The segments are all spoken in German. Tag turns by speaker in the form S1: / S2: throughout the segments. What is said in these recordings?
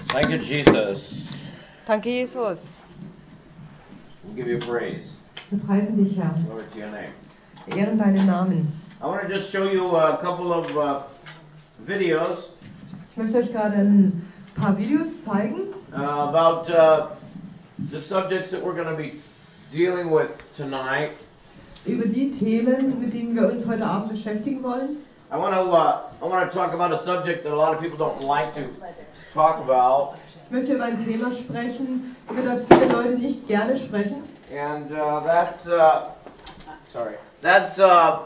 S1: Thank you, Jesus.
S2: Danke, Jesus.
S1: We'll give you praise.
S3: Wir preisen dich, Herr.
S1: Glory to your name.
S3: Wir ehren deinen Namen.
S1: I want to just show you a couple of videos
S3: Ich möchte euch gerade ein paar Videos zeigen
S1: about the subjects that we're going to be dealing with tonight.
S3: über die Themen, mit denen wir uns heute Abend beschäftigen wollen.
S1: I want to talk about a subject that a lot of people don't like to talk about,
S3: Ich möchte über ein Thema sprechen, über das viele Leute nicht gerne sprechen.
S1: and that's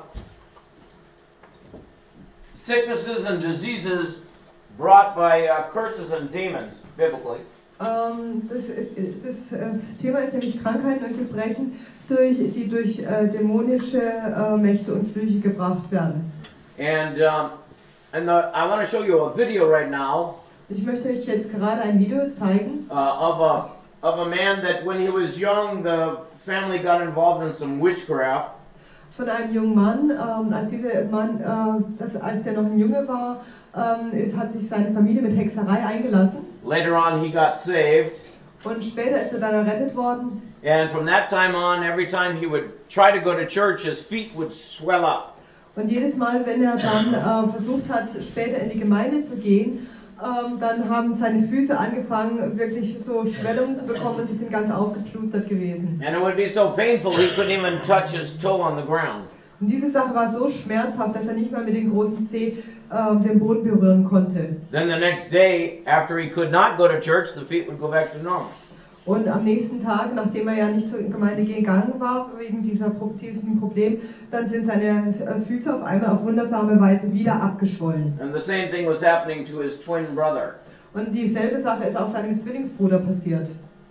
S1: sicknesses and diseases brought by curses and demons, biblically.
S3: Das Thema ist nämlich Krankheiten und Gebrechen, die durch dämonische Mächte und Flüche gebracht werden.
S1: And I want to show you a video right now
S3: Ich möchte euch jetzt gerade ein Video zeigen
S1: of a man that when he was young, the family got involved in some witchcraft.
S3: von einem jungen Mann. Als dieser Mann, als der noch ein Junge war, hat sich seine Familie mit Hexerei eingelassen.
S1: Later on, he got saved.
S3: Und später ist er dann errettet worden.
S1: And from that time on, every time he would try to go to church, his feet would swell up.
S3: Und jedes Mal, wenn er dann versucht hat, später in die Gemeinde zu gehen, dann haben seine Füße angefangen, wirklich so Schwellungen zu bekommen und die sind ganz aufgeplustert gewesen.
S1: And it would be so painful, he couldn't even touch his toe on the ground.
S3: Und diese Sache war so schmerzhaft, dass er nicht mal mit dem großen Zeh den Boden berühren konnte.
S1: Then the next day, after he could not go to church, the feet would go back to normal.
S3: Und am nächsten Tag, nachdem er ja nicht zur Gemeinde gegangen war, wegen diesem Problem, dann sind seine Füße auf einmal auf wundersame Weise wieder abgeschwollen.
S1: And the same thing was happening to his twin brother.
S3: Und dieselbe Sache ist auch seinem Zwillingsbruder passiert.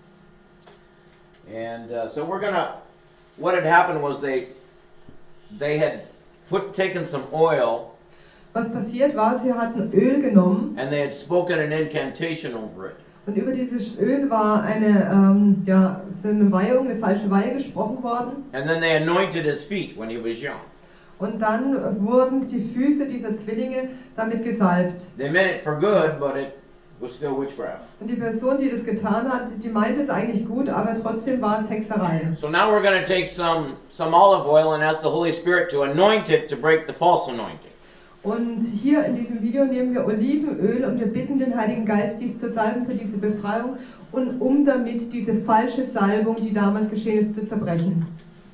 S1: And so what had happened was they had taken some oil
S3: Was passiert war, sie hatten Öl genommen
S1: and they had spoken an incantation over it.
S3: und über dieses Öl war so eine Weihung, eine falsche Weihe gesprochen worden.
S1: And then they anointed his feet when he was young.
S3: Und dann wurden die Füße dieser Zwillinge damit gesalbt.
S1: They meant it for good, but it was still witchcraft.
S3: Und die Person, die das getan hat, die meinte es eigentlich gut, aber trotzdem war es Hexerei.
S1: So now we're going to take some olive oil and ask the Holy Spirit to anoint it to break the false anointing.
S3: Und hier in diesem Video nehmen wir Olivenöl und wir bitten den Heiligen Geist, dies zu salben für diese Befreiung und um damit diese falsche Salbung, die damals geschehen ist, zu zerbrechen.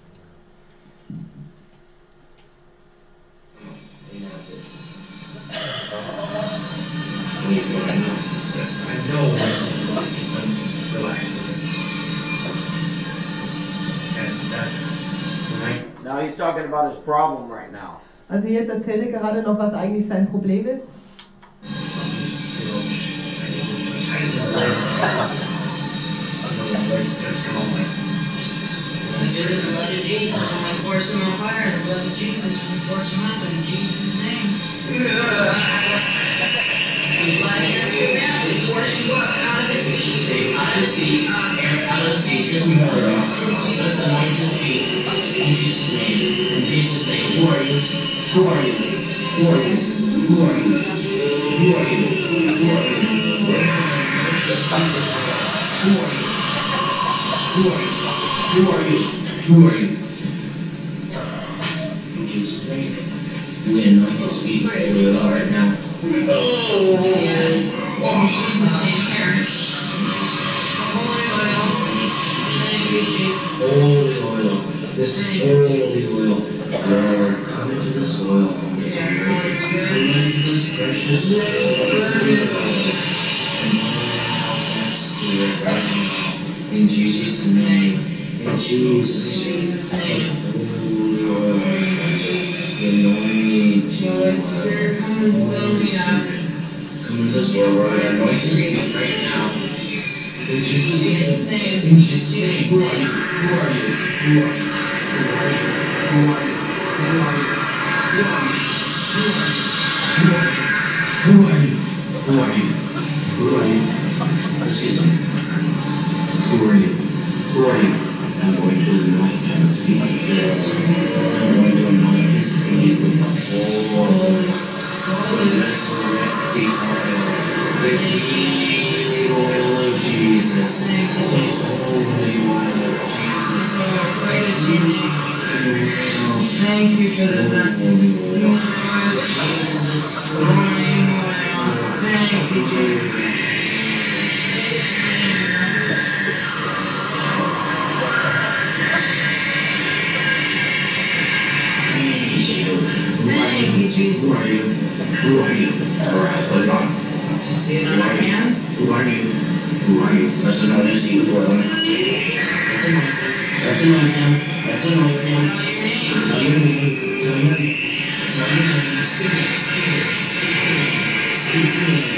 S4: Yes, I know relax. That's right.
S1: Now he's talking about his problem right now.
S3: Also jetzt erzählt er gerade noch, was eigentlich sein Problem ist.
S5: Consider the blood of Jesus and we force him on fire. The blood of Jesus and we force him up in Jesus' name. We fly against him now. We force you up out of his feet. Out of his feet. Out of his feet. There's more. Let's anoint his feet. In Jesus' name. In Jesus' name. Who are you? Who are you? Who are you? Who are you? Who are you? Who are you? Who are you? Who are you? Who are you? Who are you? Who are you? In Jesus' name. We anoint his feet where you are right now. Oh! Yes. In Jesus' name, Karen. Holy oil. Thank you, Jesus.
S4: Holy oil. This holy oil. Lord, come into this oil.
S5: Yes, Holy Spirit.
S4: Come into this precious oil. In Jesus' name. In Jesus' name. Holy oil.
S5: Holy Spirit, come and fill me up.
S4: Come into this oil, Lord. Anoint his feet right now. In Jesus' name. In Jesus' name. Who are you? Who are you? Who are you? Who are you? Who are you? Who are you? Who are you? Who are you? Who are you? Excuse me. Who are you? Who are you? I'm going to anoint his feet with this. I'm going to anoint his feet with the whole resurrect feet oil. The healing Jesus.
S5: Thank you for the blessings. Destroying oil. Thank you, Jesus. Thank you, Jesus.
S4: Who are you? Who are you? Alright, put it on.
S5: You see it on my hands?
S4: Who are you? Who are you? That's anointing you with oil. That's anointing. That's anointing. Tell your name. Tell your name. Tell your name. Speak it. Speak it. Speak your name.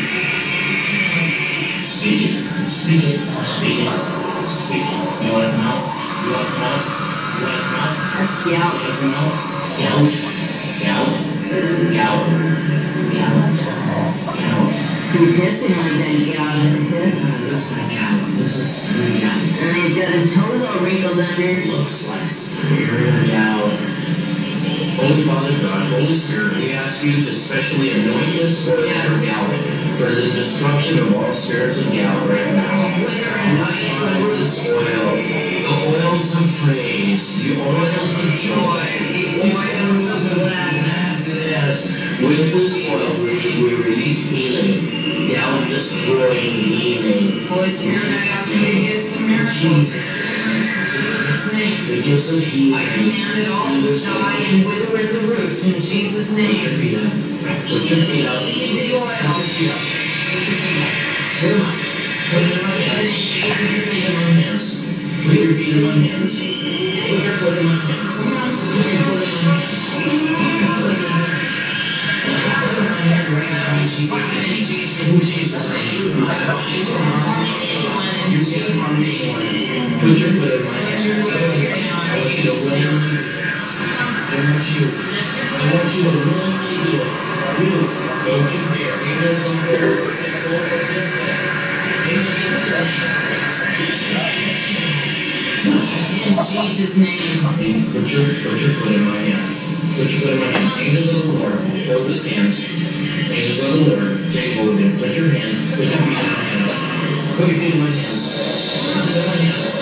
S4: Speak it. Speak it. Speak it. Speak it. You want to come out? You want to come out? You want to come out?
S5: That's gout.
S4: You want to come out? Gout. Gout. Gout. Gout. Gout.
S5: He's hissing like that gout.
S4: Looks like gout. Looks like severe gout.
S5: And he's got his toes all wrinkled under.
S4: Looks like severe gout. Holy Father God, Holy Spirit, we ask you to specially anoint this oil for gout, for the destruction of all spirits of gout right now. Apply this oil, the oils of praise, the oils of joy, the oils of gladness. Yes, with this oil we release healing, gout destroying healing.
S5: Holy Spirit, I ask you to give some miracles.
S4: The gifts of healing.
S5: I command it all to die and wither at the roots in Jesus'
S4: Put your
S5: name.
S4: feet up. Put your feet up.
S5: Receive the oil.
S4: Put your feet up. Put them up. Put them in my hands. Put your feet in my hands. Put your feet in my hands. Put your foot in my hands. Put your foot in my hands. Put your foot in my hands. Put my hand right now in Jesus' name. In Jesus' name. I bind you from your feet from me. Put your foot in my hand. I want you to willingly do it. I want you to willingly do it. Do it. Don't you fear. Even some fear. Don't let this way.
S5: In Jesus' name.
S4: Put your foot in my hand. Put your foot in my hand. Angels of the Lord, hold his hands. Angels of the Lord, take hold of him. Put your hand. Put your feet in my hands. Put your feet in my hands. Put your feet in my hands.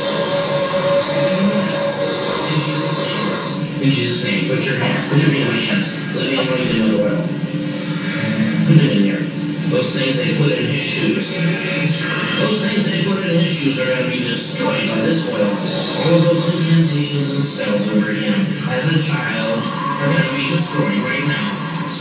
S4: In Jesus' name, put your feet in my hands. Let me anoint them with oil. Put them in there. Those things they put in his shoes. Those things they put in his shoes are going to be destroyed by this oil. All of those incantations and spells over him as a child are going to be destroyed right now.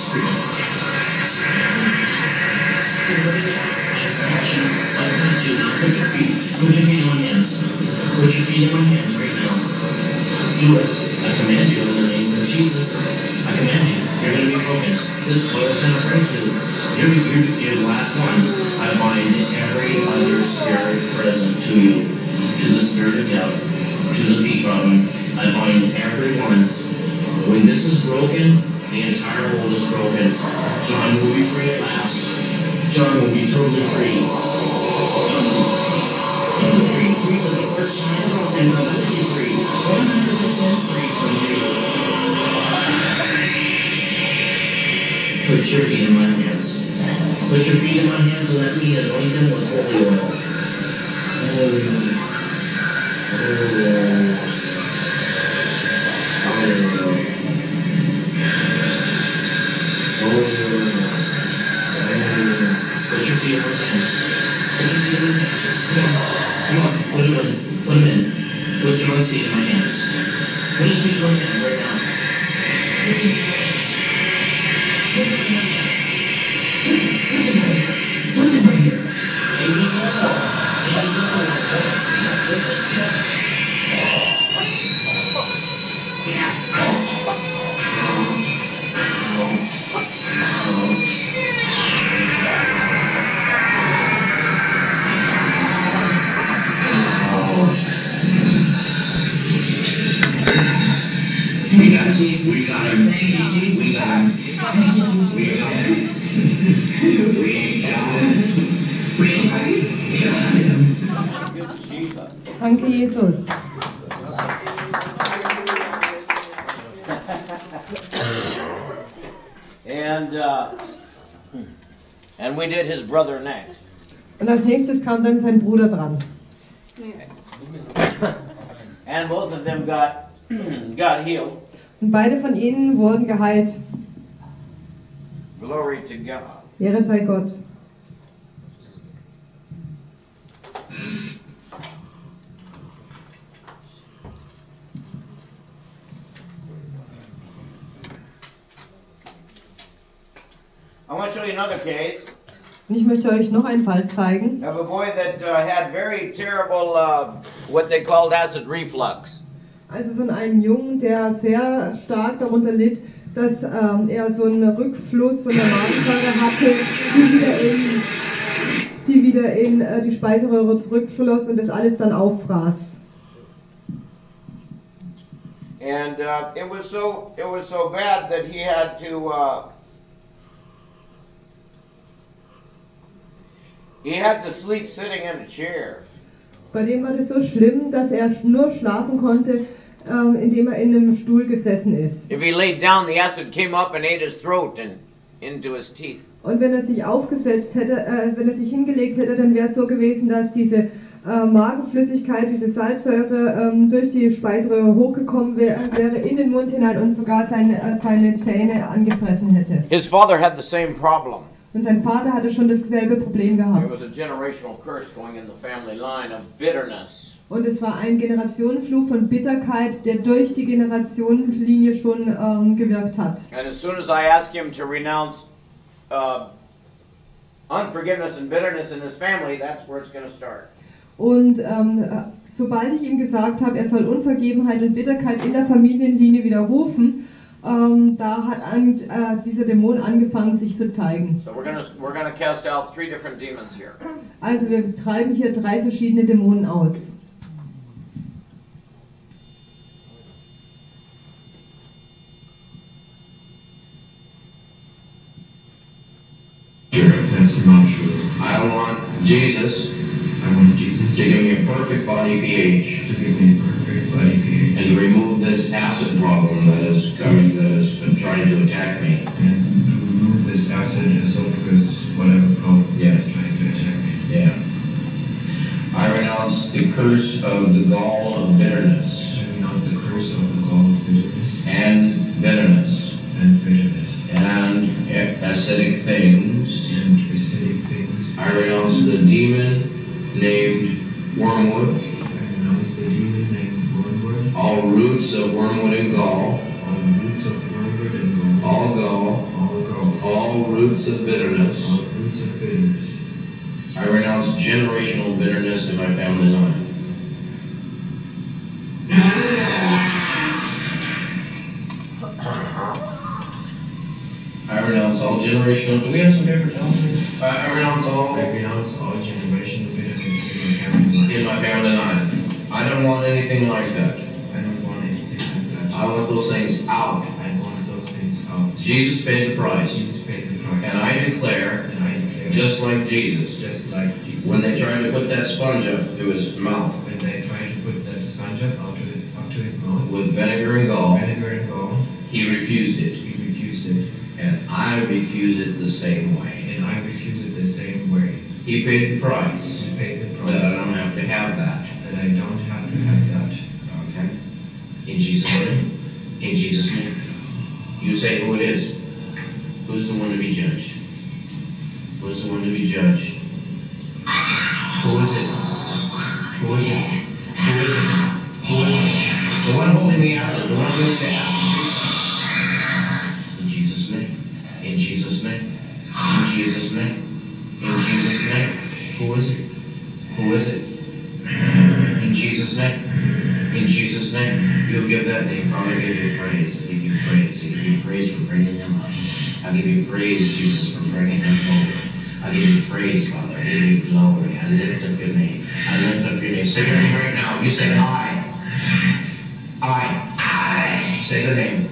S4: I touch you. Now put your feet in my hands. Put your feet in my hands right now. Do it. I command you in the name of Jesus. I command you. You're going to be broken. This oil is going to break you. You're the last one. I bind every other spirit present to you, to the spirit of doubt, to the thief problem. I bind everyone. When this is broken, the entire world is broken. John will be free at last. John will be totally free. Totally free for the first time and completely free. 100% free from you. Put your feet in my hands. Put your feet in my hands and let me anoint them with holy oil. Put your feet in my hands. Put your feet in my hands. Come on. Put them in. Put them in. Put John's feet in my hands. Put his feet in my hands right now. Put them in my hands. Put them in my hands. Put them right here. Put them right here. Angels of the Lord. Angels of the Lord. Put this here. We got him. We got him.
S5: Thank you, Jesus.
S4: We got him.
S5: Thank you, Jesus.
S4: We got him. We got him. We got him.
S1: Good Jesus.
S3: Danke, Jesus.
S1: And we did his brother next.
S3: Und als nächstes kam dann sein Bruder dran.
S1: And both of them got got healed.
S3: Und beide von ihnen wurden geheilt.
S1: Glory to God.
S3: Ehre sei Gott.
S1: I want to show you another case
S3: Und ich möchte euch noch einen Fall zeigen.
S1: of a boy that had very terrible, what they called acid reflux.
S3: Also von einem Jungen, der sehr stark darunter litt, dass er so einen Rückfluss von der Magensäure hatte, die wieder in die Speiseröhre zurückfloss und das alles dann auffraß.
S1: And it was so bad that he had to sleep sitting in a chair.
S3: Bei dem war das so schlimm, dass er nur schlafen konnte, indem er in einem Stuhl gesessen ist.
S1: If he laid down, the acid came up and ate his throat and into his teeth.
S3: Und wenn er sich aufgesetzt hätte, wenn er sich hingelegt hätte, dann wäre es so gewesen, dass diese Magenflüssigkeit, diese Salzsäure durch die Speiseröhre hochgekommen wäre in den Mund hinein und sogar seine Zähne angefressen hätte.
S1: His father had the same problem.
S3: Und sein Vater hatte schon dasselbe Problem
S1: There
S3: gehabt.
S1: was a generational curse going in the family line of bitterness.
S3: Und es war ein Generationenfluch von Bitterkeit, der durch die Generationenlinie schon gewirkt hat.
S1: And as soon as I asked him to renounce unforgiveness and bitterness in his family, that's where it's going to start.
S3: Und sobald ich ihm gesagt habe, er soll Unvergebenheit und Bitterkeit in der Familienlinie widerrufen, da hat dieser Dämon angefangen, sich zu zeigen.
S1: So we're gonna cast out 3 different demons here.
S3: Also wir treiben hier 3 verschiedene Dämonen aus.
S4: That's not true. I want Jesus to give me a perfect body pH. And to remove this acid problem that has been trying to attack me.
S6: And to remove this acid, esophagus, whatever problem
S4: Yes.
S6: is trying to attack me.
S4: Yeah. I renounce the curse of the gall of bitterness
S6: I renounce the curse of the gall of bitterness
S4: and bitterness
S6: and bitterness
S4: and acidic things.
S6: and acidic things.
S4: I renounce the demon named wormwood,
S6: I renounce the demon named wormwood,
S4: all roots of wormwood and gall,
S6: all roots of wormwood and gall,
S4: all gall, all roots of bitterness.
S6: all roots of bitterness.
S4: I renounce generational bitterness in my family line. I renounce all generational. Do we have some paper towels? I renounce all
S6: I renounce all generational bitterness in my family line.
S4: I don't want anything like that.
S6: I don't want anything like that.
S4: I want those things out.
S6: I want those things out.
S4: Jesus paid the price.
S6: Jesus paid the price.
S4: And I declare,
S6: And I declare,
S4: just like Jesus,
S6: just like Jesus,
S4: when they tried to put that sponge up through his mouth
S6: when they tried to put that sponge up to his mouth
S4: with vinegar and gall,
S6: vinegar and gall,
S4: he refused it.
S6: he refused it.
S4: And I refuse it the same way.
S6: And I refuse it the same way.
S4: He paid the price.
S6: He paid the
S4: But I
S6: price.
S4: don't have to have that.
S6: That I don't have to have that.
S4: Okay? In Jesus' name. In Jesus' name. You say who it is. Who's the one to be judged? Who's the one to be judged? Who is it? Who is it? Who is it? Who is it? The one holding the acid. The one doing the acid. In Jesus' name. In Jesus' name. In Jesus' name. In Jesus' name. Who is it? Who is it? In Jesus' name. In Jesus' name. You'll give that name. Father, I give you praise. I give you praise. I give you praise for bringing him up. I give you praise, Jesus, for bringing him forward. I give you praise, Father. I give you glory. I lift up your name. I lift up your name. Say your name right now. You say I. I. Say the name.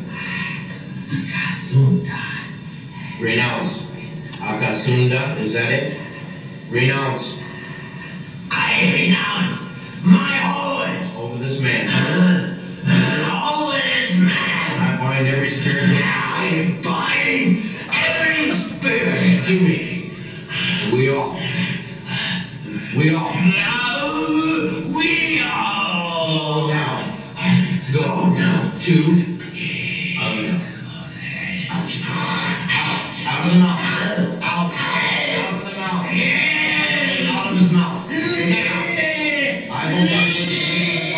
S4: Renounce. Akasunda. Is that it? Renounce. I renounce my hold over this man. Over this man. I bind every spirit. I bind every spirit to me. We all.
S5: We all now. Go now. 2. Out of the mouth. Ouch. Out of the mouth. Out. Out of the mouth. Out of his mouth. Now. I will not do this.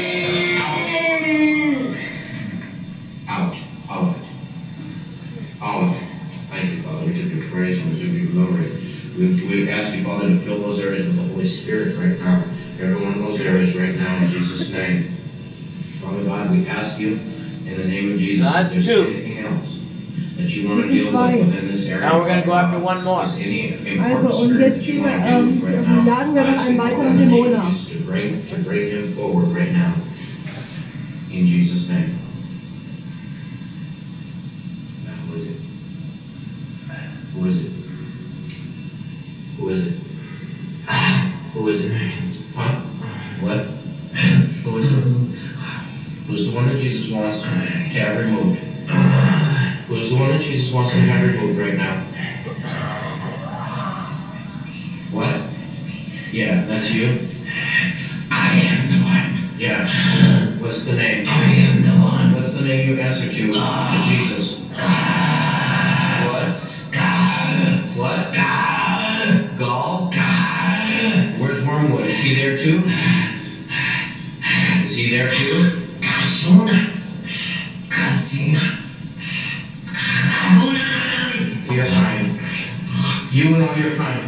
S5: Out. All of it. All of it. Thank you, Father. We give you praise and we give you glory. We ask you, Father, to fill those areas with the Holy Spirit right now. Every one of those areas right now in Jesus' name. Father God, we ask you in the name of Jesus
S1: That's
S5: if there's
S1: 2.
S5: anything else that you want to deal with within this area.
S1: Now we're going to go after one more.
S5: Is any important
S3: Also, und
S5: spirit
S3: jetzt
S5: that you want to deal with right now?
S3: jagen wir noch
S5: I ask
S3: einen
S5: you, Father,
S3: weiteren
S5: in the name
S3: Dämon
S5: of
S3: nach.
S5: Jesus, to bring him forward right now. In Jesus' name. Now, who is it? Who is it? Who is it? Who is it? Huh? What? Who is it? Who's the one that Jesus wants to have removed? Who's the one that Jesus wants to have removed right now? What? Yeah, that's you? I am the one. Yeah. What's the name? I am the one. What's the name you answer to Jesus? God. What? God. What? God. Gall? God. Where's Wormwood? Is he there too? Is he there too? Casona. Casina. Your kind. You and all your kind.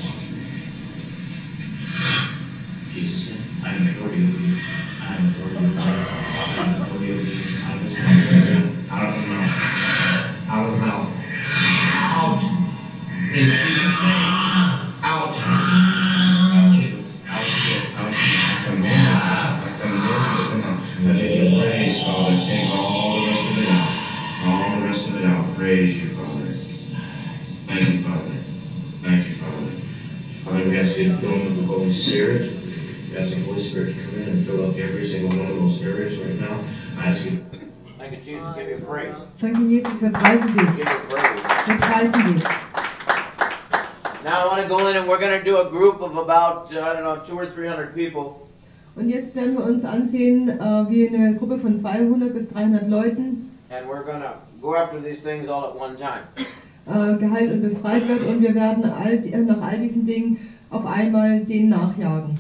S5: Jesus said, I am authority over you. I am authority over you. I am authority over you. Out of his mouth. Out of the mouth. Out of the mouth. Out. In Jesus' name. Out. Out you. Out you. Out you. I come in. I come in. I give you praise, Father. Take all the rest of it out. All the rest of it out. Praise you, Father. Thank you, Father. Thank you, Father. Father, we ask you to fill him with the Holy Spirit. We ask the Holy Spirit to come in and fill up every single one of those areas right now. I ask you.
S1: Thank you, Jesus. Give you praise.
S3: Danke, Jesus, wir preisen dich.
S1: Give you praise.
S3: Wir preisen dich.
S1: Now I want to go in and we're going to do a group of about, 200 or 300 people.
S3: Und jetzt werden wir uns ansehen, wie eine Gruppe von 200 bis 300 Leuten
S1: And we're going to go after these things all at one time.
S3: geheilt und befreit wird und wir werden nach all diesen Dingen auf einmal denen nachjagen.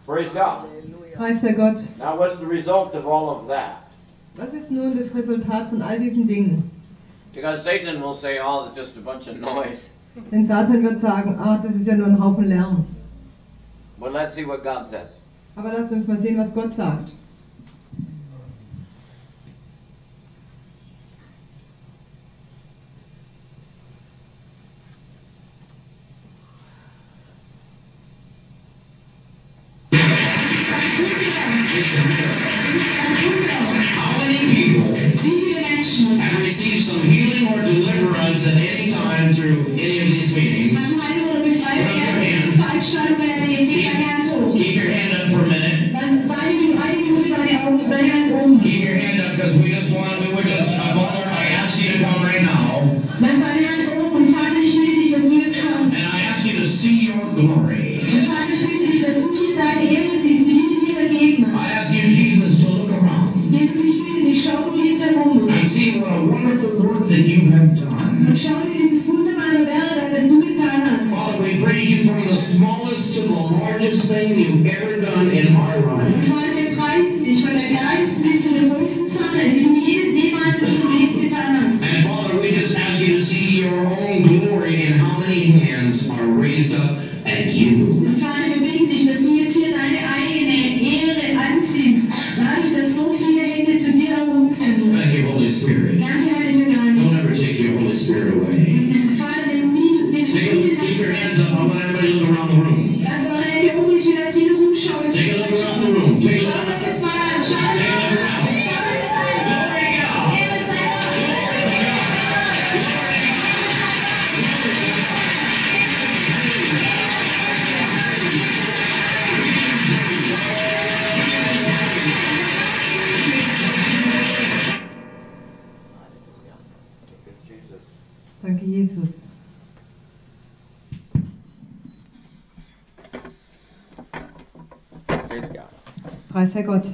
S1: Praise God.
S3: Preis der Gott.
S1: Now, what's the result of all of that?
S3: Was ist nun das Resultat von all diesen Dingen?
S1: Because Satan will say, oh, it's just a bunch of noise.
S3: Denn Satan wird sagen, das ist ja nur ein Haufen Lärm.
S1: But let's see what God says.
S3: Aber lasst uns mal sehen, was Gott sagt.
S5: How many people have received some healing or deliverance at any time through any of these meetings? Keep your hand up for a minute. Keep your hand up because we would just, Father, I ask you to come right now. And I ask you to see your glory. I ask you, Jesus, to look around and see what a wonderful work that you have done. Father, we praise you from the smallest to the largest thing you've ever done in our life. And Father, we just ask you to see your own glory and how many hands are raised up at you. Thank you, Holy Spirit. Don't ever take your Holy Spirit away. Keep your hands up. I want everybody to look around the room. Take a look around the room. Take a look around. Take a look around. Glory to God.
S3: Danke, Jesus.
S1: Praise God.
S3: Preis der Gott.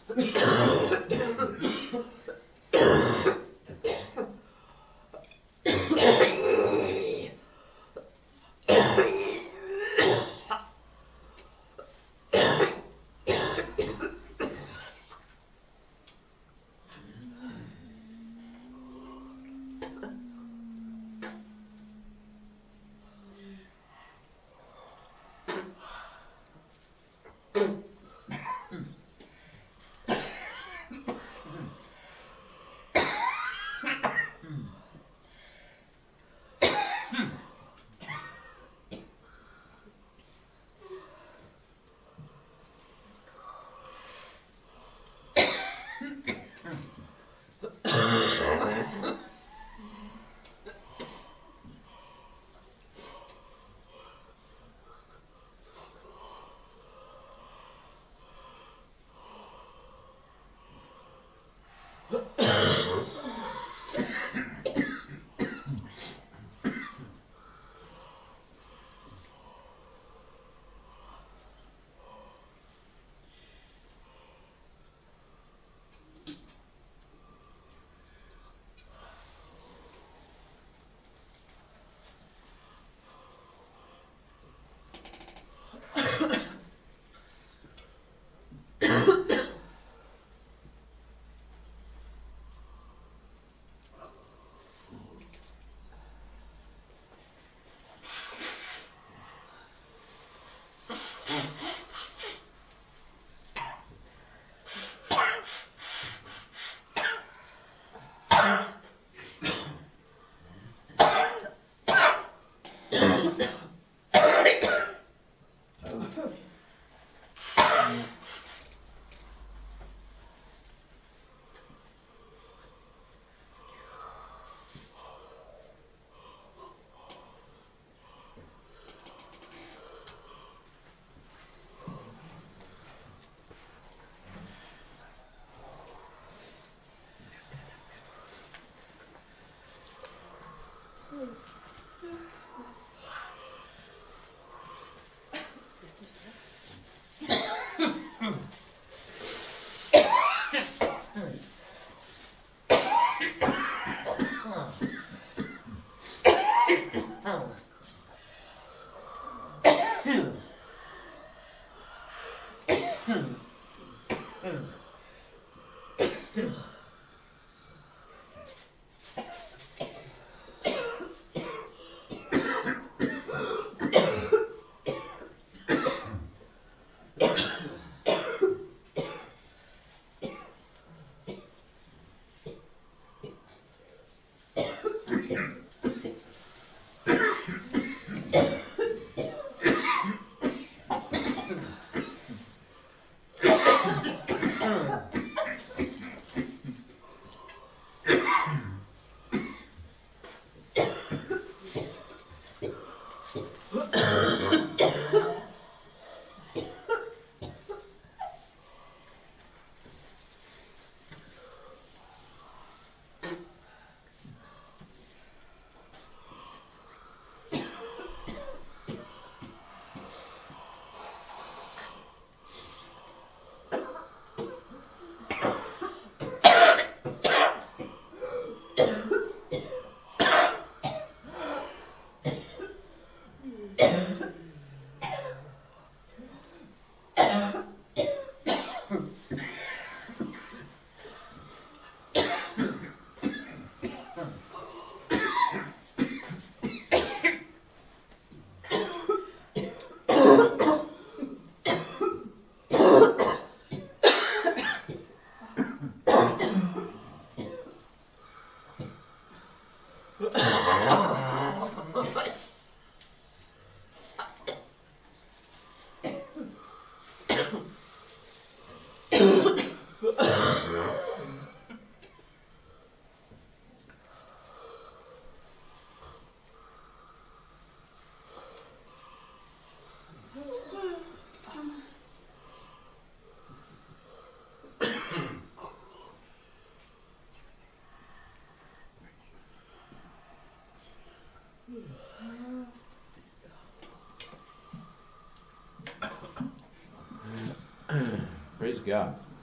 S1: Praise God.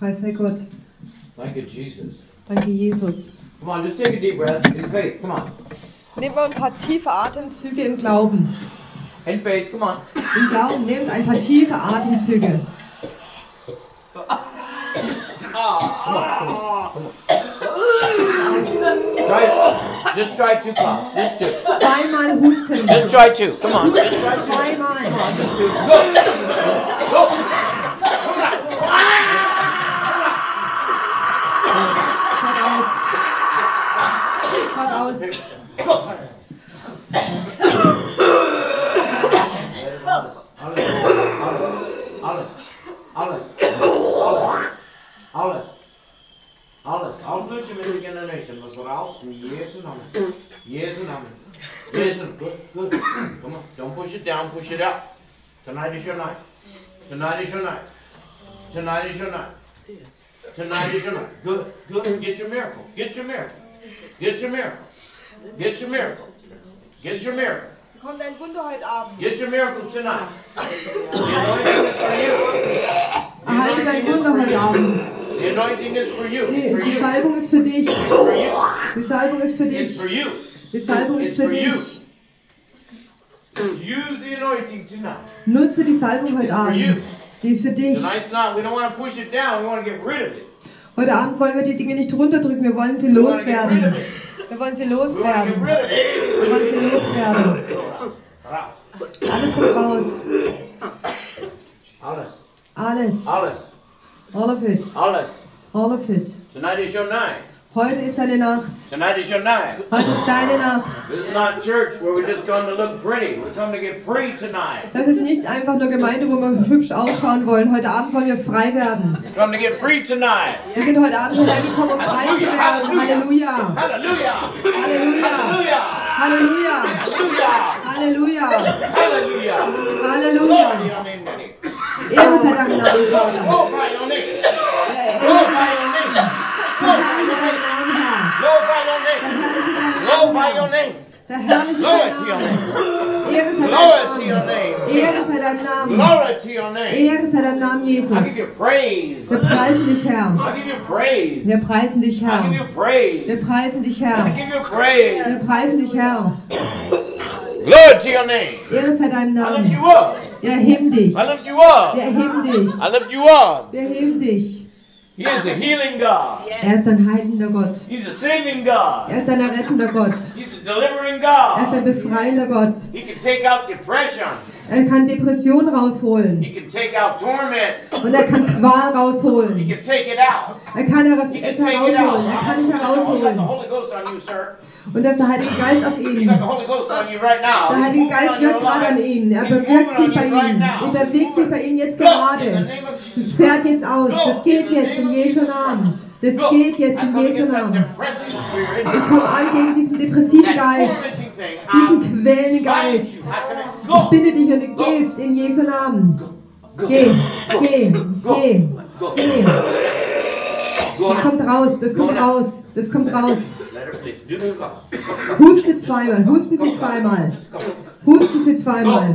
S3: Preis sei Gott.
S1: Thank you, Jesus.
S3: Danke, Jesus.
S1: Come on, just take a deep breath. In faith, come on.
S3: Nehmen wir ein paar tiefe Atemzüge im Glauben.
S1: In faith, come on.
S3: Im Glauben nehmt ein paar tiefe Atemzüge.
S1: Try it. Just try 2 coughs. Just 2.
S3: Zweimal husten.
S1: Just try 2. Come on. Just try 2.
S3: Zweimal.
S1: Come on, just 2. Go. Go.
S3: Schaut aus.
S1: Go. Alles. Ausluitje met de generation. Was raus in Jesu Namen. Jesu Namen. Jesu. Good. Come on. Don't push it down. Push it up. Tonight is your night. Tonight is your night. Tonight is your night. Tonight is your night. Good. Get your miracle. Get your miracle. Get your miracle. Get your miracle. Get your miracle.
S2: Kommt ein Wunder heute Abend.
S1: Get your miracle tonight. The anointing is for you.
S3: Erhalte dein Wunder heute Abend.
S1: The anointing is for you. It's for
S3: Die
S1: you.
S3: Salbung ist für dich.
S1: It's for you.
S3: Die Salbung ist für
S1: It's
S3: dich.
S1: for you.
S3: Die Salbung ist
S1: It's
S3: für
S1: for you.
S3: dich.
S1: Use the anointing tonight.
S3: Nutze die Salbung heute
S1: It's for you.
S3: Abend. Die ist für dich.
S1: Tonight's not. We don't want to push it down. We want to get rid of it.
S3: Heute Abend wollen wir die Dinge nicht runterdrücken, wir wollen sie
S1: We want to get rid
S3: loswerden.
S1: of it.
S3: Wir wollen sie
S1: We want to get
S3: loswerden.
S1: rid of it.
S3: Wir wollen sie loswerden.
S1: Raus.
S3: Alles kommt raus.
S1: Alles.
S3: Alles.
S1: Alles.
S3: All of it.
S1: Alles.
S3: All of it.
S1: Tonight is your night.
S3: Heute ist deine Nacht.
S1: Tonight is your night.
S3: Heute ist deine Nacht.
S1: This is not church where we just come to look pretty. We come to get free tonight.
S3: Das ist nicht einfach nur Gemeinde, wo wir hübsch ausschauen wollen. Heute Abend wollen wir frei werden.
S1: We come to get free tonight.
S3: Wir sind heute Abend hergekommen, um frei zu werden. Halleluja.
S1: Hallelujah.
S3: Halleluja.
S1: Hallelujah.
S3: Halleluja.
S1: Hallelujah.
S3: Halleluja.
S1: Hallelujah. Glory
S3: Halleluja.
S1: to your name, Daddy.
S3: Ehre sei deinem Namen, Vater.
S1: Glorify your name.
S3: Ehre
S1: Glorify your name.
S3: sei deinem Namen, Herr.
S1: Glorify your name. Glorify your name.
S3: Verherrliche
S1: Glory
S3: deinen
S1: to your
S3: Namen.
S1: name.
S3: Ehre sei
S1: Glory to
S3: deinem
S1: your
S3: Namen.
S1: name.
S3: Ehre sei deinem Namen.
S1: Glory to your name.
S3: Ehre sei deinem Namen, Jesus.
S1: I give you praise.
S3: Wir preisen dich, Herr.
S1: I give you praise.
S3: Wir preisen dich,
S1: I
S3: Herr.
S1: give you praise.
S3: Wir preisen dich, Herr.
S1: I give you
S3: Wir
S1: praise.
S3: preisen dich, Herr.
S1: Glory to your name.
S3: Ehre sei deinem
S1: I lift you
S3: Namen.
S1: up.
S3: Wir erheben dich.
S1: I lift you up.
S3: Wir erheben dich.
S1: I lift you up.
S3: Wir erheben dich.
S1: He is a healing God.
S3: Er ist ein heilender Gott.
S1: He's a saving God.
S3: Er ist ein errettender Gott.
S1: He's a delivering
S3: Er ist ein
S1: God.
S3: befreiender Gott.
S1: He can take out depression.
S3: Er kann Depression rausholen.
S1: He can take out torment.
S3: Und er kann Qual
S1: He
S3: rausholen.
S1: can take it out.
S3: Er kann
S1: He
S3: es
S1: can take it out.
S3: herausholen. Er kann es
S1: You got the
S3: herausholen.
S1: Holy Ghost on you, sir.
S3: Und da ist der Heilige Geist auf
S1: You
S3: ihm.
S1: got the Holy Ghost on you right now.
S3: Der
S1: He's
S3: Heilige
S1: moving
S3: Geist
S1: on your
S3: wirkt gerade an
S1: life.
S3: ihnen. Er
S1: He's
S3: bewirkt
S1: moving
S3: sich
S1: on
S3: bei
S1: you right
S3: ihnen.
S1: now.
S3: Er bewegt sich bei ihnen jetzt
S1: Go in the
S3: gerade.
S1: name of
S3: Das
S1: Jesus
S3: fährt
S1: Christ.
S3: jetzt aus. Das geht jetzt in Jesu Namen. Das
S1: Go.
S3: geht
S1: I
S3: jetzt in
S1: come
S3: Jesu
S1: against that
S3: Namen.
S1: depressing spirit.
S3: Ich komme an gegen diesen depressiven
S1: That
S3: Geist.
S1: tormenting thing.
S3: Diesen quälenden
S1: Bind
S3: Geist.
S1: you. How can I
S3: Ich
S1: go?
S3: binde dich und du gehst in Jesu Namen.
S1: Go.
S3: Geh,
S1: Go.
S3: geh,
S1: Go.
S3: geh,
S1: Go.
S3: geh.
S1: Go
S3: Das
S1: now.
S3: kommt raus, das kommt raus, das kommt raus.
S1: Let her please. Do the gospel.
S3: Huste zweimal, husten Sie zweimal. Husten Sie zweimal.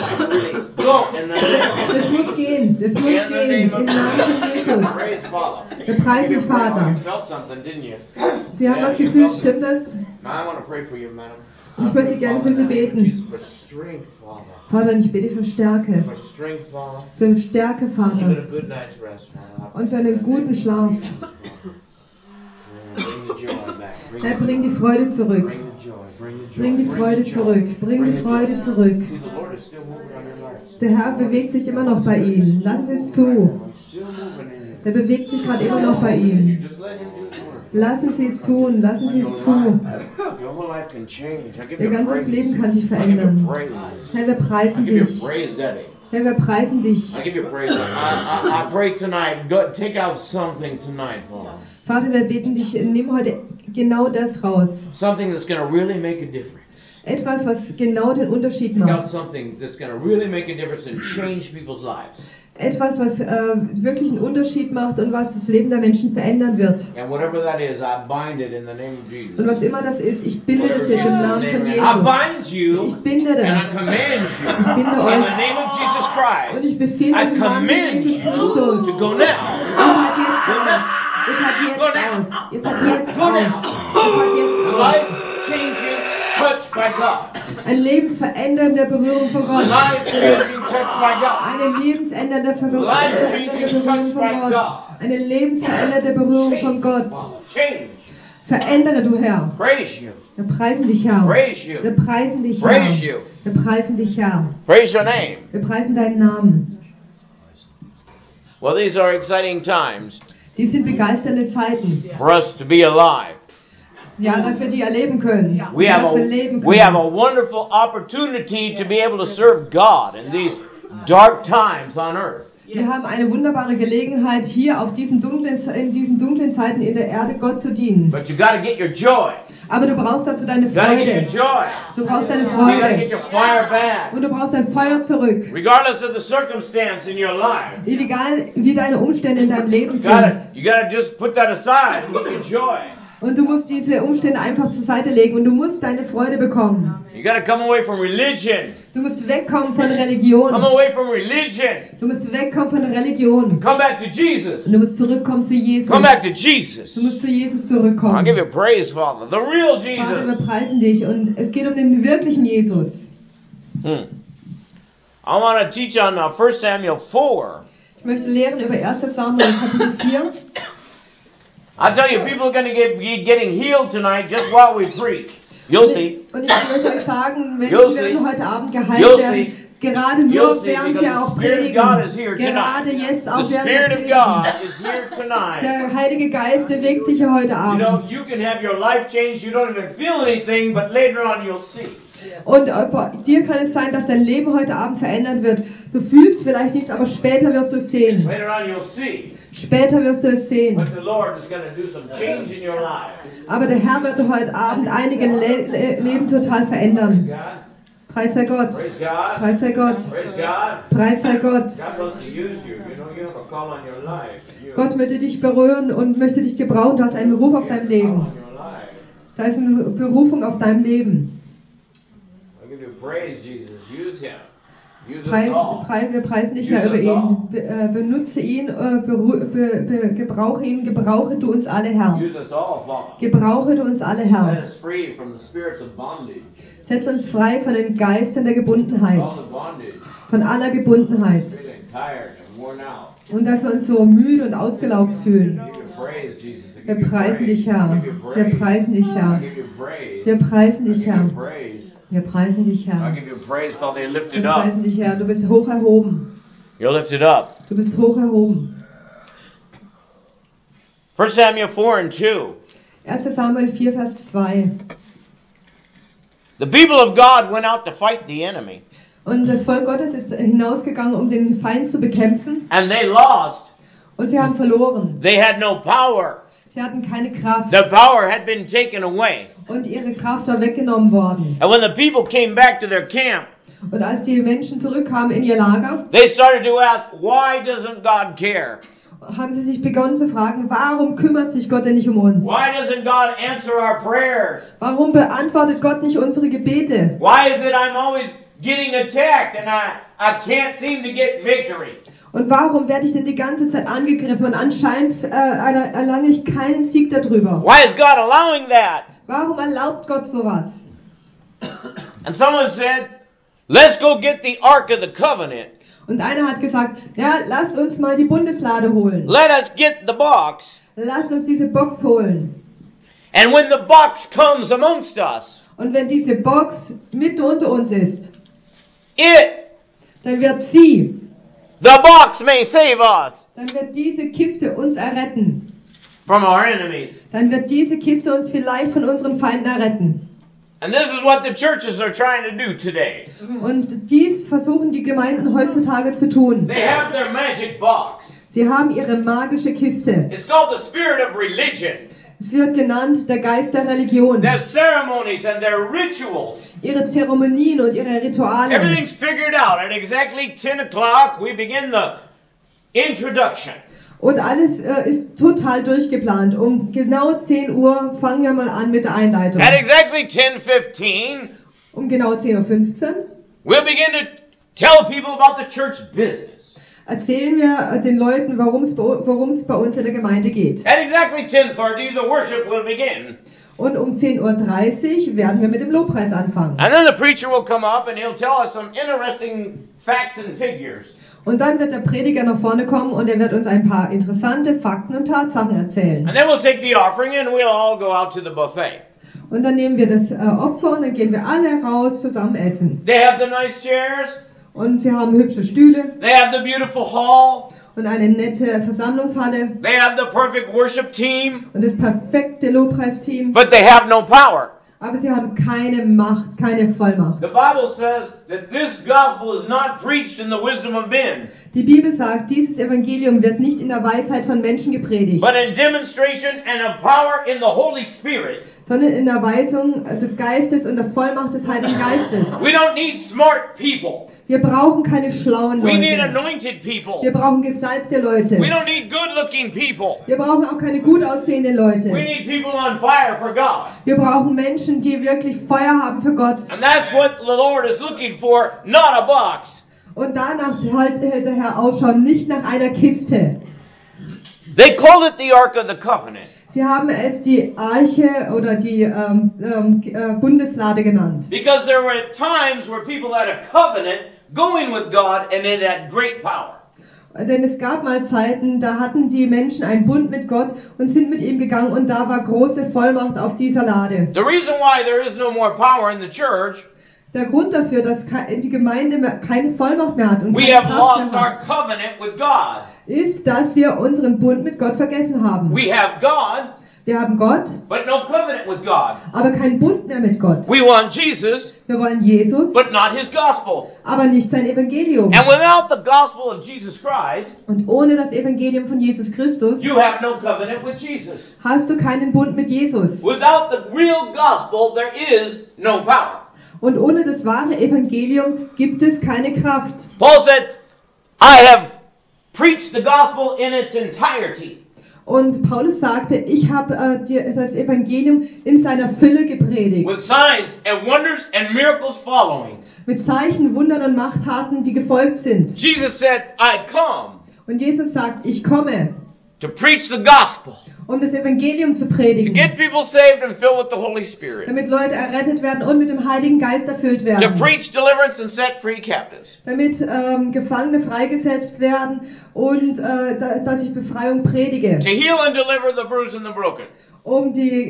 S1: Go in the name.
S3: Das muss gehen, das muss
S1: In the
S3: gehen.
S1: name
S3: Im
S1: of
S3: Namen von
S1: Jesus.
S3: Jesus.
S1: Praise Father.
S3: Wir preisen dich, Vater.
S1: You felt something, didn't you?
S3: Sie haben was gefühlt, stimmt das?
S1: I want to pray for you, madam.
S3: Ich möchte gerne für Sie beten.
S1: Jesus, for strength, Father.
S3: Vater, ich bitte für Stärke.
S1: For strength, Father.
S3: Für Stärke,
S1: Give it a
S3: Vater.
S1: good night's rest, Father.
S3: Und für einen guten Schlaf.
S1: Bring the joy back.
S3: Herr, bring die Freude zurück.
S1: Bring the joy. Bring the joy.
S3: Bring die Freude
S1: the joy.
S3: zurück. Bring die Freude
S1: joy.
S3: zurück.
S1: See, the Lord is still moving on your lives.
S3: Der Herr bewegt sich immer noch bei Ihnen. Lassen Sie es zu.
S1: He's still moving in you.
S3: Er bewegt sich gerade immer noch bei
S1: You
S3: Ihnen.
S1: just let him do his work.
S3: Lassen Sie es tun. Lassen Sie
S1: Your
S3: es zu.
S1: whole life can change. I give
S3: Ihr
S1: you
S3: ganzes
S1: praise.
S3: Leben kann sich
S1: I give
S3: verändern.
S1: you praise.
S3: Herr, wir
S1: I
S3: preisen
S1: give you
S3: dich.
S1: praise, Daddy.
S3: Herr, wir preisen dich.
S1: I give you praise. I pray tonight. Go, take out something tonight, Father.
S3: Vater, wir beten dich, nimm heute genau das raus.
S1: Something that's going to really make a difference.
S3: Etwas, was genau den Unterschied
S1: Take out
S3: macht.
S1: something that's going to really make a difference and change people's lives.
S3: Etwas, was wirklich einen Unterschied macht und was das Leben der Menschen verändern wird.
S1: And whatever that is, I bind it in the name of Jesus.
S3: Und was immer das ist, ich binde das jetzt im Namen von
S1: I
S3: Jesus.
S1: bind you
S3: Ich binde
S1: and I
S3: das.
S1: command you
S3: Ich binde
S1: in the
S3: euch.
S1: name of Jesus
S3: Und ich
S1: Christ.
S3: befehle
S1: I
S3: im Namen von
S1: command
S3: Jesus
S1: you
S3: Christus.
S1: to go now.
S3: Ihr seid jetzt Ihr fahrt jetzt
S1: Go
S3: aus.
S1: now.
S3: Ihr fahrt jetzt
S1: Go
S3: aus.
S1: now.
S3: Ihr fahrt jetzt aus.
S1: Life-changing touch by God.
S3: Eine lebensverändernde Berührung von Gott.
S1: Life-changing touch by God.
S3: Eine lebensändernde Berührung
S1: Life-changing touch
S3: von
S1: by
S3: Gott.
S1: God.
S3: Eine lebensverändernde Berührung von Gott.
S1: Change.
S3: Verändere du Herr.
S1: Praise you.
S3: Wir preisen dich, Herr.
S1: Praise you.
S3: Wir preisen dich, Herr.
S1: Praise you.
S3: Wir preisen dich, Herr.
S1: Praise your name.
S3: Wir preisen deinen Namen.
S1: Well, these are exciting times
S3: Dies sind begeisternde Zeiten.
S1: for us to be alive.
S3: Ja, dass wir die erleben können.
S1: We have
S3: Dass wir leben
S1: we have
S3: können.
S1: a wonderful opportunity to be able to serve God in these dark times on earth.
S3: Wir haben eine wunderbare Gelegenheit, hier auf in diesen dunklen Zeiten in der Erde Gott zu dienen.
S1: But you got to get your joy.
S3: Aber du brauchst dazu deine
S1: You got to get your
S3: Freude.
S1: joy.
S3: Du brauchst deine
S1: You got to
S3: Freude.
S1: get your fire back.
S3: Und du brauchst dein Feuer zurück.
S1: Regardless of the circumstance in your life.
S3: Egal wie deine Umstände in deinem Leben
S1: You gotta
S3: sind.
S1: just put that aside and get your joy.
S3: Und du musst diese Umstände einfach zur Seite legen und du musst deine Freude bekommen.
S1: You got to come away from religion.
S3: Du musst wegkommen von Religion.
S1: Come away from religion.
S3: Du musst wegkommen von Religion.
S1: Come back to Jesus.
S3: Und du musst zurückkommen zu Jesus.
S1: Come back to
S3: Du
S1: Jesus.
S3: musst zu Jesus
S1: I'll
S3: zurückkommen.
S1: give you praise, Father. The real
S3: Vater, wir
S1: Jesus.
S3: preisen dich und es geht um den wirklichen Jesus.
S1: I want to teach on 1 Samuel 4.
S3: Ich möchte lehren über 1. Samuel Kapitel 4.
S1: I tell you, people are going to be getting healed tonight just while we preach. You'll see.
S3: Und ich möchte euch sagen, Menschen
S1: You'll see.
S3: werden heute Abend
S1: You'll
S3: geheilt
S1: see.
S3: werden. Gerade
S1: You'll
S3: nur
S1: see,
S3: während
S1: because
S3: wir
S1: the
S3: auch
S1: Spirit of
S3: predigen.
S1: God is here
S3: Gerade
S1: tonight.
S3: jetzt
S1: The
S3: auch
S1: Spirit
S3: während wir
S1: of God
S3: predigen.
S1: is here tonight.
S3: Der Heilige Geist bewegt sich hier heute
S1: You know,
S3: Abend.
S1: you can have your life change. You don't even feel anything, but later on you'll see.
S3: Und bei dir kann es sein, dass dein Leben heute Abend verändert wird. Du fühlst vielleicht nichts, aber später wirst du es sehen.
S1: Later on you'll see.
S3: Später wirst du es sehen.
S1: But the Lord is going to do some change in your life.
S3: Aber der Herr wird heute Abend einige Leben total
S1: Praise
S3: verändern.
S1: God.
S3: Preis sei Gott.
S1: Praise God.
S3: Preis sei Gott.
S1: Praise God.
S3: Preis sei Gott.
S1: God wants to use you. You know, you have a call on your life. You
S3: Gott möchte dich berühren und möchte dich gebrauchen. Du hast einen Beruf auf
S1: have a
S3: deinem
S1: call
S3: Leben.
S1: on your life.
S3: Da ist eine Berufung auf deinem Leben.
S1: I give you praise, Jesus. Use him. Use us all.
S3: Wir preisen dich ja über ihn. Benutze ihn, gebrauche ihn, gebrauche du uns alle, Herr.
S1: Use us all, Father.
S3: Gebrauche du uns alle,
S1: Set
S3: Herr.
S1: us free from the spirits of bondage.
S3: Setz uns frei von den Geistern der Gebundenheit.
S1: All the bondage.
S3: Von aller Gebundenheit.
S1: Feeling tired and worn out.
S3: Und dass wir uns so müde und ausgelaugt fühlen.
S1: I give you praise, Jesus. I
S3: Wir
S1: give you
S3: preisen
S1: praise.
S3: dich, Herr.
S1: I give you
S3: Wir
S1: praise.
S3: preisen dich, Herr.
S1: I give you praise.
S3: Wir preisen
S1: I
S3: dich,
S1: give
S3: Herr.
S1: you praise.
S3: Wir preisen dich,
S1: I
S3: Herr.
S1: give you praise, Father. You're
S3: Wir
S1: lifted up.
S3: preisen dich, Herr. Du bist hoch erhoben.
S1: You're lifted up.
S3: Du bist hoch erhoben.
S1: 1 Samuel 4 and 2.
S3: 1. Samuel 4, Vers 2.
S1: The people of God went out to fight the enemy.
S3: Und das Volk Gottes ist hinausgegangen, um den Feind zu bekämpfen.
S1: And they lost.
S3: Und sie haben verloren.
S1: They had no power.
S3: Sie hatten keine Kraft.
S1: The power had been taken away.
S3: Und ihre Kraft war weggenommen worden.
S1: And when the people came back to their camp,
S3: Und als die Menschen zurückkamen in ihr Lager,
S1: they started to ask, why doesn't God care?
S3: haben sie sich begonnen zu fragen, warum kümmert sich Gott denn nicht um uns?
S1: Why doesn't God answer our prayers?
S3: Warum beantwortet Gott nicht unsere Gebete?
S1: Why is it I'm always getting attacked and I can't seem to get victory?
S3: Und warum werde ich denn die ganze Zeit angegriffen und anscheinend erlange ich keinen Sieg darüber?
S1: Why is God allowing that?
S3: Warum erlaubt Gott sowas?
S1: And someone said, let's go get the Ark of the Covenant.
S3: Und einer hat gesagt, ja, lasst uns mal die Bundeslade holen.
S1: Let us get the box.
S3: Lasst uns diese Box holen.
S1: And when the box comes amongst us,
S3: Und wenn diese Box mitten unter uns ist, dann wird sie,
S1: the box may save us
S3: dann wird diese Kiste uns erretten.
S1: from our enemies.
S3: Dann wird diese Kiste uns vielleicht von unseren Feinden erretten.
S1: And this is what the churches are trying to do today.
S3: Und dies versuchen die Gemeinden heutzutage zu tun.
S1: They have their magic box.
S3: Sie haben ihre magische Kiste.
S1: It's called the spirit of religion.
S3: Es wird genannt der Geist der Religion.
S1: Their ceremonies and their rituals.
S3: Ihre Zeremonien und ihre Rituale.
S1: Everything's figured out. At exactly 10 o'clock, we begin the introduction.
S3: Und alles ist total durchgeplant. Um genau 10 Uhr fangen wir mal an mit der Einleitung.
S1: At exactly 10:15,
S3: Um genau 10:15 Uhr
S1: we'll begin to tell people about the church business.
S3: erzählen wir den Leuten, worum es bei uns in der Gemeinde geht.
S1: At exactly 10:30, the worship will begin.
S3: Und um 10:30 Uhr werden wir mit dem Lobpreis anfangen.
S1: And then the preacher will come up and he'll tell us some interesting facts and figures.
S3: Und dann wird der Prediger nach vorne kommen und er wird uns ein paar interessante Fakten und Tatsachen erzählen.
S1: And then we'll take the offering and we'll all go out to the buffet.
S3: Und dann nehmen wir das Opfer und dann gehen wir alle raus zusammen essen.
S1: They have the nice chairs.
S3: Und sie haben hübsche Stühle
S1: They have the beautiful hall.
S3: und eine nette Versammlungshalle
S1: They have the perfect worship team.
S3: und das perfekte Lobpreisteam.
S1: But they have no power.
S3: Aber sie haben keine Macht, keine Vollmacht.
S1: The Bible says that this gospel is not preached in the wisdom of men,
S3: Die Bibel sagt, dieses Evangelium wird nicht in der Weisheit von Menschen gepredigt,
S1: but in demonstration and of power in the Holy Spirit.
S3: sondern in der Weisung des Geistes und der Vollmacht des Heiligen Geistes.
S1: We don't need smart people.
S3: Wir brauchen keine schlauen
S1: We need
S3: Leute.
S1: anointed people.
S3: Wir brauchen gesalbte Leute.
S1: We don't need good-looking people.
S3: Wir brauchen auch keine gut aussehenden
S1: We
S3: Leute.
S1: need people on fire for God.
S3: Wir brauchen Menschen, die wirklich Feuer haben für Gott.
S1: And that's what the Lord is looking for, not a box.
S3: Und danach hält der Herr Ausschau, nicht nach einer Kiste.
S1: They called it the Ark of the Covenant
S3: Sie haben es die Arche oder die Bundeslade genannt.
S1: because there were times where people had a covenant going with God and it had great power.
S3: Denn es gab mal Zeiten, da hatten die Menschen einen Bund mit Gott und sind mit ihm gegangen und da war große Vollmacht auf dieser Lade.
S1: The reason why there is no more power in the church,
S3: Der Grund dafür, dass die Gemeinde keine Vollmacht mehr hat und
S1: we
S3: keine
S1: have
S3: Kraft
S1: lost
S3: mehr
S1: our
S3: hat,
S1: covenant with God.
S3: ist, dass wir unseren Bund mit Gott vergessen haben.
S1: We have God,
S3: Wir haben Gott,
S1: but no covenant with God.
S3: aber keinen Bund mehr mit Gott.
S1: We want Jesus,
S3: Wir wollen Jesus,
S1: but not His gospel.
S3: aber nicht sein Evangelium.
S1: And without the gospel of Jesus Christ,
S3: Und ohne das Evangelium von Jesus Christus
S1: you have no covenant with Jesus.
S3: hast du keinen Bund mit Jesus.
S1: Without the real gospel, there is no power.
S3: Und ohne das wahre Evangelium gibt es keine Kraft.
S1: Paul said, I have preached the gospel in its entirety.
S3: Und Paulus sagte, ich habe das Evangelium in seiner Fülle gepredigt.
S1: With signs and wonders and miracles following.
S3: Mit Zeichen, Wundern und Machttaten, die gefolgt sind.
S1: Jesus said, I come
S3: Und Jesus sagt, ich komme,
S1: to preach the gospel,
S3: um das Evangelium zu
S1: to
S3: predigen.
S1: get people saved and filled with the Holy Spirit,
S3: Damit Leute errettet werden und mit dem Heiligen Geist erfüllt
S1: to
S3: werden.
S1: preach deliverance and set free captives.
S3: Damit Gefangene freigesetzt werden und dass ich Befreiung predige.
S1: To heal and deliver the bruised and the broken.
S3: Um die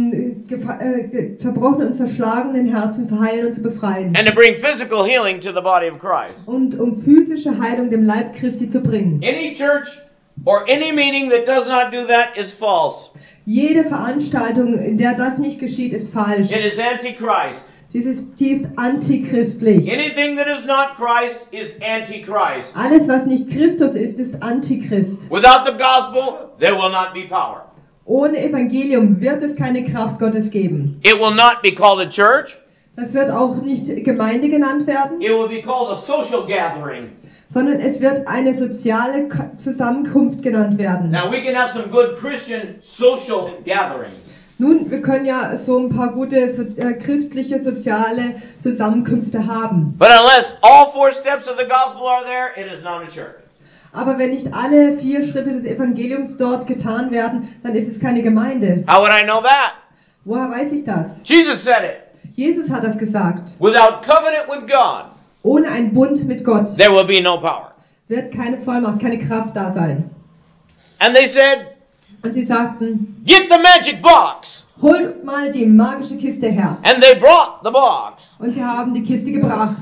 S3: zerbrochenen und zerschlagenen Herzen zu heilen und zu befreien.
S1: And to bring physical healing to the body of Christ.
S3: Und um physische Heilung dem Leib Christi zu bringen.
S1: Any church or any meeting that does not do that is false.
S3: Jede Veranstaltung, in der das nicht geschieht, ist falsch.
S1: It is antichrist.
S3: Die ist antichristlich.
S1: Anything that is not Christ is antichrist.
S3: Alles, was nicht Christus ist, ist Antichrist.
S1: Without the gospel, there will not be power.
S3: Ohne Evangelium wird es keine Kraft Gottes geben.
S1: It will not be called a church.
S3: Das wird auch nicht Gemeinde genannt werden,
S1: It will be called a social gathering.
S3: sondern es wird eine soziale Zusammenkunft genannt werden.
S1: Now we can have some good Christian social gatherings.
S3: Nun, wir können ja so ein paar gute christliche soziale Zusammenkünfte haben.
S1: But unless all 4 steps of the gospel are there, it is not a church.
S3: Aber wenn nicht alle 4 Schritte des Evangeliums dort getan werden, dann ist es keine Gemeinde.
S1: How would I know that?
S3: Woher weiß ich das?
S1: Jesus said it.
S3: Jesus hat das gesagt.
S1: Without covenant with God,
S3: Ohne einen Bund mit Gott
S1: there will be no power.
S3: wird keine Vollmacht, keine Kraft da sein.
S1: And they said,
S3: Und sie sagten,
S1: get the magic box.
S3: holt mal die magische Kiste her.
S1: And they brought the box.
S3: Und sie haben die Kiste gebracht.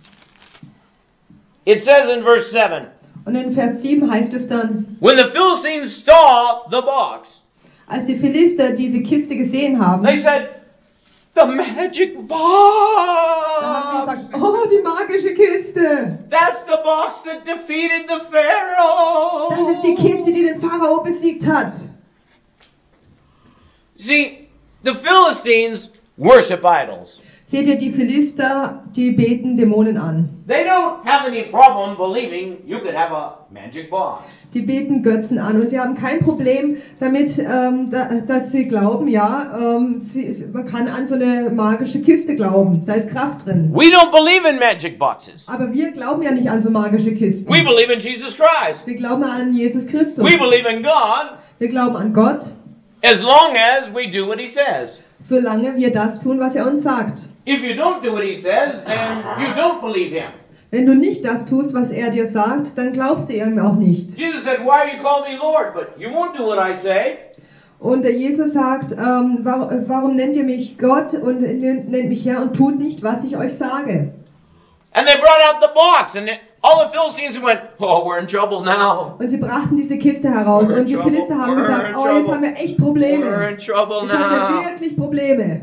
S1: It says in verse 7,
S3: Und in Vers 7 heißt es dann,
S1: when the Philistines saw the box,
S3: als die Philister diese Kiste gesehen haben,
S1: they said, the magic
S3: da haben sie
S1: box.
S3: gesagt, oh, die magische Kiste.
S1: That's the box that defeated the Pharaoh.
S3: Das ist die Kiste, die den Pharao besiegt hat.
S1: See, the Philistines worship idols.
S3: Seht ihr, die Philister, die beten Dämonen an.
S1: They don't have any problem believing you could have a magic box.
S3: Die beten Götzen an und sie haben kein Problem damit, dass sie glauben, ja, man kann an so eine magische Kiste glauben. Da ist Kraft drin.
S1: We don't believe in magic boxes.
S3: Aber wir glauben ja nicht an so magische Kisten.
S1: We believe in Jesus Christ.
S3: Wir glauben an Jesus Christus.
S1: We believe in God
S3: Wir glauben an Gott,
S1: as long as we do what He says.
S3: solange wir das tun, was er uns sagt.
S1: If you don't do what He says, then you don't believe Him.
S3: Wenn du nicht das tust, was er dir sagt, dann glaubst du ihm auch nicht.
S1: Jesus said, "Why do you call me Lord? But you won't do what I say."
S3: Und der Jesus sagt, warum nennt ihr mich Gott und nennt mich Herr und tut nicht, was ich euch sage?
S1: And they brought out the box, and all the Philistines went, "Oh, we're in trouble now.
S3: Und sie brachten diese Kiste heraus
S1: We're in
S3: und die
S1: trouble.
S3: Philister haben
S1: We're
S3: gesagt,
S1: in
S3: oh, jetzt
S1: trouble.
S3: haben wir echt
S1: We're
S3: Probleme.
S1: in trouble
S3: Jetzt haben wir
S1: now."
S3: wirklich Probleme.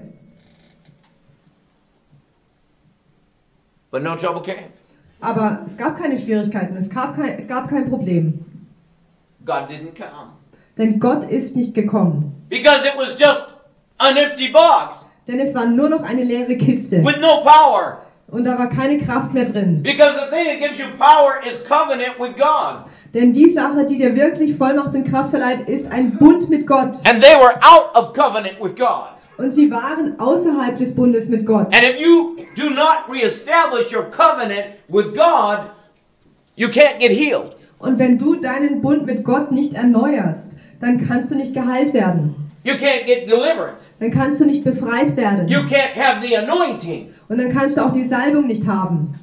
S1: But no trouble came.
S3: Aber es gab keine Schwierigkeiten, es gab kein Problem.
S1: God didn't come.
S3: Denn Gott ist nicht gekommen.
S1: Because it was just an empty box
S3: Denn es war nur noch eine leere Kiste.
S1: with no power.
S3: Und da war keine Kraft mehr drin.
S1: Because the thing that gives you power is covenant with God.
S3: Denn die Sache, die dir wirklich Vollmacht und Kraft verleiht, ist ein Bund mit Gott.
S1: And they were out of covenant with God.
S3: Und sie waren außerhalb des Bundes mit Gott.
S1: And if you do not reestablish your covenant with God, you can't get healed.
S3: Und wenn du deinen Bund mit Gott nicht erneuerst, dann kannst du nicht geheilt werden.
S1: You can't get deliverance.
S3: Dann kannst du nicht befreit werden.
S1: You can't have the anointing.
S3: Und dann kannst du auch die Salbung nicht haben.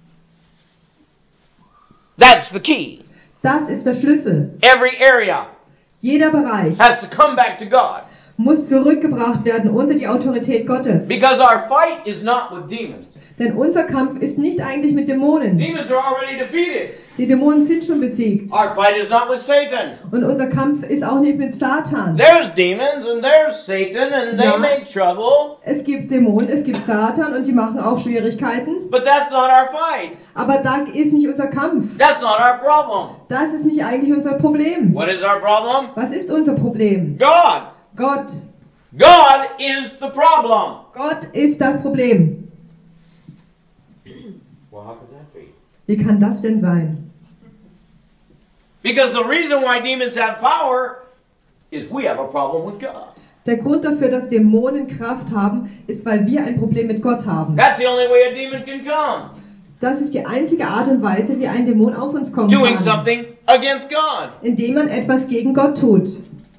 S1: That's the key.
S3: Das ist der Schlüssel.
S1: Every area
S3: Jeder Bereich
S1: has to come back to God.
S3: muss zurückgebracht werden unter die Autorität Gottes.
S1: Because our fight is not with demons.
S3: Denn unser Kampf ist nicht eigentlich mit Dämonen.
S1: Demons are already defeated.
S3: Die Dämonen sind schon besiegt.
S1: Our fight is not with Satan.
S3: Und unser Kampf ist auch nicht mit Satan.
S1: There's demons and there's Satan and they
S3: Ja.
S1: make trouble.
S3: Es gibt Dämonen, es gibt Satan und die machen auch Schwierigkeiten.
S1: But that's not our fight.
S3: Aber da ist nicht unser Kampf.
S1: That's not our problem.
S3: Das ist nicht eigentlich unser Problem.
S1: What is our problem?
S3: Was ist unser Problem?
S1: God.
S3: Gott.
S1: God is the problem.
S3: Gott ist das Problem.
S1: Well, how could that be?
S3: Wie kann das denn sein?
S1: Because the reason why demons have power is we have a problem with God.
S3: Der Grund dafür, dass Dämonen Kraft haben, ist, weil wir ein Problem mit Gott haben.
S1: That's the only way a demon can come.
S3: Das ist die einzige Art und Weise, wie ein Dämon auf uns kommen
S1: Doing
S3: kann.
S1: something against God.
S3: Indem man etwas gegen Gott tut.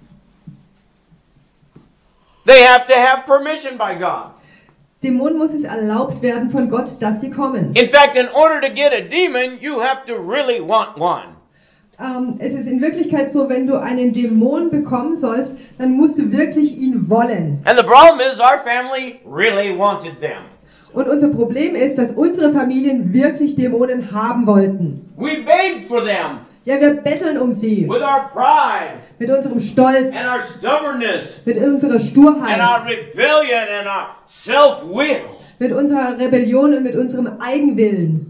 S1: They have to have permission by God.
S3: Dämonen muss es erlaubt werden von Gott, dass sie kommen.
S1: In fact, in order to get a demon, you have to really want one.
S3: Es ist in Wirklichkeit so, wenn du einen Dämon bekommen sollst, dann musst du wirklich ihn wollen.
S1: And the problem is our family really wanted them.
S3: Und unser Problem ist, dass unsere Familien wirklich Dämonen haben wollten.
S1: We begged for them
S3: Ja, wir betteln um sie.
S1: with our pride
S3: Mit unserem Stolz,
S1: and our stubbornness
S3: mit unserer
S1: and our
S3: Sturheit,
S1: rebellion and our self-will.
S3: mit unserer Rebellion und mit unserem Eigenwillen.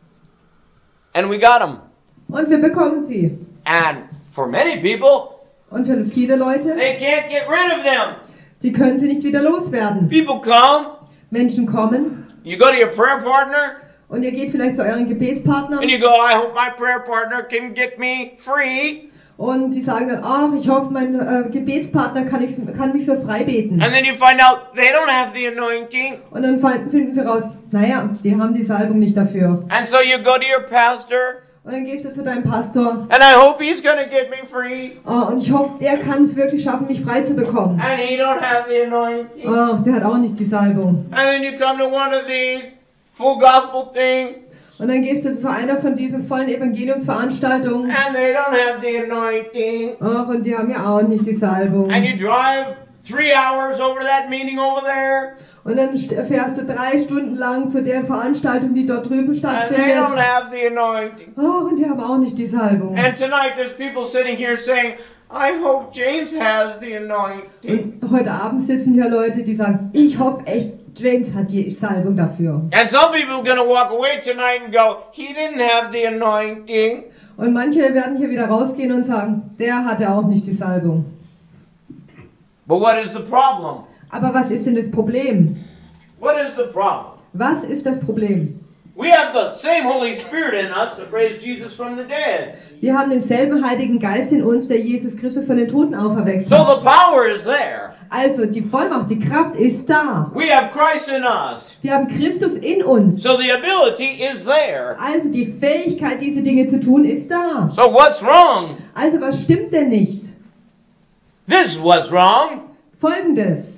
S1: And we got them.
S3: Und wir bekommen sie.
S1: And for many people,
S3: Und für viele Leute,
S1: they can't get rid of them.
S3: die können sie nicht wieder loswerden.
S1: People come,
S3: Menschen kommen
S1: you go to your prayer partner,
S3: und ihr geht vielleicht zu euren Gebetspartnern
S1: and you go, I hope my prayer partner can get me free.
S3: und die sagen dann, ach, ich hoffe, mein Gebetspartner kann mich so frei beten.
S1: And then you find out they don't have the anointing.
S3: Und dann finden sie raus, naja, die haben die Salbung nicht dafür.
S1: And so you go to your pastor,
S3: Und dann gehst du zu deinem Pastor,
S1: and I hope he's going to get me free.
S3: oh, und ich hoffe, der kann es wirklich schaffen, mich frei zu bekommen.
S1: And he don't have the anointing.
S3: Ach, der hat auch nicht die Salbung.
S1: And then you come to one of these full gospel thing,
S3: Und dann gehst du zu einer von diesen vollen Evangeliumsveranstaltungen.
S1: and they don't have the anointing.
S3: Ach, und die haben ja auch nicht die Salbung.
S1: And you drive 3 hours over to that meeting over there,
S3: Und dann fährst du 3 Stunden lang zu der Veranstaltung, die dort drüben
S1: and they
S3: stattfindet.
S1: don't have the anointing.
S3: Ach, und die haben auch nicht die Salbung.
S1: And tonight there's people sitting here saying, I hope James has the anointing.
S3: Und heute Abend sitzen hier Leute, die sagen, ich hoffe echt, James hat die Salbung dafür.
S1: And some people are going to walk away tonight and go, he didn't have the anointing.
S3: Und manche werden hier wieder rausgehen und sagen, der hatte auch nicht die Salbung.
S1: But what is the problem?
S3: Aber was ist denn das Problem?
S1: What is the problem?
S3: Was ist das Problem?
S1: We have the same Holy Spirit in us that raised Jesus from the dead.
S3: Wir haben denselben Heiligen Geist in uns, der Jesus Christus von den Toten auferweckt
S1: So the
S3: hat.
S1: power is there.
S3: Also die Vollmacht, die Kraft ist da.
S1: We have Christ in us.
S3: Wir haben Christus in uns.
S1: So the ability is there.
S3: Also die Fähigkeit, diese Dinge zu tun, ist da.
S1: So what's wrong?
S3: Also was stimmt denn nicht?
S1: This is what's wrong.
S3: Folgendes.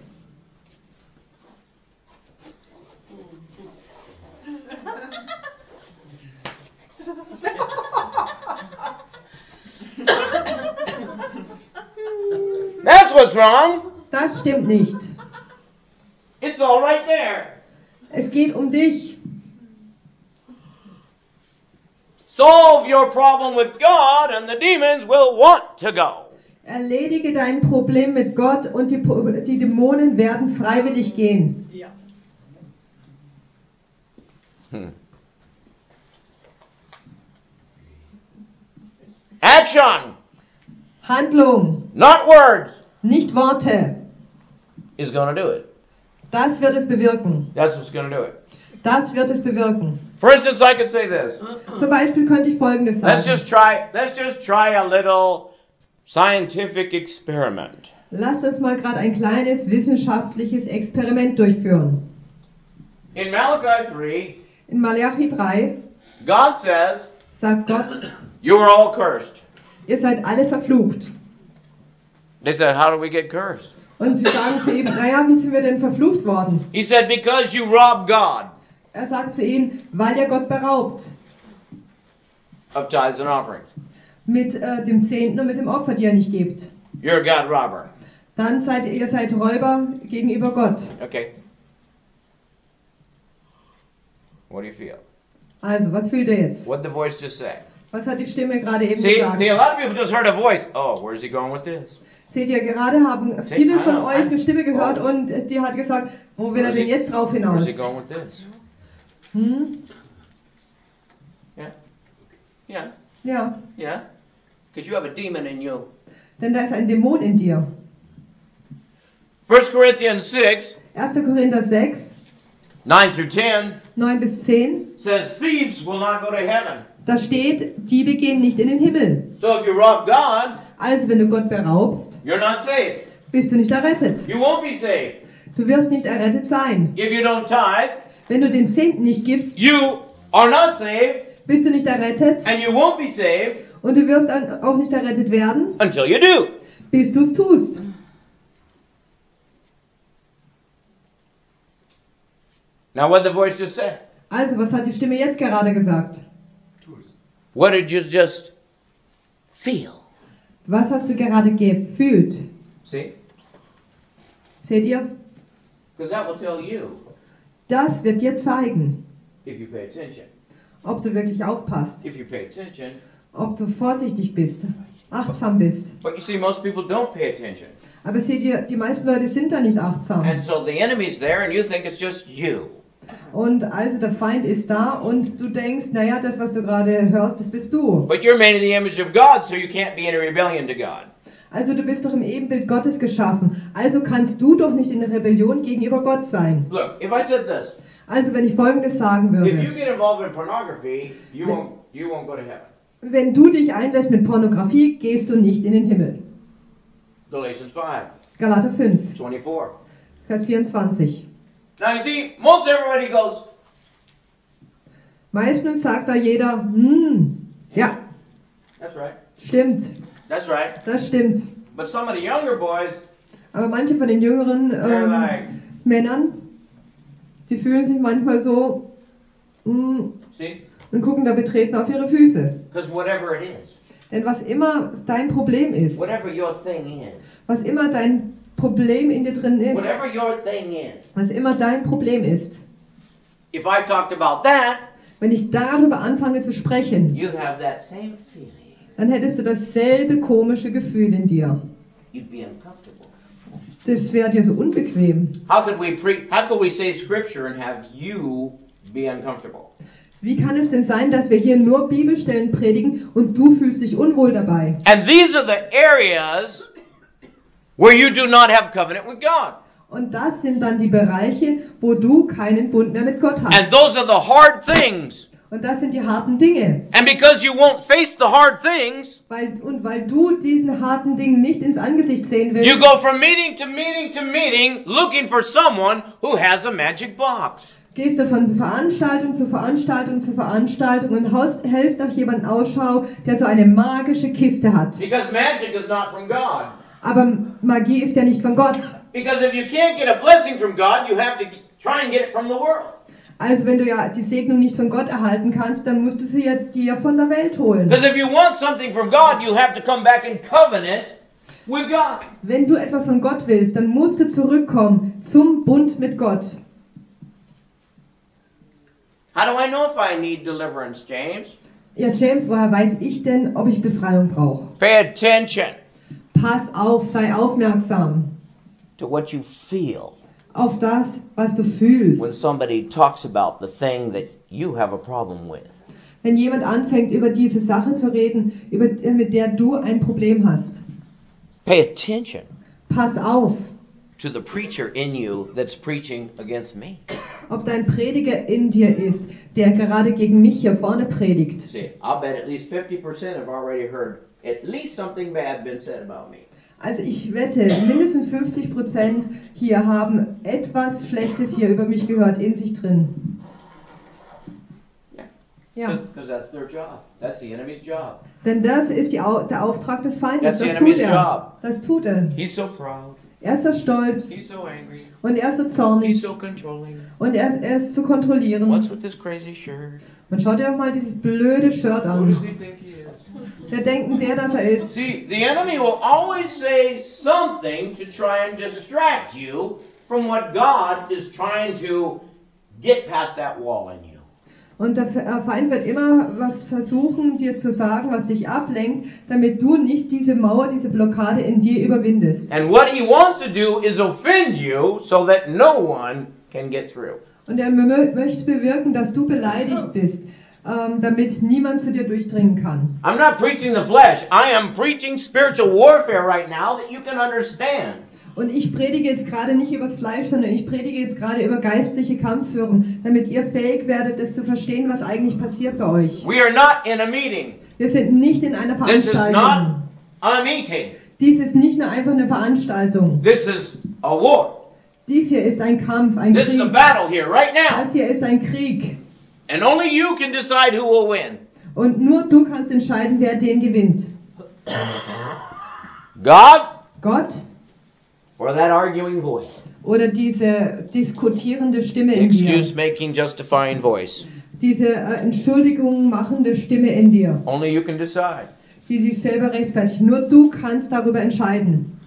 S1: That's what's wrong.
S3: Das stimmt nicht.
S1: It's all right there.
S3: Es geht um dich.
S1: Solve your problem with God and the demons will want to go.
S3: Erledige dein Problem mit Gott und die Dämonen werden freiwillig gehen.
S2: Ja.
S1: Action,
S3: Handlung,
S1: not words,
S3: nicht Worte.
S1: is going to do it.
S3: Das wird es bewirken.
S1: That's what's going to do it.
S3: Das wird es bewirken.
S1: For instance, I could say this.
S3: Zum Beispiel könnte ich Folgendes
S1: Let's
S3: sagen.
S1: just try a little scientific experiment.
S3: Lasst uns mal gerade ein kleines wissenschaftliches Experiment durchführen.
S1: In Malachi 3,
S3: In Malachi 3
S1: God says,
S3: sagt Gott,
S1: you are all cursed.
S3: ihr seid alle verflucht.
S1: They said, how do we get cursed?
S3: Und sie sagen zu ihm, naja, wie sind wir denn verflucht worden?
S1: He said, because you robbed God
S3: Er sagt zu ihnen, weil ihr Gott beraubt.
S1: of tithes and offerings.
S3: Mit dem Zehnten und mit dem Opfer, die ihr nicht gebt.
S1: You're a God robber.
S3: Dann seid ihr seid Räuber gegenüber Gott.
S1: Okay. What do you feel?
S3: Also, was fühlt ihr jetzt?
S1: What did the voice just say?
S3: Was hat die Stimme gerade eben
S1: See,
S3: gesagt?
S1: a lot of people just heard a voice. Oh, where's he going with this?
S3: Seht ihr, gerade haben viele von euch eine Stimme gehört
S1: Oh.
S3: und die hat gesagt, wo will er
S1: Where's
S3: denn
S1: he-
S3: jetzt drauf hinaus?
S1: Where's he going with this?
S3: Hm?
S1: Yeah. Yeah.
S3: Ja,
S1: Yeah. Because you have a demon in you.
S3: denn da ist ein Dämon in dir.
S1: 1 Corinthians 6,
S3: 1. Korinther 6,
S1: 9 through 10
S3: 9 bis 10,
S1: says thieves will not go to heaven.
S3: da steht, Diebe gehen nicht in den Himmel.
S1: So if you rob God,
S3: Also, wenn du Gott beraubst,
S1: you're not saved.
S3: bist du nicht errettet.
S1: You won't be saved.
S3: Du wirst nicht errettet sein.
S1: If you don't tithe,
S3: Wenn du den Zehnten nicht gibst,
S1: you are not saved,
S3: bist du nicht errettet
S1: and you won't be saved
S3: und du wirst dann auch nicht errettet werden,
S1: until you do.
S3: bis du es tust.
S1: Now what did the voice just say?
S3: Also, was hat die Stimme jetzt gerade gesagt?
S1: What did you just feel?
S3: Was hast du gerade gefühlt?
S1: See?
S3: Seht ihr?
S1: Because that will tell you
S3: Das wird dir zeigen,
S1: if you pay attention.
S3: ob du wirklich aufpasst,
S1: If you pay attention.
S3: ob du vorsichtig bist, achtsam bist.
S1: But you see, most people don't pay attention.
S3: Aber seht ihr, die meisten Leute sind da nicht achtsam.
S1: And so the enemy's there and you think it's just you.
S3: Und also der Feind ist da und du denkst, naja, das, was du gerade hörst, das bist du.
S1: But you're made in the image of God, so you can't be in a rebellion to God.
S3: Also du bist doch im Ebenbild Gottes geschaffen. Also kannst du doch nicht in Rebellion gegenüber Gott sein.
S1: Look, if I said this,
S3: Also wenn ich Folgendes sagen
S1: if you
S3: würde.
S1: get involved in pornography, you won't go to heaven.
S3: Wenn du dich einlässt mit Pornografie, gehst du nicht in den Himmel.
S1: Galatians 5,
S3: Galater 5,
S1: 24.
S3: Vers 24.
S1: Now you see, most everybody goes,
S3: Meistens sagt da jeder, ja,
S1: that's right,
S3: stimmt,
S1: that's right.
S3: das stimmt.
S1: But some of the younger boys,
S3: Aber manche von den jüngeren
S1: they're like,
S3: Männern, die fühlen sich manchmal so
S1: see?
S3: und gucken da betreten auf ihre Füße.
S1: Because whatever it is,
S3: Denn was immer dein Problem ist,
S1: whatever your thing is,
S3: was immer dein Problem in dir drin ist,
S1: whatever your thing is,
S3: was immer dein Problem ist,
S1: if I talked about that,
S3: wenn ich darüber anfange zu sprechen,
S1: you'd have that same feeling.
S3: dann hättest du dasselbe komische Gefühl in dir.
S1: You'd be uncomfortable.
S3: Das wäre dir so unbequem.
S1: How could we say scripture and have you be uncomfortable?
S3: Wie kann es denn sein, dass wir hier nur Bibelstellen predigen und du fühlst dich unwohl dabei?
S1: And these are the areas where you do not have covenant with God.
S3: Und das sind dann die Bereiche, wo du keinen Bund mehr mit Gott
S1: And
S3: hast.
S1: those are the hard things.
S3: Und das sind die harten Dinge.
S1: And because you won't face the hard things,
S3: Weil du diesen harten Dingen nicht ins Angesicht sehen willst,
S1: you go from meeting to meeting to meeting looking for someone who has a magic box.
S3: gehst du von Veranstaltung zu Veranstaltung zu Veranstaltung und hältst nach jemandem Ausschau, der so eine magische Kiste hat.
S1: Because magic is not from God.
S3: Aber Magie ist ja nicht von Gott.
S1: Because if you can't get a blessing from God, you have to try and get it from the world.
S3: Also wenn du ja die Segnung nicht von Gott erhalten kannst, dann musst du sie ja dir von der Welt holen.
S1: Because if you want something from God, you have to come back in covenant with God.
S3: Wenn du etwas von Gott willst, dann musst du zurückkommen zum Bund mit Gott.
S1: How do I know if I need deliverance, James?
S3: Ja, James, woher weiß ich denn, ob ich Befreiung brauche?
S1: Pay attention
S3: Pass auf, sei aufmerksam
S1: to what you feel
S3: auf das, was du fühlst.
S1: when somebody talks about the thing that you have a problem with.
S3: Wenn jemand anfängt, über diese Sache zu reden, mit der du ein Problem hast.
S1: Pay attention
S3: Pass auf,
S1: to the preacher in you that's preaching against me.
S3: ob dein Prediger in dir ist, der gerade gegen mich hier vorne predigt.
S1: See, I'll bet at least 50% have already heard at least something bad been said about me.
S3: Also ich wette, mindestens 50% hier haben etwas Schlechtes hier über mich gehört in sich drin. Ja,
S1: Because that's their job. That's the enemy's job.
S3: denn das ist der Auftrag des Feindes.
S1: That's the
S3: Das tut
S1: enemy's
S3: er.
S1: job.
S3: Das tut er.
S1: He's so proud.
S3: Er ist so stolz
S1: He's so angry.
S3: und er ist so
S1: He's
S3: zornig
S1: so controlling.
S3: und er ist zu kontrollieren.
S1: What's with this crazy shirt?
S3: Und schaut dir doch mal dieses blöde Shirt
S1: Who
S3: an.
S1: does he think he is?
S3: Wer denkt denn der, dass er ist?
S1: See, the enemy will always say something to try and distract you from what God is trying to get past that wall in you.
S3: Und der Feind wird immer was versuchen, dir zu sagen, was dich ablenkt, damit du nicht diese Mauer, diese Blockade in dir überwindest.
S1: And what he wants to do is offend you so that no one can get through.
S3: Und er möchte bewirken, dass du beleidigt bist, damit niemand zu dir durchdringen kann.
S1: I'm not preaching the flesh. I am preaching spiritual warfare right now that you can understand.
S3: Und ich predige jetzt gerade nicht über das Fleisch, sondern ich predige jetzt gerade über geistliche Kampfführung, damit ihr fähig werdet, das zu verstehen, was eigentlich passiert bei euch.
S1: We are not in a meeting.
S3: Wir sind nicht in einer
S1: This is not
S3: Veranstaltung.
S1: a meeting.
S3: Dies ist nicht nur einfach eine Veranstaltung.
S1: This is a war.
S3: Dies hier ist ein Kampf, ein
S1: This is a
S3: Krieg.
S1: battle here right now.
S3: Das hier ist ein Krieg.
S1: And only you can decide who will win.
S3: Und nur du kannst entscheiden, wer den gewinnt.
S1: God
S3: Gott
S1: or that arguing voice.
S3: oder diese diskutierende Stimme in dir.
S1: Excuse making justifying voice.
S3: Diese Entschuldigung machende Stimme in dir,
S1: Only you can decide.
S3: die sich selber rechtfertigt. Nur du kannst darüber entscheiden.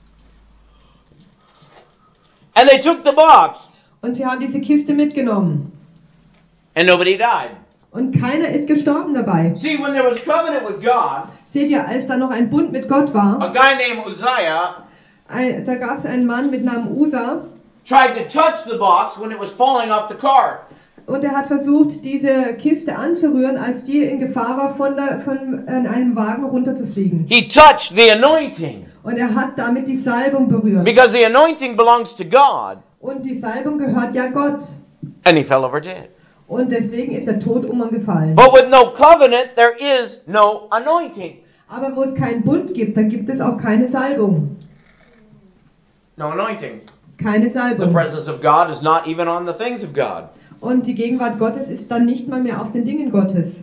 S1: And they took the box
S3: Und sie haben diese Kiste mitgenommen.
S1: and nobody died.
S3: Und keiner ist gestorben dabei.
S1: See, when there was covenant with God,
S3: Seht ihr, als da noch ein Bund mit Gott
S1: a
S3: war,
S1: guy named Uzziah
S3: da gab es einen Mann mit Namen Usa
S1: tried to touch the box when it was falling off the cart.
S3: und er hat versucht, diese Kiste anzurühren, als die in Gefahr war, von einem Wagen runterzufliegen.
S1: He touched the anointing
S3: Und er hat damit die Salbung berührt.
S1: because the anointing belongs to God,
S3: Und die Salbung gehört ja Gott.
S1: and he fell over dead.
S3: Und deswegen ist er tot umgefallen.
S1: But with no covenant, there is no anointing.
S3: Aber wo es keinen Bund gibt, da gibt es auch keine Salbung.
S1: No anointing.
S3: Keine
S1: The
S3: Salbung.
S1: presence of God is not even on the things of God.
S3: Und die Gegenwart Gottes ist dann nicht mal mehr auf den Dingen Gottes.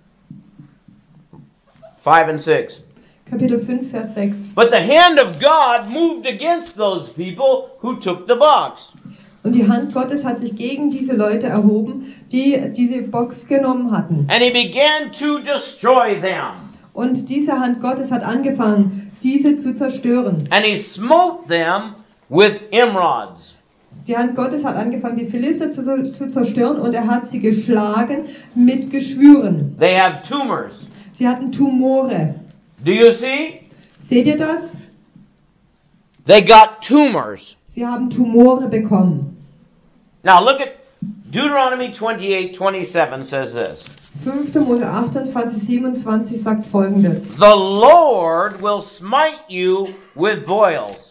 S1: 5 and 6.
S3: Kapitel 5, Vers 6.
S1: But the hand of God moved against those people who took the box.
S3: Und die Hand Gottes hat sich gegen diese Leute erhoben, die diese Box genommen hatten.
S1: And he began to destroy them.
S3: Und diese Hand Gottes hat angefangen, diese zu zerstören.
S1: And he smote them with emerods.
S3: Die Hand Gottes hat angefangen, die Philister zu zerstören und er hat sie geschlagen mit Geschwüren.
S1: They have tumors.
S3: Sie hatten Tumore.
S1: Do you see?
S3: Seht ihr das?
S1: They got tumors.
S3: Sie haben Tumore bekommen.
S1: Now look at Deuteronomy 28:27 says this.
S3: 5. Mose 28, 27 sagt folgendes.
S1: The Lord will smite you with boils.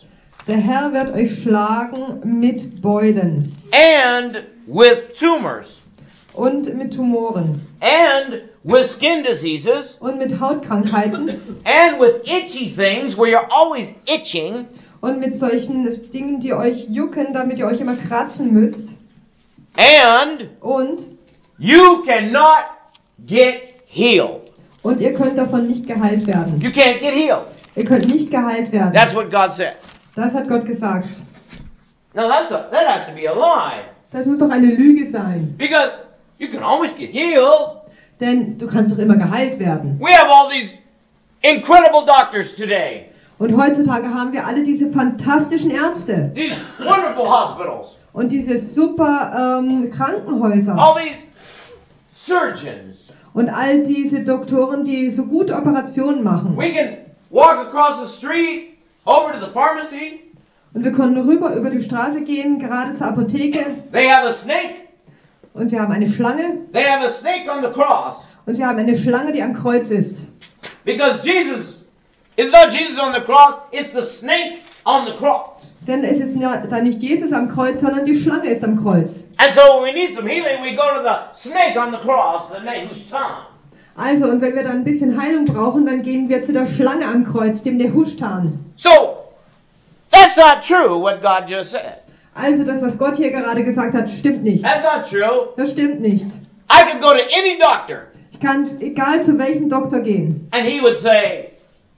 S3: Der Herr wird euch schlagen mit Beulen
S1: and with tumors,
S3: und mit Tumoren
S1: and with skin diseases,
S3: und mit Hautkrankheiten
S1: and with itchy things where you're always itching,
S3: und mit solchen Dingen, die euch jucken, damit ihr euch immer kratzen müsst.
S1: and
S3: Und
S1: you cannot get healed.
S3: ihr könnt davon nicht geheilt werden.
S1: You can't get healed.
S3: Ihr könnt nicht geheilt werden.
S1: That's what God said.
S3: Das hat Gott gesagt.
S1: Now that has to be a lie.
S3: Das muss doch eine Lüge sein.
S1: Because you can always get healed.
S3: Denn du kannst doch immer geheilt werden.
S1: We have all these incredible doctors today.
S3: Und heutzutage haben wir alle diese fantastischen Ärzte
S1: These wonderful hospitals.
S3: und diese super Krankenhäuser
S1: All these surgeons.
S3: und all diese Doktoren, die so gute Operationen machen.
S1: We can walk across the street, over to the pharmacy.
S3: Und wir können rüber über die Straße gehen, gerade zur Apotheke,
S1: They have a snake.
S3: und sie haben eine Schlange
S1: They have a snake on the cross.
S3: und sie haben eine Schlange, die am Kreuz ist.
S1: Because it's not Jesus on the cross, it's the snake on the cross.
S3: Denn es ist da nicht Jesus am Kreuz, sondern die Schlange ist am Kreuz.
S1: And so when we need some healing, we go to the snake on the cross, the Nehushtan.
S3: Also, und wenn wir dann ein bisschen Heilung brauchen, dann gehen wir zu der Schlange am Kreuz, dem Nehushtan.
S1: So, that's not true what God just said.
S3: Also, das, was Gott hier gerade gesagt hat, stimmt nicht.
S1: That's not true.
S3: Das stimmt nicht.
S1: I could go to any doctor
S3: Ich kann egal zu welchem Doktor gehen.
S1: and he would say,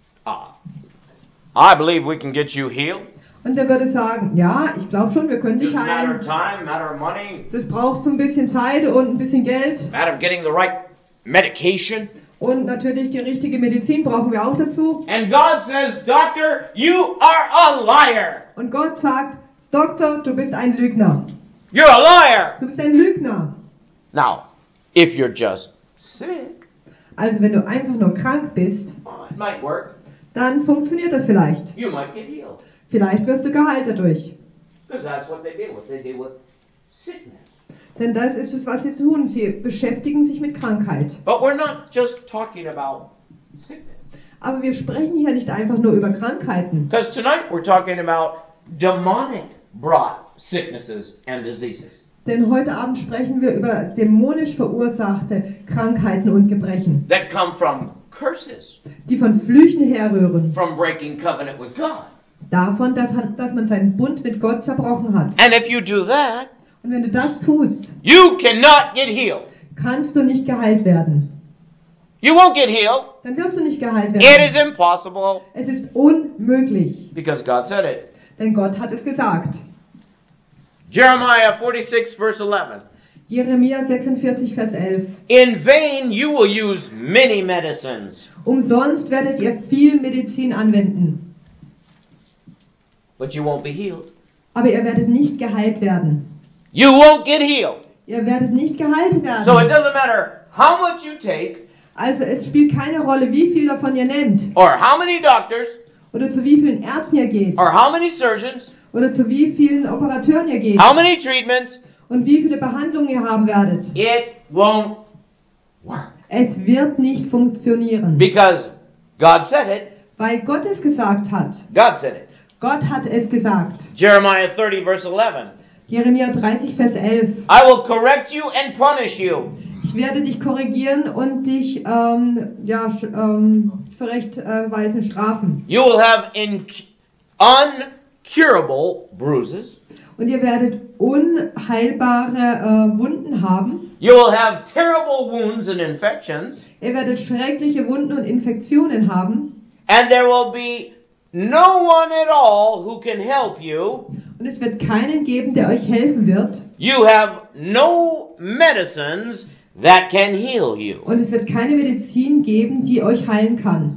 S1: I believe we can get you healed.
S3: Und der würde sagen, ja, ich glaube schon, wir können
S1: Just
S3: dich
S1: a matter
S3: heilen.
S1: of time, matter of money,
S3: Das braucht so ein bisschen Zeit und ein bisschen Geld.
S1: matter of getting the right medication.
S3: Und natürlich die richtige Medizin brauchen wir auch dazu.
S1: And God says, Doctor, you are a liar.
S3: Und Gott sagt, Doktor, du bist ein Lügner.
S1: You're a liar.
S3: Du bist ein Lügner.
S1: Now, if you're just sick,
S3: Also wenn du einfach nur krank bist,
S1: it might work.
S3: dann funktioniert das vielleicht.
S1: You might get healed.
S3: Vielleicht wirst du geheilt dadurch.
S1: Because that's what they deal with. They deal with sickness.
S3: Denn das ist es, was sie tun. Sie beschäftigen sich mit Krankheit.
S1: But we're not just talking about sickness.
S3: Aber wir sprechen hier nicht einfach nur über Krankheiten.
S1: Because tonight we're talking about demonic brought sicknesses and diseases.
S3: Denn heute Abend sprechen wir über dämonisch verursachte Krankheiten und Gebrechen,
S1: That come from curses,
S3: die von Flüchen herrühren.
S1: from breaking covenant with God.
S3: Davon, dass man seinen Bund mit Gott zerbrochen hat.
S1: And if you do that,
S3: Und wenn du das tust,
S1: you cannot get healed.
S3: kannst du nicht geheilt werden.
S1: You won't get healed.
S3: Dann wirst du nicht geheilt
S1: It
S3: werden.
S1: is impossible
S3: Es ist unmöglich,
S1: because God said it.
S3: denn Gott hat es gesagt.
S1: Jeremiah 46 verse 11.
S3: Jeremia 46, Vers 11.
S1: In vain you will use many medicines,
S3: Umsonst werdet ihr viel Medizin anwenden,
S1: but you won't be healed.
S3: aber ihr werdet nicht geheilt werden.
S1: You won't get healed.
S3: Ihr werdet nicht geheilt
S1: So it
S3: werden.
S1: doesn't matter how much you take
S3: Also es spielt keine Rolle, wie viel davon ihr nehmt,
S1: or how many doctors
S3: oder zu wie vielen Ärzten ihr geht,
S1: or how many surgeons,
S3: oder zu wie vielen Operateuren ihr geht
S1: how many treatments,
S3: und wie viele Behandlungen ihr haben werdet.
S1: it won't work.
S3: Es wird nicht funktionieren,
S1: Because God said it.
S3: weil Gott es gesagt hat.
S1: God said it.
S3: Gott hat es gesagt.
S1: Jeremiah 30 verse 11.
S3: Jeremia 30, Vers 11.
S1: I will correct you and punish you.
S3: Ich werde dich korrigieren und dich zurechtweisen, strafen.
S1: You will have uncurable bruises.
S3: Und ihr werdet unheilbare Wunden haben.
S1: You will have terrible wounds and infections.
S3: Ihr werdet schreckliche Wunden und Infektionen haben.
S1: And there will be no one at all who can help you.
S3: Und es wird keinen geben, der euch helfen wird.
S1: You have no medicines that can heal you.
S3: Und es wird keine Medizin geben, die euch heilen kann.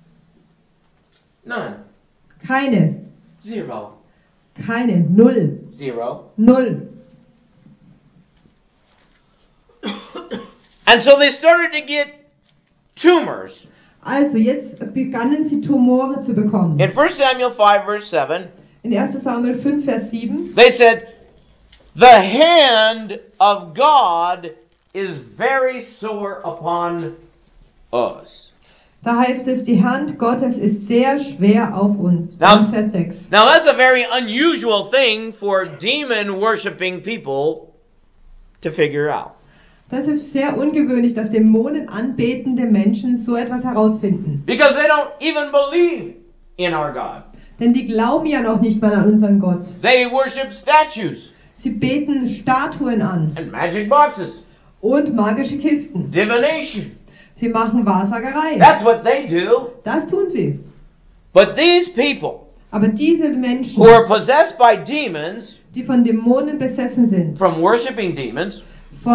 S1: None.
S3: Keine.
S1: Zero.
S3: Keine. Null.
S1: Zero.
S3: Null.
S1: And so they started to get tumors.
S3: Also jetzt begannen sie Tumore zu bekommen.
S1: In 1 Samuel 5 verse 7,
S3: In 1. Samuel 5, Vers 7.
S1: they said, the hand of God is very sore upon us.
S3: Da heißt es, die Hand Gottes ist sehr schwer auf uns.
S1: Now-
S3: Vers 6.
S1: Now that's a very unusual thing for demon-worshipping people to figure out.
S3: Das ist sehr ungewöhnlich, dass Dämonen anbetende Menschen so etwas herausfinden.
S1: Because they don't even believe in our God.
S3: Denn die glauben ja noch nicht mal an unseren Gott.
S1: They worship statues
S3: Sie beten Statuen an
S1: and magic boxes,
S3: und magische Kisten.
S1: divination.
S3: Sie machen Wahrsagerei.
S1: That's what they do.
S3: Das tun sie.
S1: But these people
S3: Aber diese Menschen,
S1: who are possessed by demons,
S3: die von Dämonen besessen sind,
S1: from worshiping demons,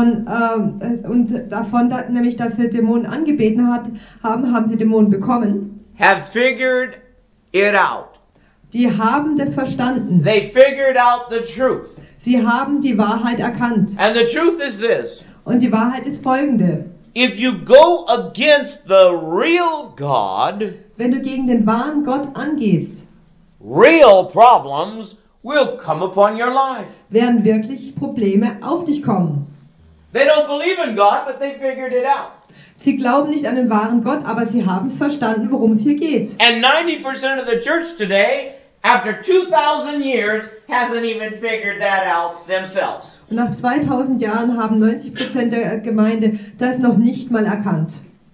S3: nämlich dass sie Dämonen angebeten haben sie Dämonen bekommen.
S1: have figured it out.
S3: Die haben das verstanden.
S1: They figured out the truth.
S3: Sie haben die Wahrheit erkannt.
S1: And the truth is this.
S3: Und die Wahrheit ist folgende.
S1: If you go against the real God,
S3: Wenn du gegen den wahren Gott angehst,
S1: real problems will come upon your life.
S3: werden wirklich Probleme auf dich kommen.
S1: They don't believe in God, but they figured it out.
S3: Sie glauben nicht an den wahren Gott, aber sie haben es verstanden, worum es hier geht.
S1: And 90% of the church today, after 2,000 years, hasn't even figured that out themselves.
S3: Und nach 2000 Jahren haben 90% der Gemeinde das noch nicht mal erkannt.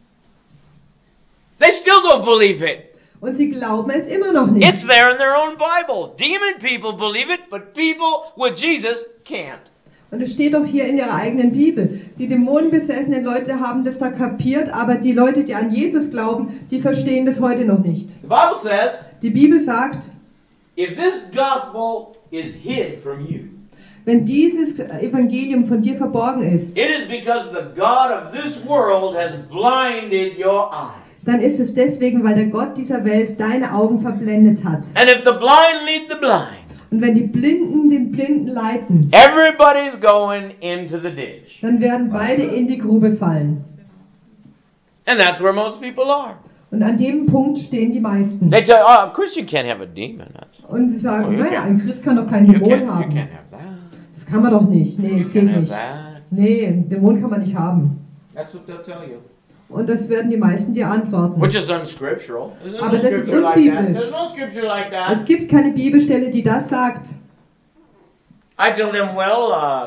S1: They still don't believe it.
S3: Und sie glauben es immer noch nicht.
S1: It's there in their own Bible. Demon people believe it, but people with Jesus can't.
S3: Und es steht doch hier in ihrer eigenen Bibel. Die dämonenbesessenen Leute haben das da kapiert, aber die Leute, die an Jesus glauben, die verstehen das heute noch nicht.
S1: The Bible says,
S3: Die Bibel sagt,
S1: if this gospel is hid from you,
S3: wenn dieses Evangelium von dir verborgen ist,
S1: it is because the God of this world has blinded your eyes.
S3: dann ist es deswegen, weil der Gott dieser Welt deine Augen verblendet hat.
S1: And if the blind lead the blind,
S3: Und wenn die Blinden den Blinden leiten,
S1: everybody's going into the ditch.
S3: dann werden beide in die Grube fallen.
S1: And that's where most people are.
S3: Und an dem Punkt stehen die meisten.
S1: They tell you, oh, a Christian can't have a demon.
S3: Und sie
S1: Oh,
S3: sagen,
S1: you
S3: naja,
S1: can't-
S3: ein Christ kann doch keinen
S1: You
S3: Dämon
S1: can't
S3: haben.
S1: have that.
S3: Das kann man doch nicht. Nee,
S1: You
S3: das geht
S1: can't have
S3: nicht.
S1: that.
S3: Nee, einen Dämon kann man nicht haben.
S1: That's what they'll tell you.
S3: Und das werden die meisten dir antworten.
S1: Which is unscriptural. There's no
S3: Aber das ist
S1: scripture like that.
S3: unbiblisch.
S1: There's no scripture like
S3: Es
S1: that.
S3: gibt keine Bibelstelle, die das sagt.
S1: I tell them, well,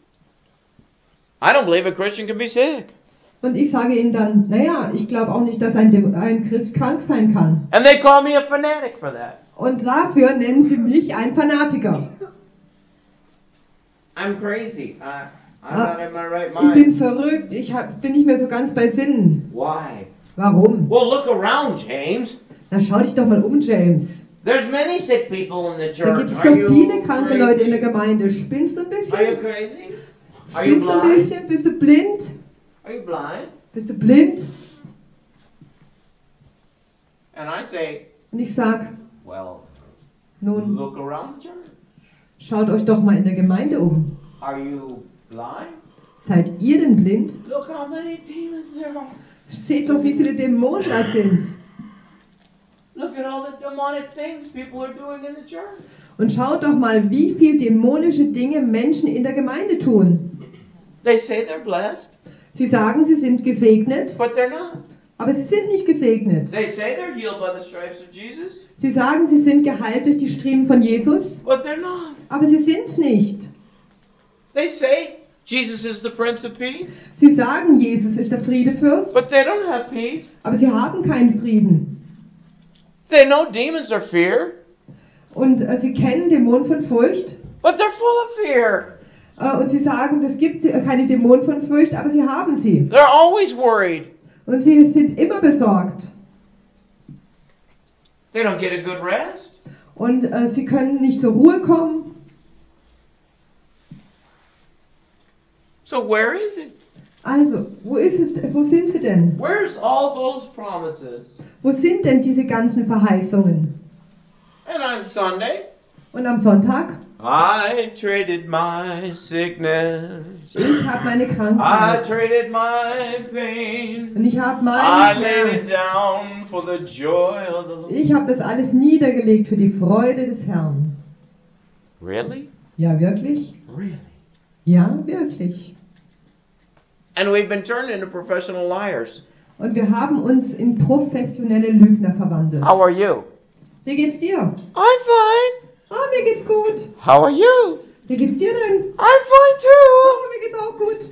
S1: I don't believe a Christian can be sick.
S3: Und ich sage ihnen dann, naja, ich glaube auch nicht, dass ein Christ krank sein kann.
S1: And they call me a fanatic for that.
S3: Und dafür nennen sie mich einen Fanatiker.
S1: I'm crazy. I'm not in my right
S3: Ich bin
S1: mind.
S3: verrückt, bin nicht mehr so ganz bei Sinnen.
S1: Why?
S3: Warum?
S1: Well, look around, James.
S3: Na schau dich doch mal um, James.
S1: There's many sick people in the
S3: Da
S1: church.
S3: gibt es
S1: Are
S3: doch
S1: you
S3: viele kranke Leute in der
S1: crazy?
S3: Gemeinde. Spinnst du ein
S1: Are you
S3: bisschen?
S1: crazy? Are you
S3: Spinnst du ein
S1: blind?
S3: bisschen? Bist du blind?
S1: Are you blind?
S3: Bist du blind?
S1: And I say,
S3: Und ich sag,
S1: well,
S3: nun,
S1: look around the church.
S3: schaut euch doch mal in der Gemeinde um.
S1: Are you blind?
S3: Seid ihr denn blind?
S1: Look how many demons there are.
S3: Seht doch, wie viele Dämonen da sind.
S1: Look at all the demonic things people are doing in the church.
S3: Und schaut doch mal, wie viel dämonische Dinge Menschen in der Gemeinde tun.
S1: They say they're blessed,
S3: Sie sagen, sie sind gesegnet,
S1: but they're not.
S3: aber sie sind nicht gesegnet.
S1: They say they're healed by the stripes of Jesus,
S3: Sie sagen, sie sind geheilt durch die Striemen von Jesus,
S1: but they're not.
S3: aber sie sind's nicht.
S1: They say Jesus is the Prince of Peace,
S3: Sie sagen, Jesus ist der Friedefürst,
S1: but they don't have peace.
S3: aber sie haben keinen Frieden.
S1: They know demons are fear,
S3: Und sie kennen Dämonen von Furcht.
S1: but they're full of fear.
S3: Und sie sagen, es gibt keine Dämonen von Furcht, aber sie haben sie.
S1: They're always worried.
S3: Und sie sind immer besorgt.
S1: They don't get a good rest.
S3: Und sie können nicht zur Ruhe kommen.
S1: So where is it?
S3: Also, wo sind sie denn?
S1: Where's all those promises?
S3: Wo sind denn diese ganzen Verheißungen?
S1: And on Sunday,
S3: Und am Sonntag?
S1: I traded my sickness.
S3: Ich habe meine
S1: I
S3: Krankheit.
S1: traded my pain.
S3: Und ich habe
S1: I
S3: meine
S1: laid it
S3: Schmerz.
S1: down for the joy of the Lord.
S3: Ich habe das alles niedergelegt für die Freude des Herrn.
S1: Really?
S3: Ja, wirklich?
S1: Really?
S3: Ja, wirklich.
S1: And we've been turned into professional liars.
S3: Und wir haben uns in professionelle Lügner verwandelt.
S1: How are you?
S3: Wie geht's dir?
S1: I'm fine.
S3: Mir geht's gut.
S1: How are you?
S3: Wie geht's dir denn?
S1: I'm fine too.
S3: Mir geht's auch gut.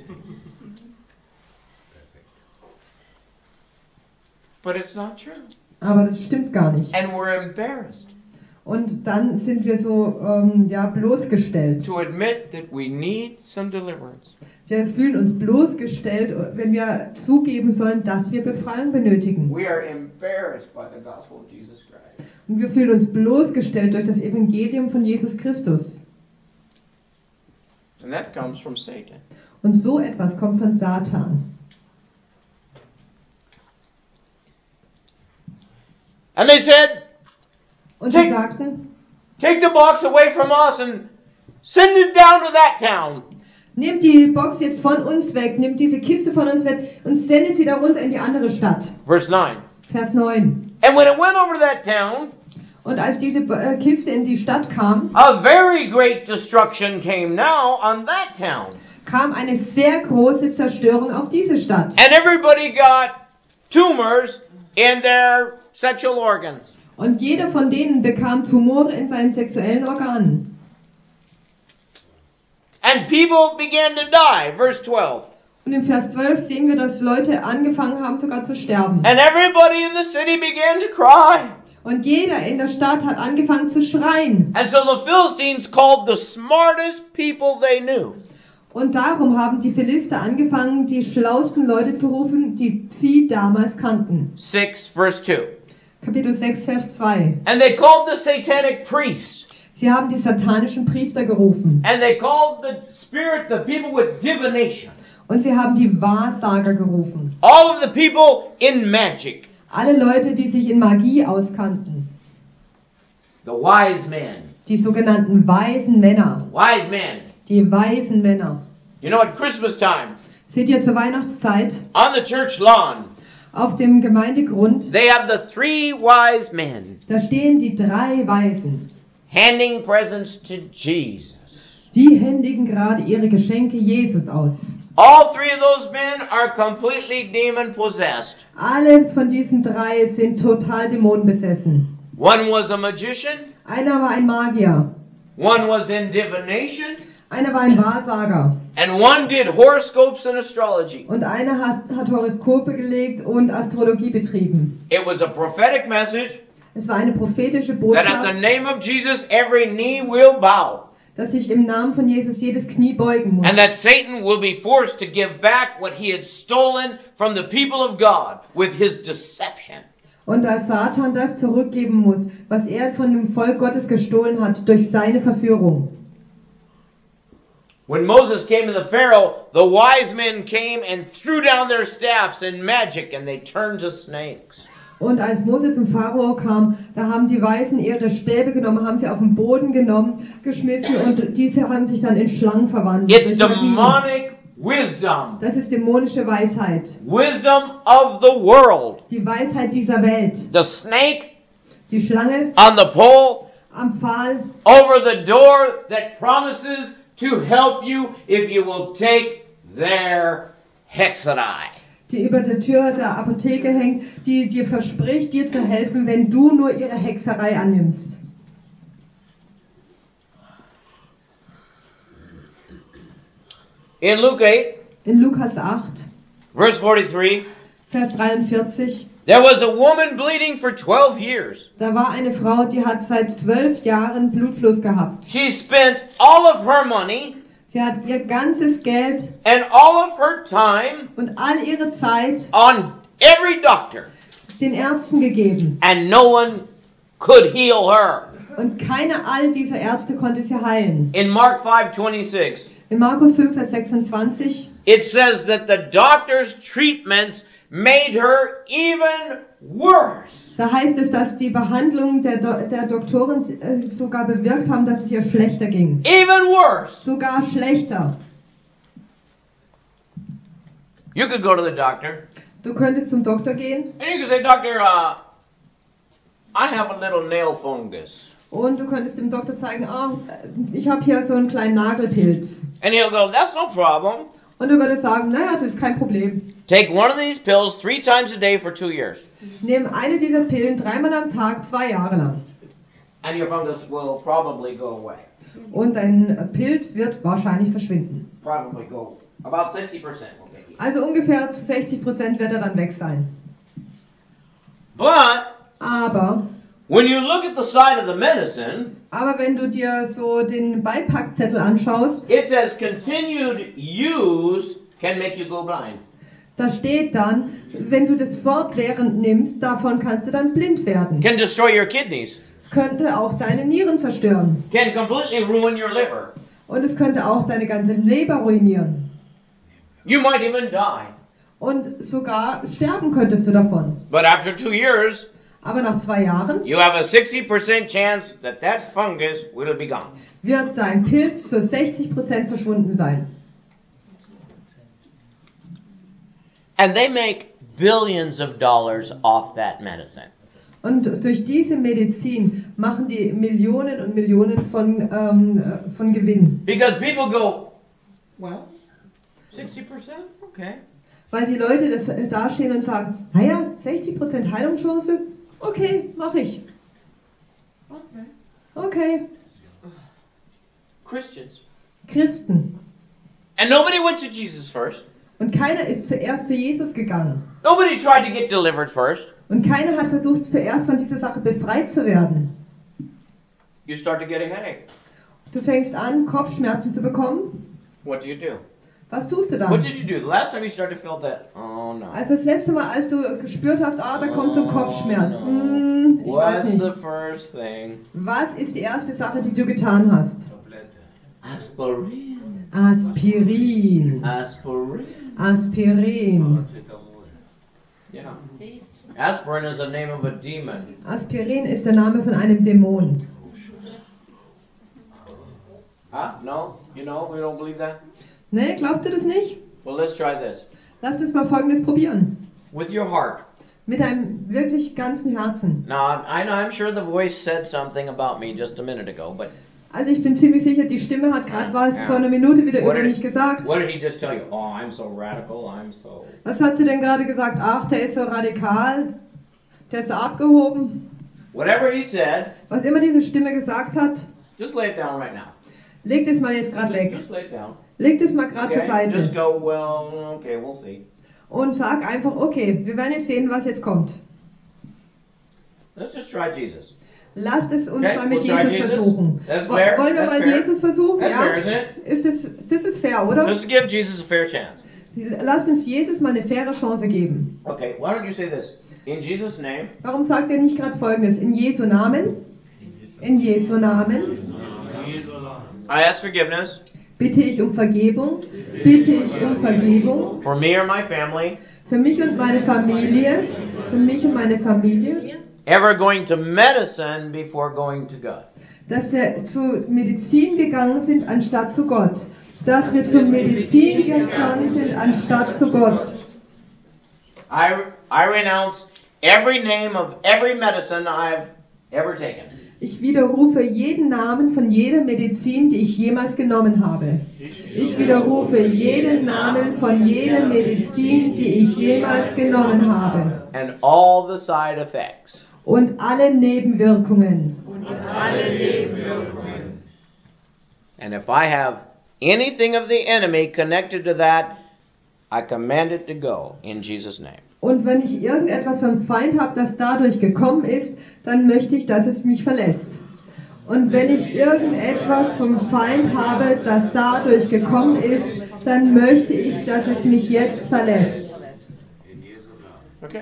S1: But it's not true.
S3: Aber das stimmt gar nicht.
S1: And we're embarrassed
S3: Und dann sind wir so bloßgestellt.
S1: to admit that we need some deliverance.
S3: Wir fühlen uns bloßgestellt, wenn wir zugeben sollen, dass wir Befreiung benötigen.
S1: We are embarrassed by the gospel of Jesus Christ.
S3: Und wir fühlen uns bloßgestellt durch das Evangelium von Jesus Christus.
S1: And that comes from Satan.
S3: Und so etwas kommt von Satan.
S1: And they said,
S3: Und sie sagten,
S1: take the box away from us and send it down to that town.
S3: nehmt die Box jetzt von uns weg, nehmt diese Kiste von uns weg und sendet sie da runter in die andere Stadt.
S1: Verse 9.
S3: Vers 9.
S1: And when it went over to that town,
S3: Und als diese Kiste in die Stadt kam,
S1: a very great destruction came now on that town.
S3: kam eine sehr große Zerstörung auf diese Stadt.
S1: And everybody got tumors in their sexual organs.
S3: Und jeder von denen bekam Tumore in seinen sexuellen Organen.
S1: And people began to die. Verse 12.
S3: Und im Vers 12 sehen wir, dass Leute angefangen haben sogar zu sterben.
S1: And everybody in the city began to cry.
S3: Und jeder in der Stadt hat angefangen zu schreien.
S1: And so the Philistines called the smartest people they knew.
S3: Und darum haben die Philister angefangen, die schlauesten Leute zu rufen, die sie damals kannten.
S1: 6 verse 2.
S3: Kapitel 6, Vers 2.
S1: And they called the satanic priests.
S3: Sie haben die satanischen Priester gerufen.
S1: And they called the people with divination.
S3: Und sie haben die Wahrsager gerufen.
S1: All of the people in magic.
S3: Alle Leute, die sich in Magie auskannten.
S1: The wise men.
S3: Die sogenannten weisen Männer.
S1: Wise men.
S3: Die weisen Männer.
S1: You know, at Christmas time,
S3: Seht ihr zur Weihnachtszeit
S1: on the church lawn,
S3: auf dem Gemeindegrund,
S1: they have the 3 wise men
S3: da stehen die 3 Weisen.
S1: handing presents to Jesus.
S3: Die händigen gerade ihre Geschenke Jesus aus.
S1: All 3 of those men are completely demon possessed.
S3: Alle von diesen 3 sind total dämonenbesessen.
S1: One was a magician,
S3: Einer war ein Magier,
S1: one was in divination,
S3: einer war ein Wahrsager
S1: and one did horoscopes and astrology.
S3: und einer hat Horoskope gelegt und Astrologie betrieben.
S1: It was a prophetic message
S3: Es war eine prophetische
S1: that at the
S3: Botschaft,
S1: name of Jesus every knee will bow,
S3: dass sich im Namen von Jesus jedes Knie beugen muss.
S1: and that Satan will be forced to give back what he had stolen from the people of God with his deception.
S3: Und dass Satan das zurückgeben muss, was er von dem Volk Gottes gestohlen hat durch seine Verführung.
S1: When Moses came to the Pharaoh, the wise men came and threw down their staffs in magic, and they turned to snakes.
S3: Und als Mose zum Pharao kam, da haben die Weisen ihre Stäbe genommen, haben sie auf den Boden genommen, geschmissen und diese haben sich dann in Schlangen verwandelt.
S1: It's
S3: durch Magie.
S1: demonic wisdom.
S3: Das ist dämonische Weisheit.
S1: Wisdom of the world.
S3: Die Weisheit dieser Welt.
S1: The snake
S3: Die Schlange
S1: on the pole
S3: am Pfahl
S1: over the door that promises to help you if you will take their hexadai.
S3: die über der Tür der Apotheke hängt, die dir verspricht, dir zu helfen, wenn du nur ihre Hexerei annimmst.
S1: In Luke 8,
S3: In Lukas 8,
S1: verse 43,
S3: Vers 43,
S1: there was a woman bleeding for 12 years.
S3: da war eine Frau, die hat seit 12 Jahren Blutfluss gehabt.
S1: She spent all of her money
S3: Sie hat ihr ganzes Geld
S1: and all of her time
S3: und all ihre Zeit
S1: on every doctor,
S3: den Ärzten gegeben.
S1: and no one could heal her.
S3: Und keiner all dieser Ärzte konnte sie heilen.
S1: In Mark 5:26,
S3: In Markus 5, Vers 26,
S1: it says that the doctor's treatments made her even worse.
S3: da heißt es, dass die Behandlungen der Doktoren sogar bewirkt haben, dass es ihr schlechter ging.
S1: Even worse.
S3: Sogar schlechter.
S1: You could go to the doctor
S3: Du könntest zum Doktor gehen
S1: and you could say, Doctor, I have a little nail fungus.
S3: und du könntest dem Doktor zeigen, ich habe hier so einen kleinen Nagelpilz.
S1: And he'll go, that's no problem.
S3: Und du würdest sagen, naja, das ist kein Problem.
S1: Take one of these pills 3 times a day for 2 years.
S3: Nimm eine dieser Pillen 3-mal am Tag, 2 Jahre lang.
S1: And your fungus will probably go away.
S3: Und dein Pilz wird wahrscheinlich verschwinden.
S1: Probably go. About 60% will get you.
S3: Also ungefähr zu 60% wird er dann weg sein.
S1: But
S3: Aber
S1: when you look at the side of the medicine,
S3: wenn du dir so den Beipackzettel anschaust,
S1: it says continued use can make you go blind.
S3: da steht dann, wenn du das fortwährend nimmst, davon kannst du dann blind werden.
S1: Can destroy your kidneys.
S3: Es könnte auch deine Nieren zerstören.
S1: Can completely ruin your liver.
S3: Und es könnte auch deine ganze Leber ruinieren.
S1: You might even die.
S3: Und sogar sterben könntest du davon.
S1: But after 2 years,
S3: Aber nach 2 Jahren
S1: you have a 60% chance that that fungus will be gone.
S3: wird dein Pilz zu 60% verschwunden sein.
S1: And they make billions of dollars off that medicine.
S3: Und durch diese Medizin machen die Millionen und Millionen von Gewinn.
S1: Because people go, well, 60%? Okay.
S3: Weil die Leute das dastehen und sagen, naja, 60% Heilungschance? Okay, mache ich. Okay.
S1: Christians.
S3: Christen.
S1: And nobody went to Jesus first.
S3: Und keiner ist zuerst zu Jesus gegangen.
S1: Nobody tried to get delivered first.
S3: Und keiner hat versucht, zuerst von dieser Sache befreit zu werden.
S1: You start to get a headache.
S3: Du fängst an, Kopfschmerzen zu bekommen.
S1: What do you do?
S3: Was tust du
S1: What
S3: dann?
S1: did you do? The last time you started to feel that? Oh no.
S3: Also das letzte Mal, als du gespürt hast, da kommt so ein Kopfschmerz. Ich weiß
S1: What's the
S3: nicht.
S1: first thing?
S3: Was ist die erste Sache, die du getan hast?
S1: Aspirin.
S3: Aspirin.
S1: Aspirin.
S3: Aspirin.
S1: Yeah. Aspirin is the name of a demon.
S3: Aspirin ist der Name von einem Dämon.
S1: Huh? No? You know? We don't believe that?
S3: Ne, glaubst du das nicht?
S1: Well, let's try this.
S3: Lass uns mal Folgendes probieren.
S1: With your heart.
S3: Mit deinem wirklich ganzen Herzen.
S1: Now, I'm sure the voice said something about me just a minute ago, but
S3: Also ich bin ziemlich sicher, die Stimme hat gerade was vor einer Minute wieder
S1: What
S3: über
S1: did-
S3: mich gesagt.
S1: what did he just tell you? Oh, I'm so radical. I'm so.
S3: Was hat sie denn gerade gesagt? Ach, der ist so radikal. Der ist so abgehoben.
S1: Whatever he said,
S3: Was immer diese Stimme gesagt hat,
S1: just lay it down right now.
S3: legt es mal jetzt gerade weg.
S1: Just lay it down.
S3: Legt es mal gerade zur
S1: Okay? Just
S3: Seite.
S1: go, well, okay, we'll see.
S3: Und sag einfach, okay, wir werden jetzt sehen, was jetzt kommt.
S1: Let's just try Jesus.
S3: Lasst es uns
S1: Okay,
S3: mal mit
S1: we'll try
S3: Jesus
S1: Jesus.
S3: versuchen.
S1: That's fair.
S3: Wollen wir
S1: That's
S3: mal
S1: fair.
S3: Jesus versuchen?
S1: That's
S3: Ja.
S1: fair, isn't it?
S3: Das ist fair, oder?
S1: Let's give Jesus a fair chance.
S3: Lasst uns Jesus mal eine faire Chance geben.
S1: Okay, why don't you say this? In Jesus' name,
S3: Warum sagt er nicht gerade Folgendes? In Jesu Namen? In Jesu Namen
S1: I ask forgiveness
S3: bitte ich um Vergebung. Bitte ich um Vergebung.
S1: for me or my family,
S3: Für mich und meine Familie. Für mich und meine Familie.
S1: ever going to medicine before going to God.
S3: Dass wir zu Medizin gegangen sind, anstatt zu Gott. Dass wir zur Medizin gegangen sind, anstatt zu Gott.
S1: I renounce every name of every medicine I've ever taken.
S3: Ich widerrufe jeden Namen von jeder Medizin, die ich jemals genommen habe. Ich widerrufe jeden Namen von jeder Medizin, die ich jemals genommen habe.
S1: And all the side effects.
S3: Und alle Nebenwirkungen.
S1: And if I have anything of the enemy connected to that, I command it to go in Jesus' name.
S3: Und wenn ich irgendetwas vom Feind habe, das dadurch gekommen ist, dann möchte ich, dass es mich verlässt. Und wenn ich irgendetwas vom Feind habe, das dadurch gekommen ist, dann möchte ich, dass es mich jetzt verlässt.
S1: Okay.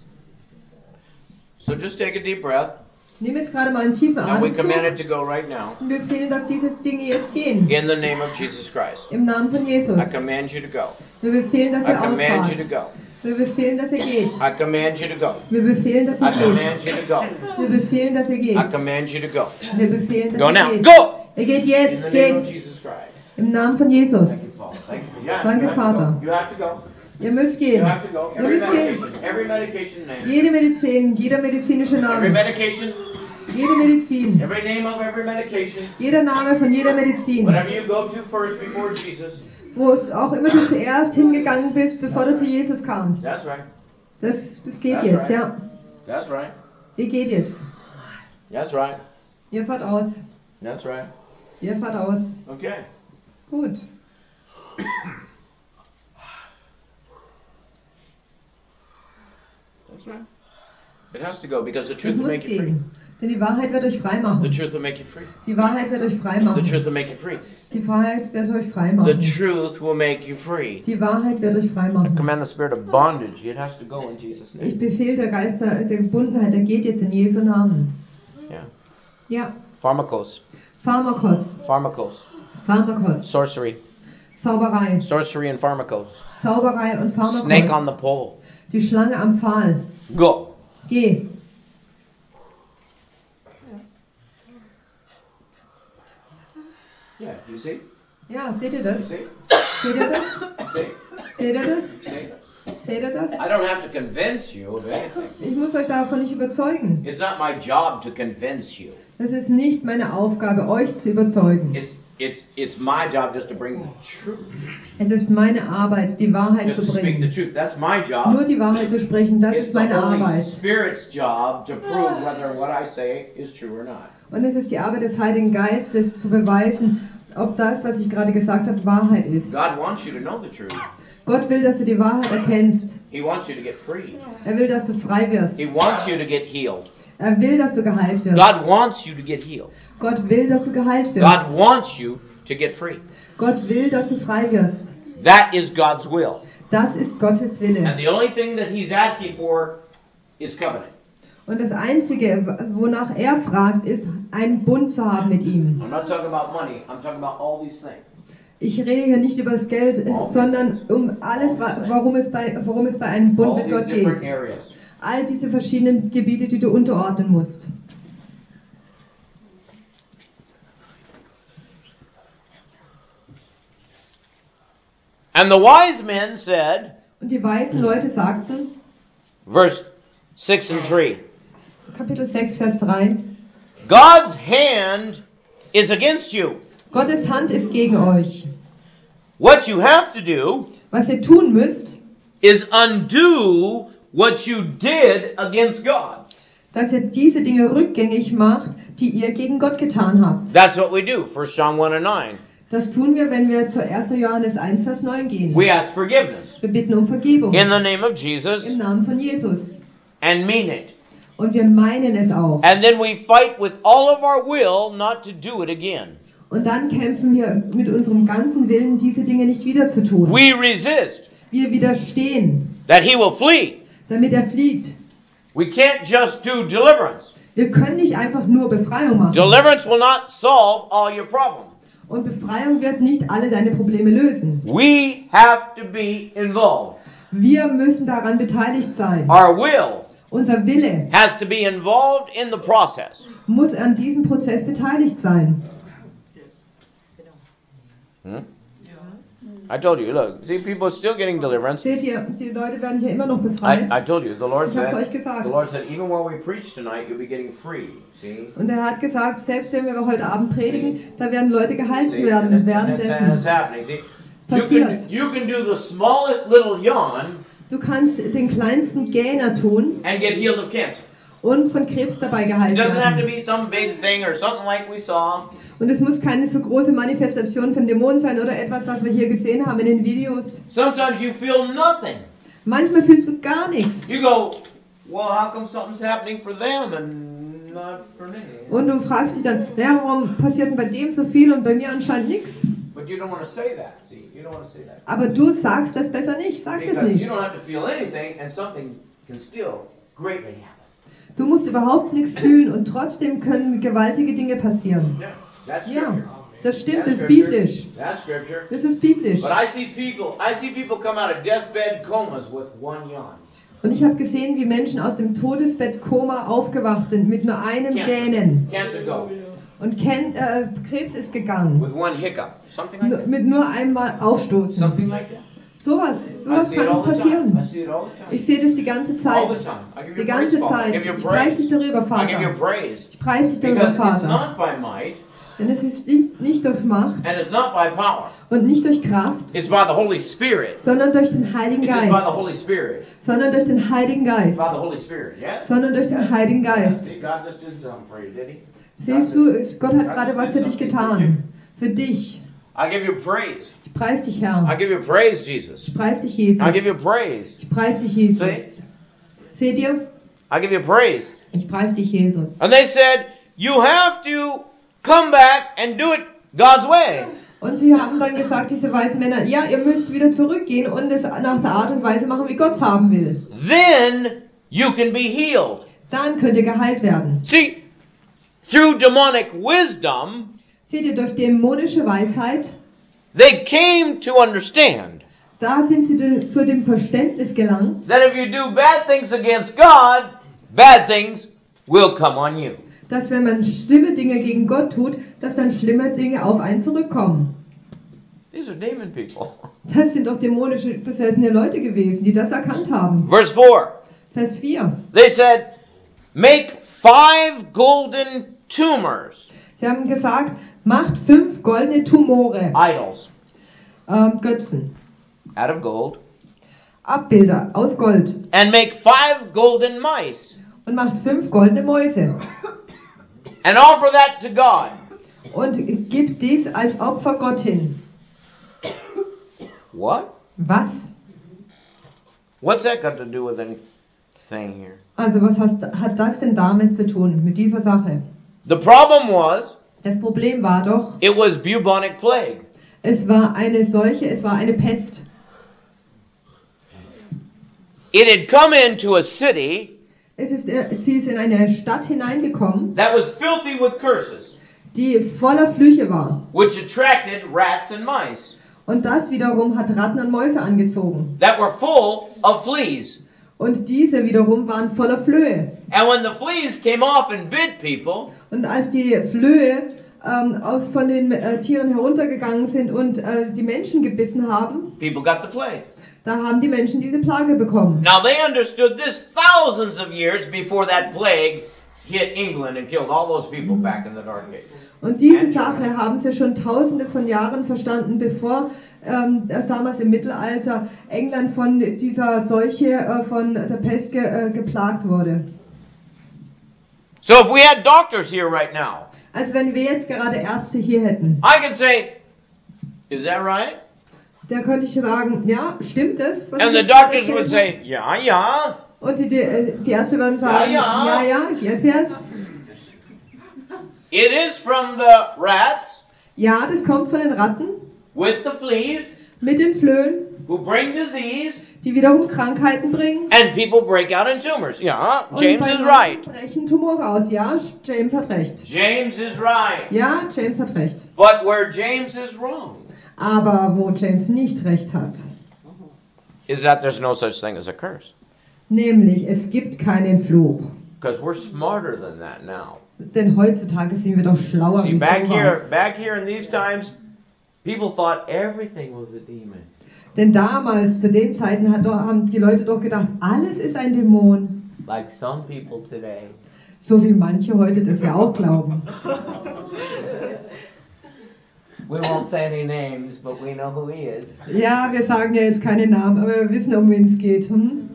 S1: So just take a deep breath,
S3: Nimm jetzt gerade mal einen tiefen
S1: and we command it
S3: Atemzug
S1: to go right now
S3: und wir befehlen, dass diese Dinge jetzt gehen.
S1: in the name of Jesus Christ.
S3: Im Namen von Jesus.
S1: I command you to go.
S3: Wir befehlen, dass
S1: I
S3: er
S1: command you to
S3: ausfahrt.
S1: go.
S3: Wir befehlen, dass er geht.
S1: I command you to go.
S3: Wir befehlen, dass
S1: I
S3: er geht.
S1: command you to go.
S3: Wir befehlen, dass er
S1: I
S3: geht.
S1: command you to go.
S3: Wir befehlen, dass
S1: Go
S3: er
S1: now.
S3: geht.
S1: Go!
S3: Er geht
S1: In the
S3: jetzt.
S1: name of
S3: Geht.
S1: Jesus Christ.
S3: Im Namen von Jesus.
S1: Thank you, Father. Thank you. Yeah,
S3: Danke,
S1: you have to
S3: Vater.
S1: go. You have to go.
S3: Ihr müsst
S1: You
S3: gehen.
S1: have to go.
S3: Ihr müsst gehen.
S1: Every medication name.
S3: Jede Medizin, jeder medizinische
S1: Every
S3: Name.
S1: medication,
S3: Jede Medizin.
S1: every name of every medication.
S3: Jeder Name von jeder Medizin.
S1: Whatever you go to first before Jesus,
S3: wo auch immer du zuerst hingegangen bist, bevor du zu Jesus kamst.
S1: That's right.
S3: Das geht
S1: That's
S3: jetzt,
S1: right.
S3: ja.
S1: That's right.
S3: Ihr geht jetzt.
S1: That's right.
S3: Ihr fahrt aus.
S1: That's right.
S3: Ihr fahrt aus.
S1: Okay.
S3: Gut.
S1: That's right. It has to go because the
S3: Das
S1: truth will
S3: muss
S1: make you free.
S3: gehen. Denn die Wahrheit wird euch frei
S1: The
S3: machen.
S1: truth will make you free.
S3: Die Wahrheit wird euch frei
S1: The
S3: machen.
S1: truth will make you free.
S3: Die Wahrheit wird euch frei
S1: The
S3: machen.
S1: truth will make you free.
S3: Die Wahrheit wird euch frei
S1: I
S3: machen.
S1: command the spirit of bondage. It has to go in Jesus'
S3: Ich
S1: name.
S3: befehle der Geist der Gebundenheit, der geht jetzt in Jesu Namen.
S1: Yeah.
S3: Ja.
S1: Pharmakos.
S3: Pharmakos.
S1: Pharmakos.
S3: Pharmakos.
S1: Sorcery.
S3: Zauberei.
S1: Sorcery and pharmakos.
S3: Zauberei und
S1: Snake on
S3: Pharmakos.
S1: the pole.
S3: Die Schlange am Pfahl.
S1: Go.
S3: Geh.
S1: Yeah, you see?
S3: Ja, seht ihr
S1: You
S3: das?
S1: see?
S3: Seht ihr das?
S1: See?
S3: Seht ihr das?
S1: See?
S3: Seht ihr das?
S1: I don't have to convince you of anything.
S3: Ich muss euch davon nicht überzeugen.
S1: It's not my job to convince you.
S3: Es ist nicht meine Aufgabe, euch zu überzeugen.
S1: It's my job just to bring the truth.
S3: Es ist meine Arbeit, die Wahrheit
S1: Just
S3: zu
S1: to speak the
S3: bringen.
S1: truth. That's my
S3: Nur
S1: job.
S3: die Wahrheit zu sprechen, das
S1: It's
S3: ist
S1: the
S3: meine
S1: Holy
S3: Arbeit.
S1: Spirit's job to prove whether what I say is true or not.
S3: Und es ist die Arbeit des Heiligen Geistes, zu beweisen, ob das, was ich gerade gesagt habe, Wahrheit ist.
S1: God wants you to know the truth.
S3: Gott will, dass du die Wahrheit erkennst.
S1: He wants you to get free.
S3: Er will, dass du frei wirst.
S1: He wants you to get healed.
S3: Er will, dass du geheilt wirst.
S1: God wants you to get healed.
S3: Gott will, dass du geheilt wirst.
S1: God wants you to get free.
S3: Gott will, dass du frei wirst.
S1: That is God's will.
S3: Das ist Gottes Wille.
S1: And the only thing that He's asking for is covenant.
S3: Und das Einzige, wonach er fragt, ist, einen Bund zu haben mit ihm.
S1: I'm not talking about money. I'm talking about all these things.
S3: Ich rede hier nicht über das Geld, sondern um alles, worum es bei einem Bund
S1: All
S3: mit
S1: these
S3: Gott
S1: different
S3: geht.
S1: areas.
S3: All diese verschiedenen Gebiete, die du unterordnen musst.
S1: And the wise men said,
S3: Und die weisen Leute sagten,
S1: verse 6 and 3,
S3: Kapitel 6, Vers 3,
S1: God's hand is against you.
S3: Gottes Hand ist gegen euch.
S1: What you have to do
S3: Was ihr tun müsst,
S1: is undo what you did against God.
S3: dass ihr diese Dinge rückgängig macht, die ihr gegen Gott getan habt.
S1: That's what we do, 1 John 1 and 9.
S3: Das tun wir, wenn wir zu 1. Johannes 1, Vers 9 gehen.
S1: We ask forgiveness
S3: Wir bitten um Vergebung
S1: in the name of Jesus
S3: im Namen von Jesus.
S1: and mean it.
S3: Und wir meinen es auch.
S1: And then we fight with all of our will not to do it again.
S3: Und dann kämpfen wir mit unserem ganzen Willen, diese Dinge nicht wieder zu tun.
S1: We resist
S3: Wir widerstehen,
S1: that he will flee.
S3: damit er flieht.
S1: We can't just do deliverance.
S3: Wir können nicht einfach nur Befreiung machen.
S1: Deliverance will not solve all your problems.
S3: Und Befreiung wird nicht alle deine Probleme lösen.
S1: We have to be involved.
S3: Wir müssen daran beteiligt sein.
S1: Our will
S3: Unser Wille
S1: has to be involved in the process.
S3: muss an diesem Prozess beteiligt sein.
S1: I told you, look, see, people are still getting deliverance.
S3: Seht ihr, die Leute werden hier immer noch
S1: I
S3: befreit.
S1: told you, the Lord
S3: Ich hab's euch
S1: said,
S3: gesagt.
S1: the Lord said, even while we preach tonight, you'll be getting free. See?
S3: Und er hat gesagt, selbst wenn wir heute Abend predigen, da werden Leute geheilt
S1: See?
S3: werden
S1: And it's
S3: währenddessen.
S1: happening. See?
S3: Passiert.
S1: You can do the smallest little yawn
S3: Du kannst den kleinsten Gähner tun
S1: and get healed of cancer.
S3: und von Krebs dabei
S1: It
S3: geheilt
S1: doesn't have to
S3: werden.
S1: be some big thing or something like we saw.
S3: Und es muss keine so große Manifestation von Dämonen sein oder etwas, was wir hier gesehen haben in den Videos.
S1: Sometimes you feel nothing.
S3: Manchmal fühlst du gar nichts.
S1: You go, well, how come something's happening for them and not for me?
S3: Und du fragst dich dann, ja, warum passiert denn bei dem so viel und bei mir anscheinend nichts?
S1: But you don't want to say that. See, you don't want to say that.
S3: Aber du sagst das besser nicht, sag das
S1: Because you
S3: nicht.
S1: don't have to feel anything and something can still greatly happen.
S3: Du musst überhaupt nichts fühlen und trotzdem können gewaltige Dinge passieren.
S1: Yeah, that's
S3: Ja,
S1: scripture.
S3: das stimmt,
S1: That's
S3: das ist
S1: scripture.
S3: biblisch.
S1: That's scripture.
S3: Das ist biblisch.
S1: But I see people come out of deathbed comas with one yawn.
S3: Und ich habe gesehen, wie Menschen aus dem Todesbett Koma aufgewacht sind mit nur einem Gähnen.
S1: Cancer go.
S3: Und Krebs ist gegangen.
S1: With one hiccup. Something like that.
S3: Mit nur einmal Aufstoßen.
S1: Something like that.
S3: Sowas
S1: I see it
S3: kann
S1: all the time. I
S3: passieren.
S1: see it all the time.
S3: Ich sehe das die ganze
S1: All
S3: Zeit.
S1: the time. I give
S3: Die
S1: you praise,
S3: ganze
S1: Father. I
S3: Zeit.
S1: give you
S3: Ich preise dich
S1: praise.
S3: darüber,
S1: I give you
S3: Vater.
S1: praise.
S3: Ich preise dich darüber,
S1: Because it's
S3: Vater.
S1: not by might
S3: Denn es ist nicht durch Macht
S1: and it's not by power.
S3: und nicht durch Kraft,
S1: It's by the Holy Spirit.
S3: sondern durch den Heiligen
S1: It is by the
S3: Geist.
S1: Holy Spirit.
S3: Sondern durch den Heiligen Geist.
S1: By the Holy Spirit. Yeah?
S3: Sondern durch den Heiligen Geist.
S1: See, God just did something for you, did he?
S3: Siehst du, Gott hat gerade was für dich getan. Für dich.
S1: I give you praise.
S3: Ich preise dich,
S1: I
S3: Herr.
S1: give you praise, Jesus.
S3: Ich preise dich, Jesus.
S1: I give you praise.
S3: Ich preise dich, Jesus.
S1: See?
S3: Seht ihr?
S1: I give you praise.
S3: Ich preise dich, Jesus.
S1: And they said, you have to come back and do it God's way.
S3: Und sie haben dann gesagt, diese weisen Männer, ja, ihr müsst wieder zurückgehen und es nach der Art und Weise machen, wie Gott es haben will.
S1: Then you can be healed.
S3: Dann könnt ihr geheilt werden.
S1: See, through demonic wisdom,
S3: Seht ihr, durch dämonische Weisheit,
S1: they came to understand
S3: da sind sie zu dem Verständnis gelangt,
S1: that if you do bad things against God, bad things will come on you.
S3: dass wenn man schlimme Dinge gegen Gott tut, dass dann schlimme Dinge auf einen zurückkommen.
S1: These are demon people.
S3: Das sind doch dämonische, besessene Leute gewesen, die das erkannt haben.
S1: Verse 4.
S3: Vers 4.
S1: They said, make 5 golden tumors,
S3: Sie haben gesagt, macht 5 goldene Tumore,
S1: idols,
S3: Götzen,
S1: out of gold,
S3: Abbilder aus Gold
S1: and make 5 golden mice,
S3: und macht 5 goldene Mäuse
S1: and offer that to God.
S3: und gibt dies als Opfer Gott hin.
S1: What?
S3: Was?
S1: What's that got to do with anything here?
S3: Also was hat das denn damit zu tun, mit dieser Sache?
S1: The problem was,
S3: Das Problem war doch,
S1: it was bubonic plague.
S3: es war eine Seuche, es war eine Pest.
S1: It had come into a city
S3: Sie ist in eine Stadt hineingekommen,
S1: that was filthy with curses,
S3: die voller Flüche war.
S1: which attracted rats and mice
S3: Und das wiederum hat Ratten und Mäuse angezogen.
S1: that were full of fleas.
S3: Und diese wiederum waren voller Flöhe.
S1: And when the fleas came off and bit people,
S3: Und als die Flöhe von den Tieren heruntergegangen sind und die Menschen gebissen haben,
S1: people got the plague.
S3: da haben die Menschen diese Plage bekommen.
S1: Now they understood this thousands of years before that plague hit England and killed all those people back in the Dark Ages.
S3: Und diese Sache haben sie schon tausende von Jahren verstanden, bevor damals im Mittelalter England von dieser Seuche, von der Pest geplagt wurde.
S1: So if we had doctors here right now,
S3: Also wenn wir jetzt gerade Ärzte hier hätten,
S1: I could say, is that right?
S3: da könnte ich sagen, ja, stimmt das? was
S1: And
S3: ich
S1: the
S3: jetzt gerade
S1: doctors would
S3: erzählt
S1: say, yeah, yeah.
S3: habe? Und die Ärzte würden sagen,
S1: Ja,
S3: ja, yes, yes.
S1: It is from the rats
S3: Ja, das kommt von den Ratten
S1: with the fleas
S3: mit den Flöhen,
S1: who bring disease
S3: die wiederum Krankheiten bringen.
S1: and people break out in tumors. Yeah,
S3: Und
S1: James
S3: bei
S1: is
S3: Leuten
S1: right.
S3: brechen Tumore aus. Ja, James hat recht.
S1: James is right.
S3: Ja, James hat recht.
S1: But where James is wrong
S3: Aber wo James nicht recht hat,
S1: is that there's no such thing as a curse.
S3: nämlich es gibt keinen Fluch.
S1: Because we're smarter than that now.
S3: Denn heutzutage sind wir doch schlauer
S1: See,
S3: wie
S1: back
S3: sowas.
S1: here in these times, people thought everything was a demon.
S3: Denn damals, zu den Zeiten, haben die Leute doch gedacht, alles ist ein Dämon.
S1: Like some people today.
S3: So wie manche heute das ja auch glauben.
S1: We won't say any names, but we know who he is.
S3: Ja, wir sagen ja jetzt keine Namen, aber wir wissen, um wen es geht. Hm?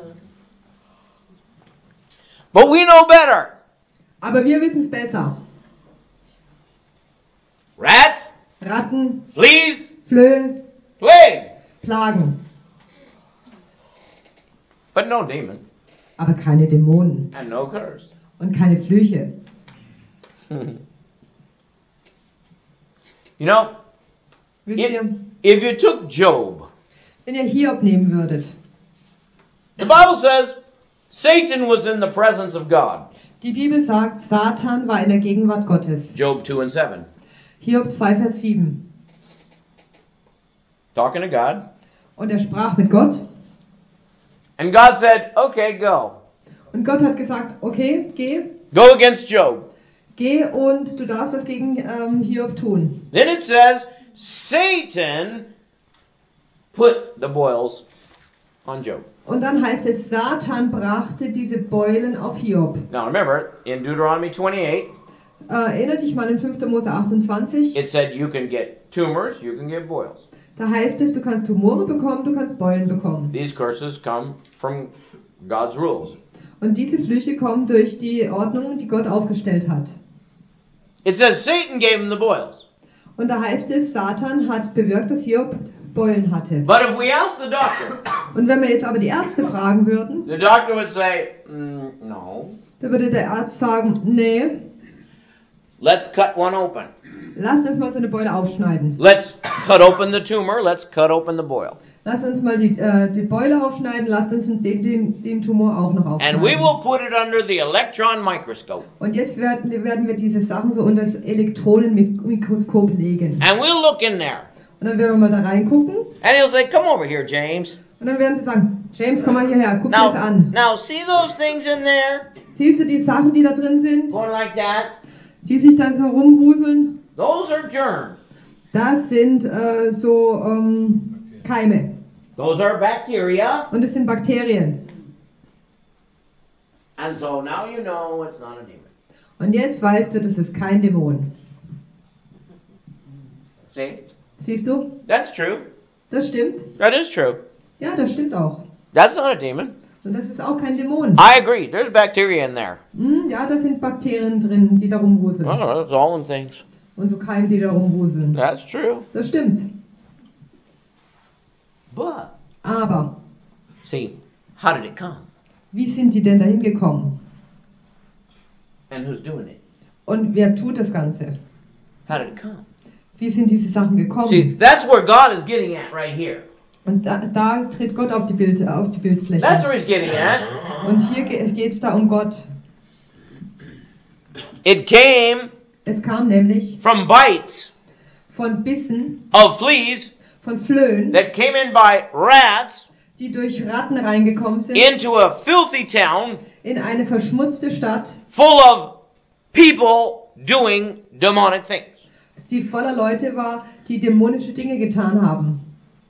S1: But we know better.
S3: Aber wir wissen es besser.
S1: Rats,
S3: Ratten,
S1: fleas,
S3: Flöhe,
S1: plague.
S3: Plagen.
S1: But no demon
S3: Aber keine Dämonen
S1: and no curse.
S3: und keine Flüche.
S1: You know,
S3: Wisst
S1: if,
S3: ihr,
S1: if you took Job,
S3: wenn ihr Hiob nehmen würdet.
S1: the Bible says Satan was in the presence of God.
S3: Die Bibel sagt, Satan war in der Gegenwart Gottes.
S1: Job 2 and 7.
S3: Hiob 2, Vers 7.
S1: Talking to God.
S3: Und er sprach mit Gott.
S1: And God said, okay, go.
S3: Und Gott hat gesagt, okay, geh.
S1: Go against Job.
S3: Geh und du darfst das gegen Hiob tun.
S1: Then it says, Satan put the boils on Job.
S3: Und dann heißt es, Satan brachte diese Beulen auf Hiob.
S1: Now remember, in Deuteronomy 28,
S3: Erinnert dich mal in 5. Mose 28.
S1: it said you can get tumors, you can get boils.
S3: Da heißt es, du kannst Tumore bekommen, du kannst Beulen bekommen.
S1: These curses come from God's rules.
S3: Und diese Flüche kommen durch die Ordnung, die Gott aufgestellt hat.
S1: It says Satan gave him the boils.
S3: Und da heißt es, Satan hat bewirkt, dass Hiob Beulen hatte.
S1: But if we ask the doctor,
S3: Und wenn wir jetzt aber die Ärzte fragen würden,
S1: the doctor would say, no,
S3: dann würde der Arzt sagen, nee,
S1: let's cut one open.
S3: lasst uns mal so eine Beule aufschneiden.
S1: Let's cut open the tumor, let's cut open the boil.
S3: Lasst uns mal die Beule aufschneiden, lasst uns den Tumor auch noch
S1: And we
S3: aufschneiden.
S1: will put it under the electron microscope.
S3: Und jetzt werden wir diese Sachen so unter das Elektronenmikroskop legen.
S1: And we'll look in there.
S3: Und dann werden wir mal da reingucken.
S1: And he'll say, come over here, James.
S3: Und dann werden sie sagen, James, komm mal hierher, guck dir das an.
S1: Now see those things in there?
S3: Siehst du die Sachen, die da drin sind,
S1: Going like that?
S3: die sich da so rumwuseln?
S1: Those are germs.
S3: Das sind Keime.
S1: Those are bacteria.
S3: Und es sind Bakterien.
S1: And so now you know it's not a demon.
S3: Und jetzt weißt du, das ist kein Dämon.
S1: See?
S3: Siehst du?
S1: That's true.
S3: Das stimmt.
S1: That is true.
S3: Ja, das stimmt auch.
S1: That's not a demon.
S3: Und das ist auch kein Dämon.
S1: I agree. There's bacteria in there.
S3: Ja, da sind Bakterien drin, die da rumwuseln.
S1: Oh, that's all in things.
S3: Und so Keime, die da rumwuseln.
S1: That's true.
S3: Das stimmt.
S1: But,
S3: Aber,
S1: see, how did it come?
S3: wie sind die denn dahin gekommen?
S1: And who's doing it?
S3: Und wer tut das Ganze?
S1: How did it come?
S3: Wie sind diese Sachen gekommen?
S1: See, that's where God is getting at right here.
S3: Und da tritt Gott auf die Bildfläche.
S1: That's where he's getting at.
S3: Und hier geht es da um Gott.
S1: It came
S3: Es kam nämlich
S1: from bites
S3: von Bissen,
S1: of fleas
S3: von Flöhen,
S1: that came in by rats
S3: die durch Ratten reingekommen sind,
S1: into a filthy town
S3: in eine verschmutzte Stadt,
S1: full of people doing demonic things.
S3: die voller Leute war, die dämonische Dinge getan haben.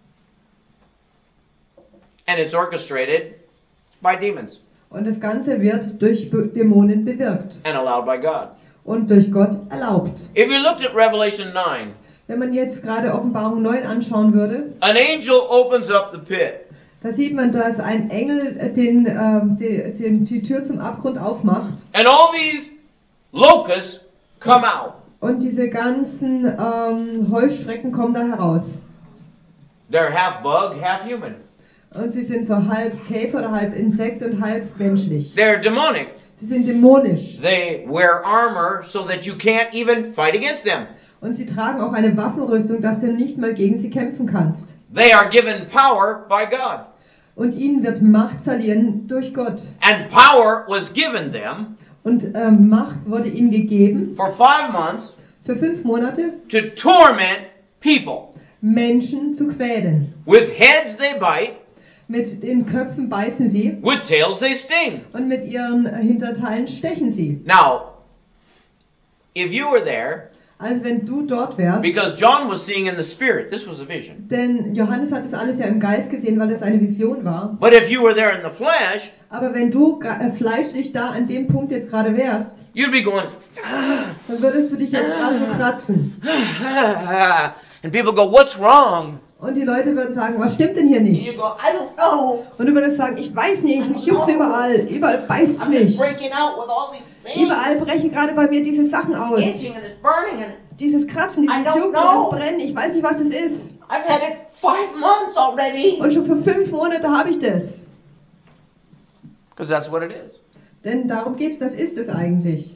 S1: And it's orchestrated by demons
S3: Und das Ganze wird durch Dämonen bewirkt
S1: and allowed by God.
S3: und durch Gott erlaubt.
S1: If you looked at Revelation 9,
S3: Wenn man jetzt gerade Offenbarung 9 anschauen würde,
S1: an angel opens up the pit.
S3: da sieht man, dass ein Engel die Tür zum Abgrund aufmacht
S1: And all these locusts come out.
S3: und diese ganzen Heuschrecken kommen da heraus.
S1: They're half bug, half human.
S3: Und sie sind so halb Käfer oder halb Insekt und halb menschlich.
S1: They're demonic.
S3: Sie sind dämonisch.
S1: They wear armor so that you can't even fight against them.
S3: Und sie tragen auch eine Waffenrüstung, dass du nicht mal gegen sie kämpfen kannst.
S1: They are given power by God.
S3: Und ihnen wird Macht verliehen durch Gott.
S1: And power was given them
S3: Und Macht wurde ihnen gegeben
S1: for 5 months
S3: für 5 Monate,
S1: to torment people.
S3: Menschen zu quälen.
S1: With heads they bite,
S3: Mit den Köpfen beißen sie
S1: with tails they sting.
S3: und mit ihren Hinterteilen stechen sie.
S1: Now, if you were there,
S3: Also wenn du dort wärst,
S1: because John was seeing in the spirit, this was a vision.
S3: denn Johannes hat das alles ja im Geist gesehen, weil das eine Vision war.
S1: But if you were there in the flesh,
S3: Aber wenn du fleischlich da an dem Punkt jetzt gerade wärst,
S1: you'd be going,
S3: dann würdest du dich jetzt gerade so kratzen.
S1: and people go, what's wrong?
S3: Und die Leute würden sagen, was stimmt denn hier
S1: And you
S3: nicht?
S1: go, I don't know.
S3: Und du würdest sagen, ich weiß nicht, mich juckt's überall. Überall beißt
S1: I'm just
S3: mich.
S1: breaking out with all these things.
S3: Überall brechen gerade bei mir diese Sachen aus.
S1: Itching and it's burning and
S3: Dieses Kratzen,
S1: I
S3: dieses
S1: don't
S3: Jucken,
S1: know.
S3: das Brennen. Ich weiß nicht, was es ist.
S1: I've had it 5 months already.
S3: Und schon für 5 Monate habe ich das.
S1: Because that's what it is.
S3: Denn darum geht's, das ist es eigentlich.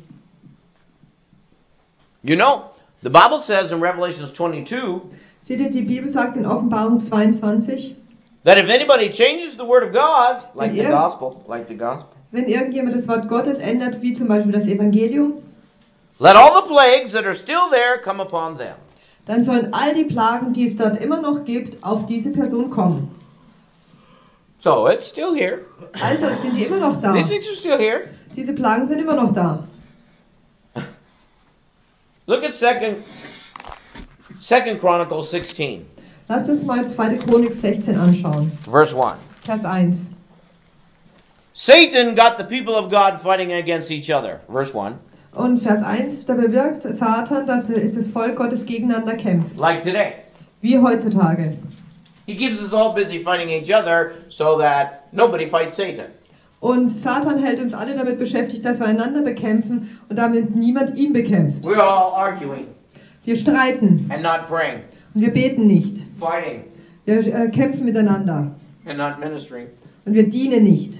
S1: You know, the Bible says in Revelation 22
S3: Seht ihr, die Bibel sagt in Offenbarung 22,
S1: that if anybody changes the word of God, like the
S3: Yeah.
S1: gospel,
S3: wenn irgendjemand das Wort Gottes ändert, wie zum Beispiel das Evangelium,
S1: let all the plagues that are still there come upon them.
S3: dann sollen all die Plagen, die es dort immer noch gibt, auf diese Person kommen.
S1: So it's still here.
S3: Also sind die immer noch da.
S1: These things are still here.
S3: Diese Plagen sind immer noch da.
S1: Look at Second Chronicles 16.
S3: Lasst uns mal 2. Chronik 16 anschauen.
S1: Verse 1.
S3: Vers 1.
S1: Satan got the people of God fighting against each other. Verse 1.
S3: Und Vers 1, da bewirkt Satan, dass das Volk Gottes gegeneinander kämpft.
S1: Like today.
S3: Wie heutzutage.
S1: He keeps us all busy fighting each other so that nobody fights Satan.
S3: Und Satan hält uns alle damit beschäftigt, dass wir einander bekämpfen und damit niemand ihn bekämpft.
S1: We're all arguing
S3: Wir streiten
S1: and not praying,
S3: und wir beten nicht.
S1: fighting
S3: Wir kämpfen miteinander
S1: and not ministering.
S3: und wir dienen nicht.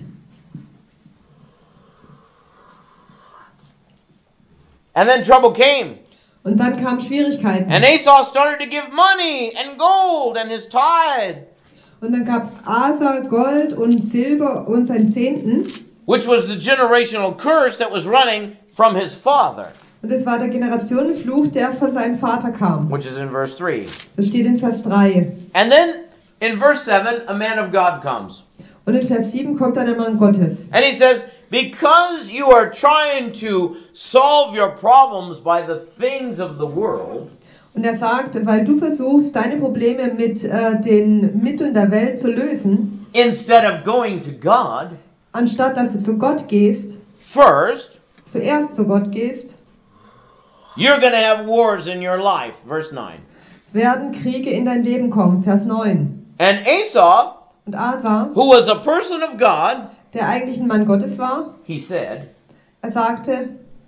S1: And then trouble came.
S3: Und dann kamen Schwierigkeiten.
S1: And Esau started to give money and gold and his tithe,
S3: Und dann gab Asa Gold und Silber und sein Zehnten.
S1: which was the generational curse that was running from his father,
S3: Und es war der Generationenfluch, der von seinem Vater kam.
S1: which is in verse 3.
S3: Das steht in Vers 3.
S1: And then in verse 7, a man of God comes.
S3: Und in Vers 7 kommt dann ein Mann Gottes.
S1: And he says, because you are trying to solve your problems by the things of the world,
S3: Und er sagt, weil du versuchst, deine Probleme mit den Mitteln der Welt zu lösen,
S1: instead of going to God
S3: anstatt dass du zu Gott gehst,
S1: first,
S3: zuerst zu Gott gehst,
S1: you're going to have wars in your life. Verse 9.
S3: werden Kriege in dein Leben kommen. Vers 9.
S1: And Esau,
S3: Und Asa,
S1: who was a person of God,
S3: der eigentlich ein Mann Gottes war,
S1: he said,
S3: er sagte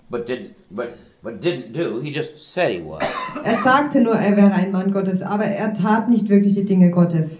S1: didn't do. He just said he was.
S3: Er sagte nur, er wäre ein Mann Gottes, aber er tat nicht wirklich die Dinge Gottes.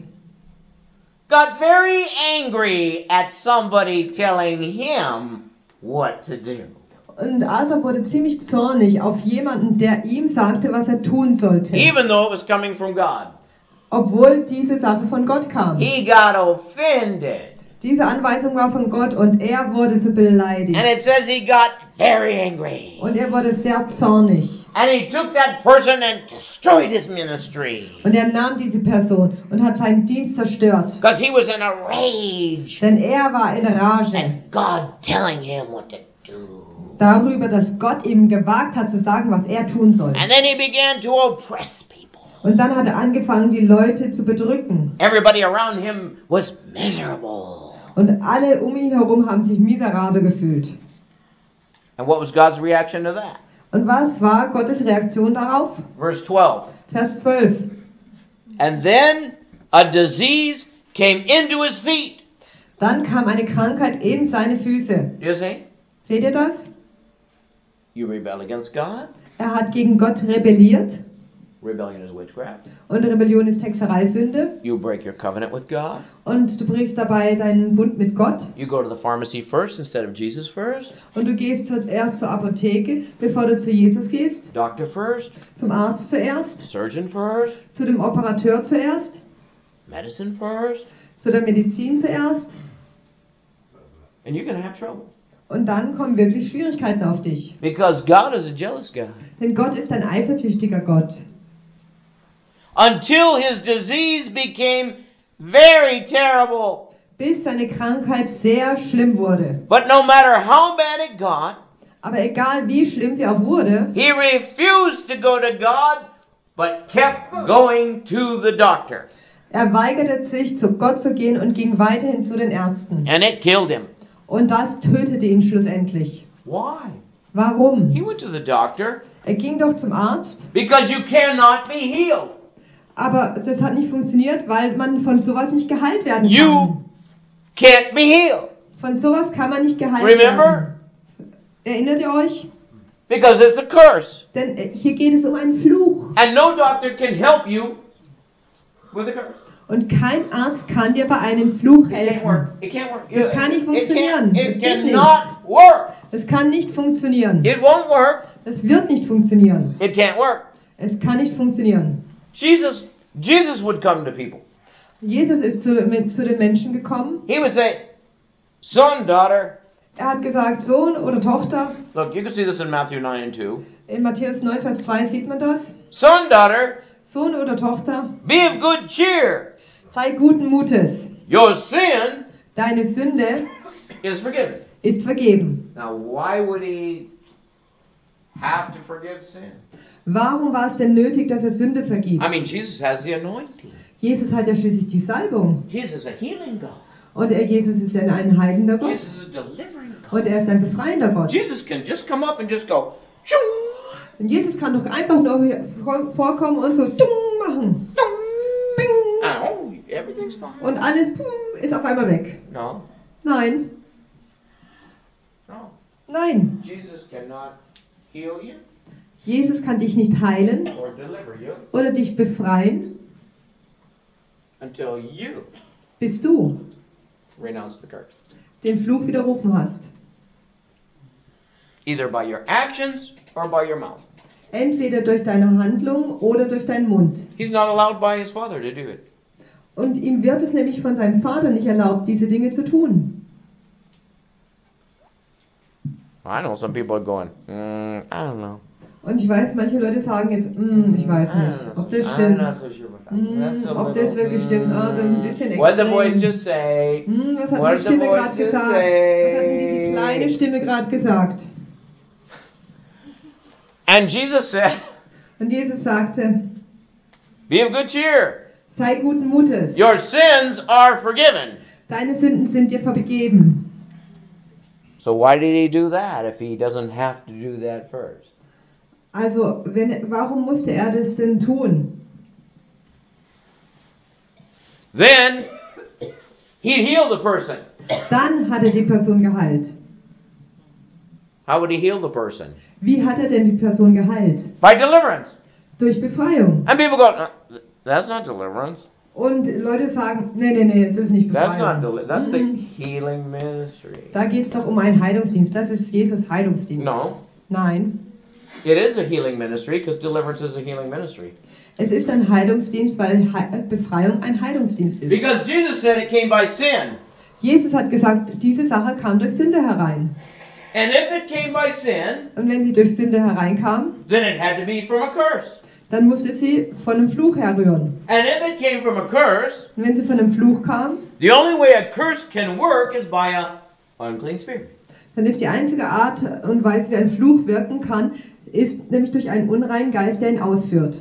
S1: Got very angry at somebody telling him what to do.
S3: Und Asa wurde ziemlich zornig auf jemanden, der ihm sagte, was er tun sollte,
S1: Even though it was coming from God.
S3: obwohl diese Sache von Gott kam.
S1: He got offended.
S3: Diese Anweisung war von Gott und er wurde so beleidigt.
S1: And it says he got very angry.
S3: Und er wurde sehr zornig.
S1: And he took that person and destroyed his ministry.
S3: Und er nahm diese Person und hat seinen Dienst zerstört.
S1: Because he was in a rage.
S3: Denn er war in Rage
S1: And God telling him what to do.
S3: darüber, dass Gott ihm gewagt hat zu sagen, was er tun soll.
S1: And then he began to oppress people.
S3: Und dann hat er angefangen, die Leute zu bedrücken.
S1: Everybody around him was miserable.
S3: Und alle um ihn herum haben sich miserabel gefühlt.
S1: And what was God's reaction to that?
S3: Und was war Gottes Reaktion darauf?
S1: Verse 12.
S3: Vers 12.
S1: And then a disease came into his feet.
S3: Dann kam eine Krankheit in seine Füße.
S1: Do you see?
S3: Seht ihr das?
S1: You rebel against God.
S3: Er hat gegen Gott rebelliert.
S1: Rebellion is witchcraft.
S3: Und Rebellion ist Hexerei, Sünde.
S1: You break your covenant with God.
S3: Und du brichst dabei deinen Bund mit Gott.
S1: You go to the pharmacy first instead of Jesus first.
S3: Und du gehst zuerst zur Apotheke, bevor du zu Jesus gehst.
S1: Doctor first.
S3: Zum Arzt zuerst.
S1: Surgeon first.
S3: Zu dem Operateur zuerst.
S1: Medicine first.
S3: Zu der Medizin zuerst.
S1: And you're going to have trouble.
S3: Und dann kommen wirklich Schwierigkeiten auf dich.
S1: Because God is a jealous God.
S3: Denn Gott ist ein eifersüchtiger Gott.
S1: Until his disease became very terrible.
S3: Bis seine Krankheit sehr schlimm wurde.
S1: But no matter how bad it got,
S3: Aber egal wie schlimm sie auch wurde,
S1: he refused to go to God, but kept going to the doctor.
S3: er weigerte sich, zu Gott zu gehen und ging weiterhin zu den Ärzten.
S1: And it killed him.
S3: Und das tötete ihn schlussendlich.
S1: Why?
S3: Warum?
S1: He went to the doctor
S3: Er ging doch zum Arzt,
S1: because you cannot be healed.
S3: aber das hat nicht funktioniert, weil man von sowas nicht geheilt werden
S1: You
S3: kann.
S1: can't be healed.
S3: Von sowas kann man nicht geheilt
S1: Remember?
S3: werden. Erinnert ihr euch?
S1: Because it's a curse.
S3: Denn hier geht es um einen Fluch.
S1: And no doctor can help you with a curse.
S3: Und kein Arzt kann dir bei einem Fluch
S1: It can't
S3: helfen.
S1: work. It can't work.
S3: Das kann nicht funktionieren.
S1: It
S3: Das geht
S1: cannot work.
S3: Es kann nicht funktionieren.
S1: It won't work.
S3: Es wird nicht funktionieren.
S1: It can't work.
S3: Es kann nicht funktionieren.
S1: Jesus would come to people.
S3: Jesus ist zu den Menschen gekommen.
S1: He would say, son, daughter.
S3: Er hat gesagt, Sohn oder Tochter.
S1: Look, you can see this in Matthew 9 and 2.
S3: In Matthäus 9, Vers 2 sieht man das.
S1: Son, daughter,
S3: Sohn oder Tochter,
S1: be of good cheer.
S3: sei guten Mutes.
S1: Your sin
S3: Deine Sünde
S1: is forgiven.
S3: ist vergeben.
S1: Now, why would he have to forgive sin?
S3: Warum war es denn nötig, dass er Sünde vergibt?
S1: I mean, Jesus has the anointing.
S3: Jesus hat ja schließlich die Salbung.
S1: Jesus is a healing God.
S3: Und Jesus ist ja ein heilender Gott.
S1: Jesus is a delivering God.
S3: Und er ist ein befreiender Gott.
S1: Jesus can just come up and just go, "Shoo!"
S3: Und Jesus kann doch einfach nur hier vorkommen und so dung machen. Bing.
S1: Oh, everything's fine.
S3: Und alles ist auf einmal weg.
S1: No,
S3: Nein,
S1: no.
S3: nein.
S1: Jesus cannot heal you
S3: Jesus kann dich nicht heilen
S1: or deliver you
S3: oder dich befreien,
S1: until you
S3: bis du
S1: renounce the curse.
S3: den Fluch widerrufen hast.
S1: Either by your actions or by your mouth.
S3: Entweder durch deine Handlung oder durch deinen Mund.
S1: He's not allowed by his Father to do it.
S3: Und ihm wird es nämlich von seinem Vater nicht erlaubt, diese Dinge zu tun.
S1: I know some people are going, I don't know.
S3: Und ich weiß, manche Leute sagen jetzt, ich weiß nicht, ob das stimmt.
S1: I'm not so sure about that. That's a
S3: Ob das
S1: little,
S3: wirklich stimmt. Ah, das ist ein bisschen
S1: What did the voice
S3: extrem.
S1: just say?
S3: Was hat
S1: What
S3: die
S1: did the
S3: Stimme
S1: voice
S3: gerade
S1: just
S3: gesagt?
S1: say?
S3: Was hat denn diese kleine Stimme gerade gesagt?
S1: And Jesus said,
S3: Und Jesus sagte,
S1: be of good cheer.
S3: sei guten Mutes.
S1: Your sins are forgiven.
S3: Deine Sünden sind dir vergeben.
S1: So why did he do that if he doesn't have to do that first?
S3: Also, warum musste er das denn tun?
S1: Then he'd heal the person.
S3: Dann hat er die Person geheilt.
S1: How would he heal the person?
S3: Wie hat er denn die Person geheilt?
S1: By deliverance.
S3: Durch Befreiung.
S1: And people go, that's not deliverance.
S3: Und Leute sagen, nee, das ist nicht
S1: That's not
S3: Befreiung.
S1: that's the healing ministry.
S3: Da geht es doch um einen Heilungsdienst. Das ist Jesus Heilungsdienst.
S1: No,
S3: Nein.
S1: it is a healing ministry because deliverance is a healing ministry.
S3: Es ist ein Heilungsdienst, weil Befreiung ein Heilungsdienst ist.
S1: Because Jesus said it came by sin.
S3: Jesus hat gesagt, diese Sache kam durch Sünde herein.
S1: And if it came by sin,
S3: Und wenn sie durch Sünde hereinkam,
S1: then it had to be from a curse.
S3: dann musste sie von einem Fluch herrühren.
S1: And if it came from a curse,
S3: Und wenn sie von einem Fluch kam,
S1: the only way a curse can work is by a unclean spirit.
S3: dann ist die einzige Art und Weise, wie ein Fluch wirken kann, ist nämlich durch einen unreinen Geist, der ihn ausführt.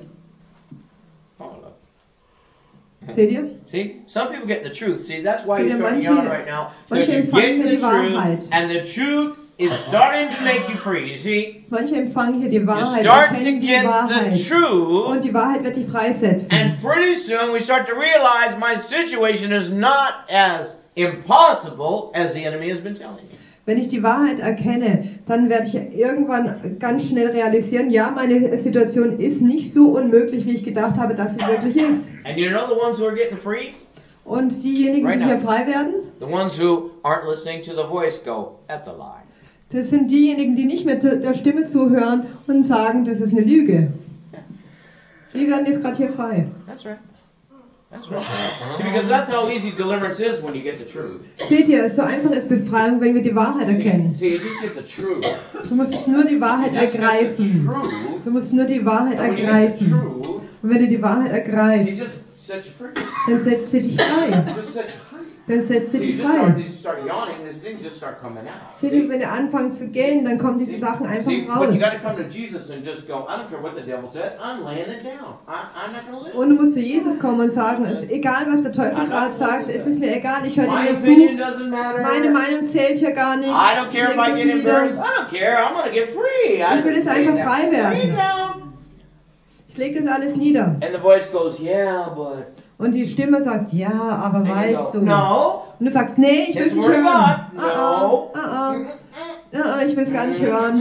S3: Seht ihr?
S1: See, some people get the truth. See, that's why
S3: See,
S1: you're starting
S3: manche-
S1: to yawn right now. Because
S3: manche
S1: you're getting
S3: empfangen
S1: the
S3: die
S1: truth,
S3: Wahrheit.
S1: and the truth is starting to make you free. You see,
S3: Manche empfangen hier die
S1: you
S3: Wahrheit,
S1: start to
S3: erkennen die
S1: get the
S3: Wahrheit. Und
S1: truth,
S3: die Wahrheit wird dich freisetzen.
S1: and pretty soon we start to realize my situation is not as impossible as the enemy has been telling me.
S3: Wenn ich die Wahrheit erkenne, dann werde ich irgendwann ganz schnell realisieren, ja, meine Situation ist nicht so unmöglich, wie ich gedacht habe, dass sie wirklich ist.
S1: And you know the ones who are getting free?
S3: Und diejenigen,
S1: Right
S3: die
S1: now.
S3: hier frei werden,
S1: The ones who aren't listening to the voice go, that's a lie.
S3: das sind diejenigen, die nicht mehr der Stimme zuhören und sagen, das ist eine Lüge. Die werden jetzt gerade hier frei.
S1: That's right. That's right. See, because that's how easy deliverance is when you get the truth.
S3: Seht ihr, so einfach ist Befreiung, wenn wir die Wahrheit erkennen.
S1: See, you just get the truth.
S3: Du musst nur die Wahrheit
S1: You just get the
S3: ergreifen.
S1: truth.
S3: Du musst nur die Wahrheit
S1: And when you get the
S3: ergreifen.
S1: truth,
S3: Und wenn du die Wahrheit
S1: he
S3: ergreifst,
S1: just sets you free.
S3: dann setzt sie dich frei.
S1: Just sets you free.
S3: Dann setzt sie
S1: See,
S3: dich
S1: you
S3: frei.
S1: just start yawning, and these things just start coming out.
S3: Seht ihr, wenn ihr anfangt zu gehen, dann kommen diese Sachen einfach
S1: See,
S3: raus.
S1: but you got to come to Jesus and just go, I don't care what the devil said, I'm laying it down. I'm not going to listen.
S3: Und du musst zu Jesus kommen und sagen, es ist egal, was der Teufel gerade sagt, es ist mir egal, ich höre
S1: My
S3: dir
S1: opinion
S3: zu.
S1: doesn't matter.
S3: Meine Meinung zählt hier gar nicht.
S1: I don't care if I
S3: leg
S1: get
S3: es nieder.
S1: embarrassed. I don't care. I'm going to get free.
S3: Ich will jetzt einfach frei werden.
S1: Lay down.
S3: Ich lege das alles nieder.
S1: And the voice goes, yeah, but.
S3: Und die Stimme sagt, ja, aber
S1: And you
S3: weißt
S1: go,
S3: du.
S1: no.
S3: Und du sagst, nee, ich will es
S1: It's
S3: nicht
S1: worth
S3: hören.
S1: not. No.
S3: Ich will es gar nicht hören.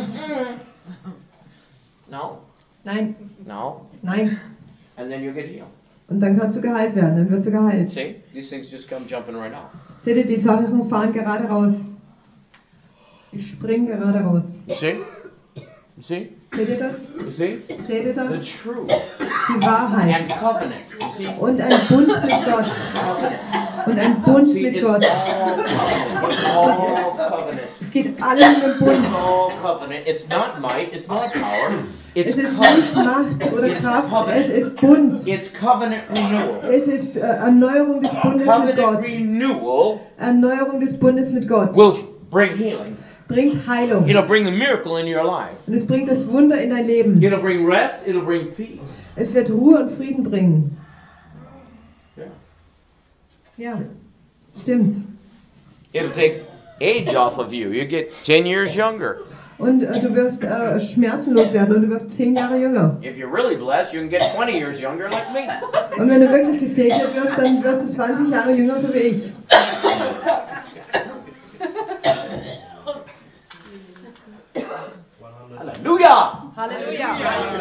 S1: No.
S3: Nein,
S1: No.
S3: nein.
S1: And then you'll get healed.
S3: Und dann kannst du geheilt werden, dann wirst du geheilt.
S1: See? These things just come jumping right out.
S3: Seht ihr, die Sachen fahren gerade raus. Ich spring gerade raus.
S1: You see? You see?
S3: Seht ihr das?
S1: You see?
S3: Seht ihr
S1: The
S3: das?
S1: truth.
S3: Die Wahrheit.
S1: And covenant. You see?
S3: Und ein Bund mit Gott. Und ein Bund
S1: See,
S3: mit
S1: it's
S3: Gott.
S1: all covenant. It's all covenant.
S3: Es geht alles um den Bund.
S1: It's all covenant. It's not might. It's not power. It's
S3: Es ist nicht
S1: covenant.
S3: Macht oder
S1: It's
S3: Kraft,
S1: covenant.
S3: es ist Bund.
S1: It's covenant renewal.
S3: Es ist Erneuerung des Bundes mit
S1: Covenant
S3: Gott.
S1: renewal
S3: Erneuerung des Bundes mit Gott.
S1: will bring healing.
S3: Bringt Heilung.
S1: It'll bring the miracle into your life.
S3: Und es bringt das Wunder in dein Leben.
S1: It'll bring rest. It'll bring peace.
S3: Es wird Ruhe und Frieden bringen. Ja, stimmt.
S1: It'll take age off of you. You get 10 years younger.
S3: Und du wirst schmerzenlos werden und du wirst 10 Jahre jünger.
S1: If you're really blessed, you can get 20 years younger like me.
S3: Und wenn du wirklich gesegnet wirst, dann wirst du 20 Jahre jünger, so wie ich.
S1: Hallelujah!
S2: Halleluja.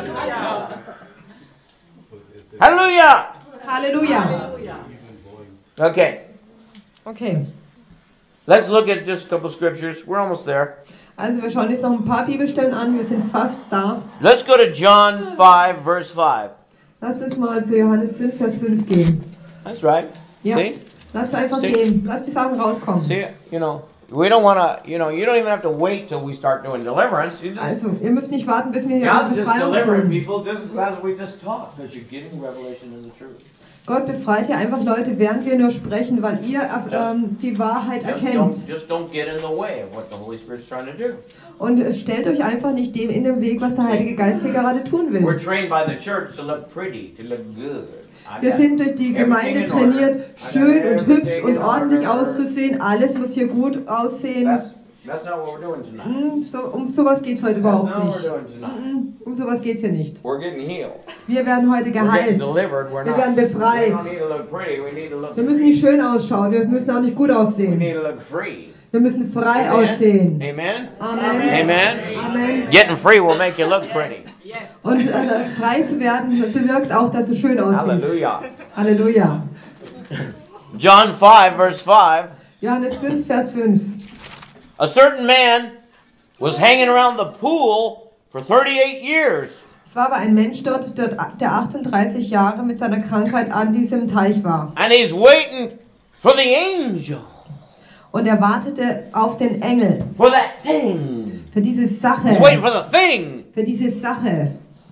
S1: Hallelujah!
S3: Halleluja.
S1: Okay,
S3: Okay,
S1: let's look at just a couple scriptures. We're almost there.
S3: also wir schauen jetzt noch ein paar Bibelstellen an, wir sind fast da.
S1: Let's go to John 5, verse 5.
S3: Lass uns mal zu Johannes 5, Vers 5 gehen.
S1: That's right.
S3: Ja,
S1: See?
S3: lass einfach
S1: See?
S3: gehen, lass die Sachen rauskommen.
S1: See, we don't want to, you don't even have to wait till we start doing deliverance. You just,
S3: Also, ihr müsst nicht warten, bis wir hier
S1: God's
S3: eine
S1: just
S3: Befreiung
S1: delivering
S3: tun.
S1: people just as we just talked, because you're getting revelation in the truth.
S3: Gott befreit hier einfach Leute, während wir nur sprechen, weil ihr die Wahrheit erkennt.
S1: Just don't get in the way of what the Holy Spirit's trying to do.
S3: Und stellt euch einfach nicht dem in den Weg, was der Heilige Geist hier gerade tun
S1: We're
S3: will.
S1: trained by the church to look pretty, to look good.
S3: Wir sind durch die Gemeinde trainiert, schön und hübsch und ordentlich auszusehen. Alles muss hier gut aussehen.
S1: That's not what we're doing tonight.
S3: Um sowas geht es heute
S1: That's
S3: überhaupt
S1: not what we're
S3: nicht.
S1: doing tonight.
S3: Um sowas geht es hier nicht.
S1: We're getting healed.
S3: Wir werden heute
S1: We're getting
S3: geheilt.
S1: delivered. We're
S3: Wir
S1: not.
S3: werden befreit.
S1: We don't need to look pretty. We need to look
S3: Wir müssen
S1: free.
S3: nicht schön ausschauen, wir müssen auch nicht gut
S1: We
S3: aussehen.
S1: need to look free.
S3: Wir müssen frei
S1: Amen.
S3: aussehen.
S1: Amen.
S3: Amen.
S1: Amen.
S3: Amen.
S1: Getting free will make you look pretty.
S3: Und frei zu werden bewirkt auch, dass du schön aussiehst.
S1: Hallelujah.
S3: Halleluja.
S1: John 5, verse 5.
S3: Johannes 5, Vers 5.
S1: A certain man was hanging around the pool for 38 years.
S3: Es war aber ein Mensch dort, der 38 Jahre mit seiner Krankheit an diesem Teich war.
S1: And he's waiting for the angel.
S3: Und er wartete auf den Engel.
S1: For that thing.
S3: Für diese Sache.
S1: He's waiting for the thing.
S3: Für diese Sache.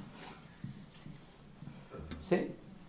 S1: See?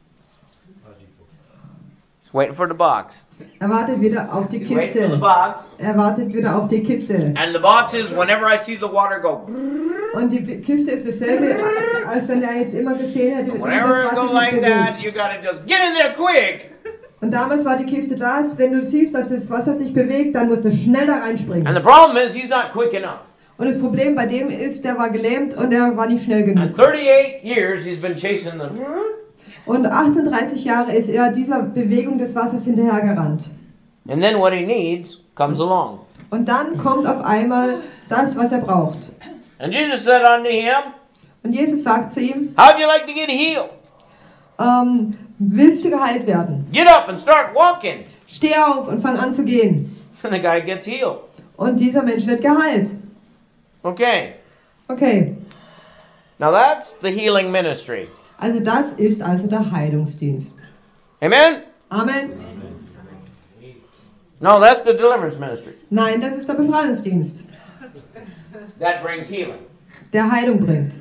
S1: He's waiting for the box.
S3: Er wartet wieder auf die
S1: He's waiting for the
S3: Kiste.
S1: box.
S3: Er wartet wieder auf die Kiste.
S1: And the box is whenever I see the water go.
S3: Und die Kiste ist dasselbe, als wenn er jetzt immer gesehen hätte, wie das
S1: Whenever it
S3: Wasser
S1: go
S3: sich
S1: like that,
S3: bewegt.
S1: you gotta just get in there quick.
S3: Und damals war die Kiste da, wenn du siehst, dass das Wasser sich bewegt, dann musst du schnell da reinspringen.
S1: And the problem is he's not quick enough.
S3: Und das Problem bei dem ist, der war gelähmt und er war nicht schnell genug.
S1: And 38 years he's been chasing the.
S3: Und 38 Jahre ist er dieser Bewegung des Wassers hinterhergerannt.
S1: And then what he needs comes along.
S3: Und dann kommt auf einmal das, was er braucht.
S1: And Jesus said unto him,
S3: Und Jesus sagt zu ihm,
S1: how'd you like to get healed?
S3: willst du geheilt werden?
S1: Get up and start walking.
S3: Steh auf und fang an zu gehen.
S1: And the guy gets healed.
S3: Und dieser Mensch wird geheilt.
S1: Okay.
S3: Okay,
S1: Now that's the healing ministry.
S3: also das ist also der Heilungsdienst.
S1: Amen?
S3: Amen.
S1: No, that's the deliverance ministry.
S3: Nein, das ist der Befreiungsdienst,
S1: That brings healing.
S3: der Heilung bringt.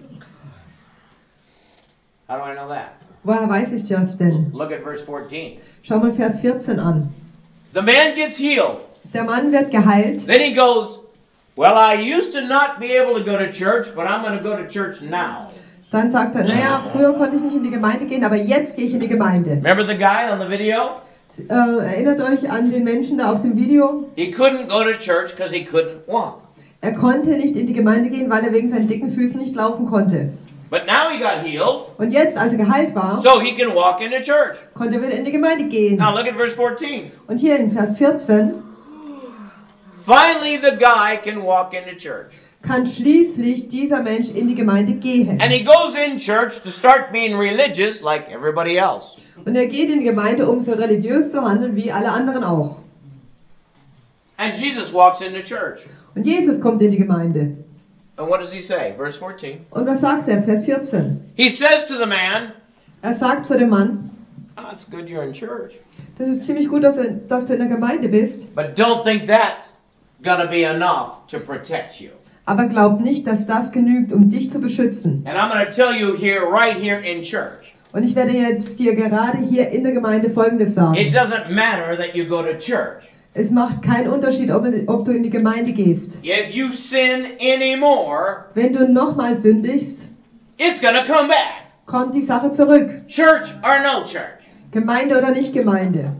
S1: How do I know that?
S3: Woher weiß ich das denn?
S1: Look at verse 14.
S3: Schau mal Vers 14 an.
S1: The man gets healed.
S3: Der Mann wird geheilt.
S1: Then he goes, well, I used to not be able to go to church, but I'm going to go to church now.
S3: Dann sagt er, naja, früher konnte ich nicht in die Gemeinde gehen, aber jetzt gehe ich in die Gemeinde.
S1: Remember the guy on the video?
S3: Erinnert euch an den Menschen da auf dem Video?
S1: He couldn't go to church because he couldn't walk.
S3: Er konnte nicht in die Gemeinde gehen, weil er wegen seinen dicken Füßen nicht laufen konnte.
S1: But now he got healed,
S3: Und jetzt, als er geheilt war,
S1: so he can walk into church.
S3: konnte er wieder in die Gemeinde gehen.
S1: Now look at verse 14.
S3: Und hier in Vers 14
S1: Finally, the guy can walk into church.
S3: kann schließlich dieser Mensch in die Gemeinde gehen.
S1: And he goes in church to start being religious like everybody else.
S3: Und er geht in die Gemeinde, um so religiös zu handeln wie alle anderen auch.
S1: And Jesus walks into church.
S3: Und Jesus kommt in die Gemeinde.
S1: And what does he say? Verse 14.
S3: Und was sagt er? Vers 14.
S1: He says to the man,
S3: Er sagt zu dem Mann,
S1: oh, it's good you're in church.
S3: das ist ziemlich gut, dass du in der Gemeinde bist,
S1: But don't think that's gonna be enough to protect you.
S3: aber glaub nicht, dass das genügt, um dich zu beschützen.
S1: And I'm gonna tell you here, right here in church.
S3: Und ich werde jetzt dir gerade hier in der Gemeinde Folgendes
S1: It
S3: sagen.
S1: doesn't matter that you go to church.
S3: Es macht keinen Unterschied, ob du in die Gemeinde gehst.
S1: If you sin anymore,
S3: Wenn du nochmal sündigst,
S1: it's gonna come back.
S3: kommt die Sache zurück.
S1: Church or no church.
S3: Gemeinde oder nicht Gemeinde?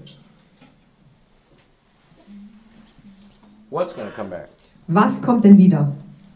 S1: What's going to come back?
S3: Was kommt denn wieder?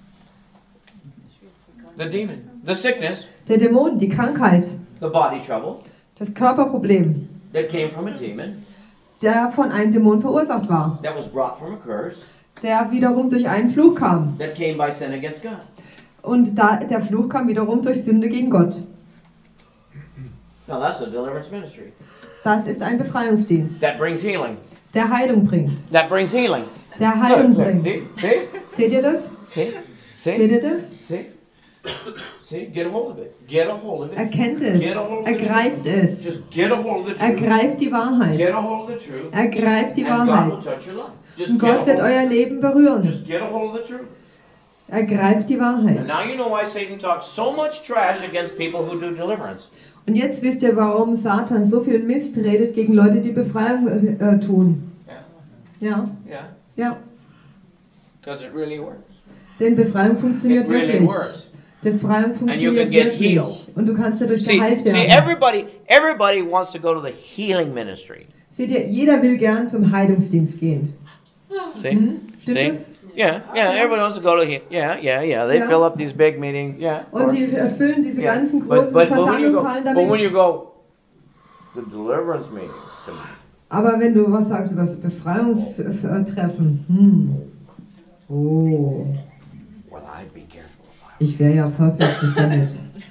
S1: The demon. The sickness.
S3: Der Dämon, die Krankheit,
S1: The body trouble.
S3: das Körperproblem,
S1: That came from a demon.
S3: der von einem Dämon verursacht war,
S1: That was brought from a curse.
S3: der wiederum durch einen Fluch kam.
S1: That came by sin against God.
S3: Und der Fluch kam wiederum durch Sünde gegen Gott.
S1: Now that's a deliverance ministry.
S3: Das ist ein Befreiungsdienst,
S1: That brings healing.
S3: der Heilung bringt.
S1: That brings healing.
S3: Der Heilung
S1: Look,
S3: bringt.
S1: see? See?
S3: Seht ihr das?
S1: See?
S3: Seht
S1: See?
S3: ihr das?
S1: See? See? Get a hold of it. Get a hold of it.
S3: Erkennt es.
S1: Get a hold of the
S3: Ergreift
S1: truth.
S3: es.
S1: Just get a hold of the truth.
S3: Ergreift die
S1: Get
S3: Wahrheit.
S1: a hold of the truth.
S3: Ergreift die
S1: And God will
S3: Wahrheit.
S1: touch your life. Just
S3: Und
S1: get a
S3: Gott wird
S1: hold of
S3: euer
S1: it.
S3: Leben berühren.
S1: Just get a hold of the truth.
S3: Ergreift die
S1: And
S3: Wahrheit.
S1: now you know why Satan talks so much trash against people who do deliverance.
S3: Und jetzt wisst ihr, warum Satan so viel Mist redet gegen Leute, die Befreiung tun. Ja,
S1: Yeah.
S3: ja.
S1: Because it really works.
S3: Denn Befreiung funktioniert
S1: It really
S3: wirklich.
S1: works.
S3: Befreiung
S1: you
S3: funktioniert
S1: can get
S3: wirklich.
S1: healed.
S3: Und du kannst dadurch
S1: See,
S3: geheilt
S1: see,
S3: werden.
S1: everybody wants to go to the healing ministry.
S3: Seht ihr, jeder will gern zum Heilungsdienst gehen.
S1: See?
S3: Hm? Stimmt
S1: See?
S3: das?
S1: Yeah, everybody wants to go to yeah. They
S3: Yeah.
S1: fill up these big meetings, yeah.
S3: Und die erfüllen diese
S1: yeah.
S3: ganzen
S1: But
S3: großen
S1: when you
S3: Versammlungshallen
S1: go, but when
S3: damit.
S1: you go, the deliverance meeting.
S3: Aber wenn du was sagst über das Befreiungstreffen, oh,
S1: Well, I'd be careful.
S3: ich wäre ja vorsichtig damit.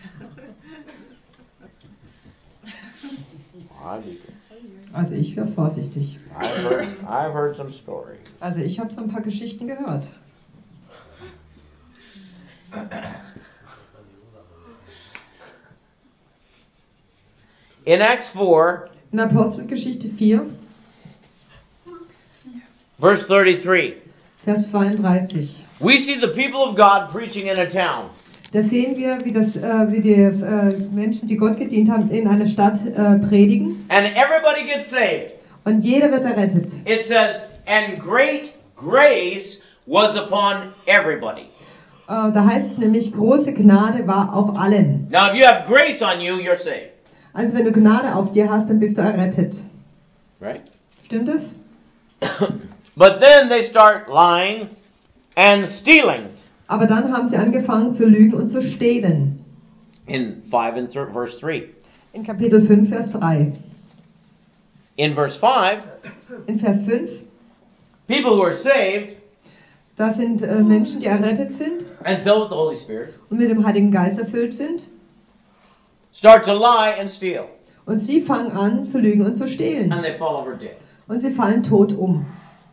S1: I'd be.
S3: Also ich wäre vorsichtig.
S1: I've heard some stories.
S3: Also ich habe so ein paar Geschichten gehört.
S1: In Acts 4,
S3: In Apostelgeschichte 4,
S1: verse 33,
S3: Vers 32.
S1: we see the people of God preaching in a town.
S3: Da sehen wir, wie die Menschen, die Gott gedient haben, in einer Stadt predigen.
S1: And everybody gets saved.
S3: Und jeder wird errettet.
S1: It says, and great grace was upon everybody.
S3: Da heißt es nämlich, große Gnade war auf allen.
S1: Now, if you have grace on you, you're saved.
S3: Also wenn du Gnade auf dir hast, dann bist du errettet.
S1: Right?
S3: Stimmt das?
S1: But then they start lying and stealing.
S3: Aber dann haben sie angefangen zu lügen und zu stehlen.
S1: In 5 and verse 3.
S3: In Kapitel 5, Vers 3.
S1: In verse 5,
S3: In Vers 5,
S1: people who are saved
S3: da sind Menschen, die errettet sind
S1: and filled with the Holy Spirit
S3: und mit dem Heiligen Geist erfüllt sind.
S1: start to lie and steal.
S3: Und sie fangen an zu lügen und zu stehlen.
S1: And they fall over dead.
S3: Und sie fallen tot um.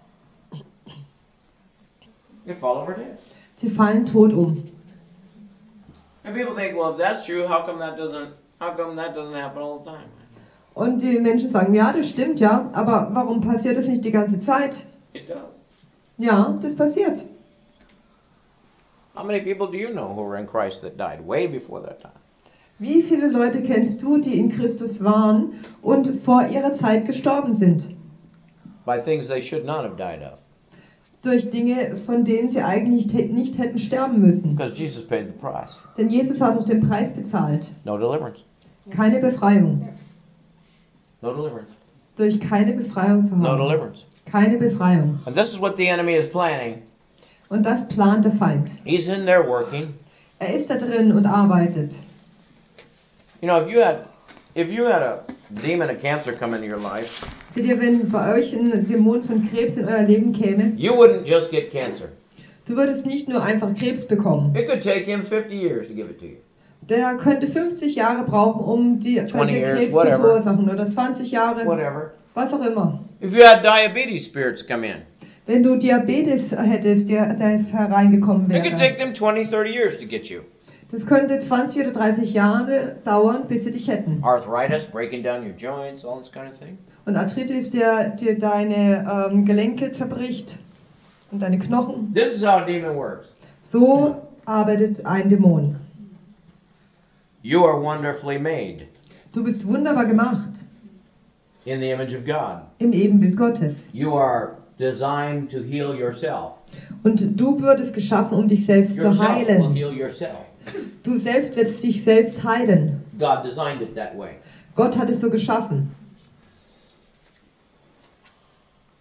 S1: They fall over dead.
S3: Sie fallen tot um.
S1: And people think, well, if that's true, how come that doesn't happen all the time?
S3: Und die Menschen sagen, ja, das stimmt ja, aber warum passiert das nicht die ganze Zeit?
S1: It does.
S3: Ja, das passiert.
S1: How many people do you know who were in Christ that died way before that time?
S3: Wie viele Leute kennst du, die in Christus waren und vor ihrer Zeit gestorben sind?
S1: By things they should not have died of.
S3: Durch Dinge, von denen sie eigentlich nicht hätten sterben müssen.
S1: Because Jesus paid the price.
S3: Denn Jesus hat auch den Preis bezahlt.
S1: No deliverance.
S3: Keine Befreiung.
S1: No deliverance.
S3: Durch keine Befreiung zu
S1: No
S3: haben.
S1: deliverance.
S3: Keine Befreiung.
S1: And this is what the enemy is planning.
S3: Und das plant der Feind.
S1: He's in there working.
S3: Er ist da drin und arbeitet.
S1: You know, if you had a demon of cancer come into your life,
S3: Seht ihr, wenn bei euch ein Dämon von Krebs in euer Leben käme,
S1: you wouldn't just get cancer.
S3: du würdest nicht nur einfach Krebs bekommen.
S1: It could take him 50 years to give it to you.
S3: Der könnte 50 Jahre brauchen, um dir
S1: 20 years,
S3: Krebs zu
S1: whatever.
S3: verursachen. Oder 20 Jahre,
S1: Whatever.
S3: was auch immer.
S1: If you had diabetes spirits come in,
S3: Wenn du Diabetes hättest, der hereingekommen
S1: it could take
S3: wäre.
S1: them 20, 30 years to get you.
S3: Das könnte 20 oder 30 Jahre dauern, bis sie dich hätten.
S1: Arthritis, breaking down your joints, all this kind of thing.
S3: Und Arthritis, der dir deine Gelenke zerbricht und deine Knochen.
S1: This is how a demon works.
S3: So arbeitet ein Dämon.
S1: You are wonderfully made
S3: Du bist wunderbar gemacht
S1: in the image of God.
S3: im Ebenbild Gottes.
S1: You are designed to heal yourself.
S3: Und du wurdest geschaffen, um dich selbst zu
S1: Yourself will
S3: heilen.
S1: heal yourself.
S3: Du selbst wirst dich selbst heilen.
S1: God designed it that way.
S3: Gott hat es so geschaffen.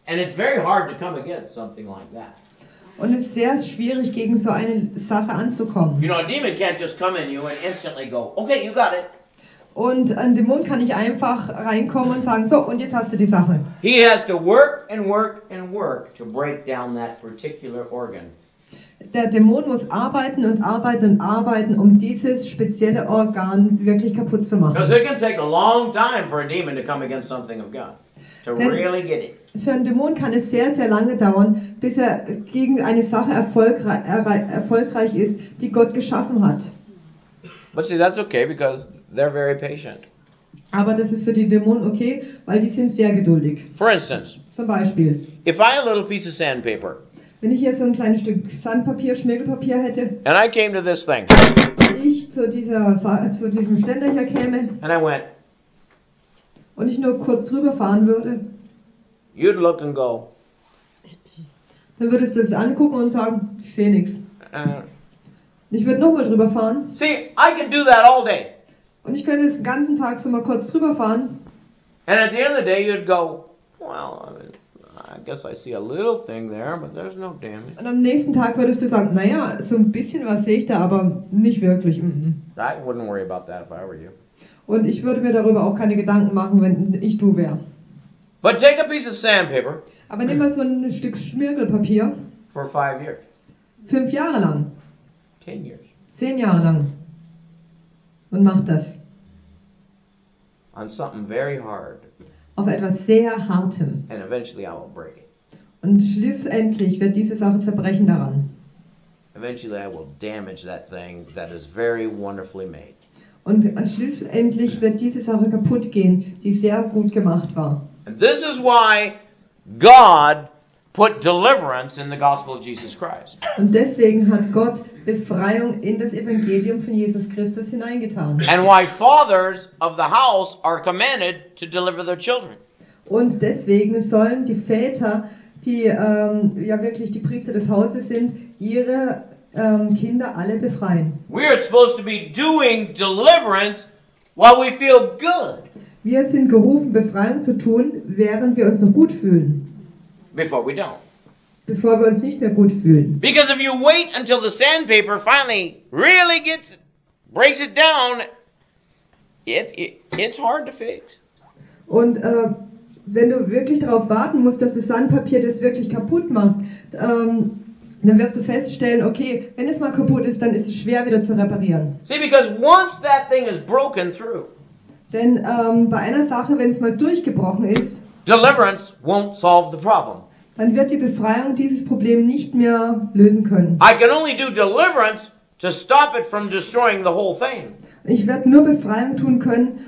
S1: And it's very hard to come against something like that.
S3: Und es ist sehr schwierig, gegen so eine Sache anzukommen.
S1: You know, a demon can't just come in you and instantly go, okay, you got it.
S3: Und ein Dämon kann nicht einfach reinkommen und sagen, so, und jetzt hast du die Sache.
S1: He has to work and work and work to break down that particular organ.
S3: Der Dämon muss arbeiten und arbeiten und arbeiten, um dieses spezielle Organ wirklich kaputt zu machen.
S1: Because it can take a long time for a demon to come against something of God. To really get it.
S3: Für einen Dämon kann es sehr, sehr lange dauern, bis er gegen eine Sache erfolgreich ist, die Gott geschaffen hat.
S1: But see, that's okay because they're very patient.
S3: Aber das ist für die Dämonen okay, weil die sind sehr geduldig.
S1: For instance,
S3: Zum Beispiel,
S1: if I had a little piece of sandpaper
S3: wenn ich hier so ein kleines Stück Sandpapier, Schmirgelpapier hätte,
S1: and I came to this thing
S3: ich zu diesem Ständer hier käme
S1: and I went,
S3: und ich nur kurz drüber fahren würde,
S1: you'd look and go,
S3: dann würdest du es angucken und sagen, ich sehe nichts.
S1: uh,
S3: Ich würde nochmal drüber fahren
S1: see, I could do that all day.
S3: und ich könnte den ganzen Tag so mal kurz drüber fahren
S1: And at the end of the day, you'd go, well, I guess I see a little thing there, but there's no damage.
S3: und am nächsten Tag würdest du sagen, naja, so ein bisschen was sehe ich da, aber nicht wirklich.
S1: I wouldn't worry about that if I were you.
S3: Und ich würde mir darüber auch keine Gedanken machen, wenn ich du wäre.
S1: But take a piece of sandpaper
S3: Aber nimm mal so ein Stück Schmirgelpapier,
S1: for 5 years,
S3: 5 Jahre lang,
S1: 10 years,
S3: 10 Jahre lang und mach das
S1: on something very hard,
S3: auf etwas sehr Hartem.
S1: and eventually I will break it.
S3: Und schlussendlich wird diese Sache zerbrechen daran.
S1: Eventually I will damage that thing that is very wonderfully made.
S3: Und schlussendlich wird diese Sache kaputt gehen, die sehr gut gemacht war.
S1: And this is why God put deliverance in the gospel of Jesus Christ.
S3: Und deswegen hat Gott Befreiung in das Evangelium von Jesus Christus hineingetan.
S1: And why fathers of the house are commanded to deliver their children.
S3: Und deswegen sollen die Väter, die ja wirklich die Priester des Hauses sind, ihre Kinder alle befreien.
S1: We are supposed to be doing deliverance while we feel good,
S3: Wir sind gerufen, Befreiung zu tun, während wir uns noch gut fühlen,
S1: before we don't.
S3: bevor wir uns nicht mehr gut fühlen.
S1: Because if you wait until the sandpaper finally really breaks it down, it's hard to fix.
S3: Und wenn du wirklich darauf warten musst, dass das Sandpapier das wirklich kaputt macht, dann wirst du feststellen, okay, wenn es mal kaputt ist, dann ist es schwer wieder zu reparieren.
S1: See, because once that thing is broken through,
S3: Denn bei einer Sache, wenn es mal durchgebrochen ist,
S1: deliverance won't solve the problem.
S3: dann wird die Befreiung dieses Problem nicht mehr lösen können.
S1: I can only do deliverance to stop it from destroying the whole thing.
S3: Ich werde nur Befreiung tun können,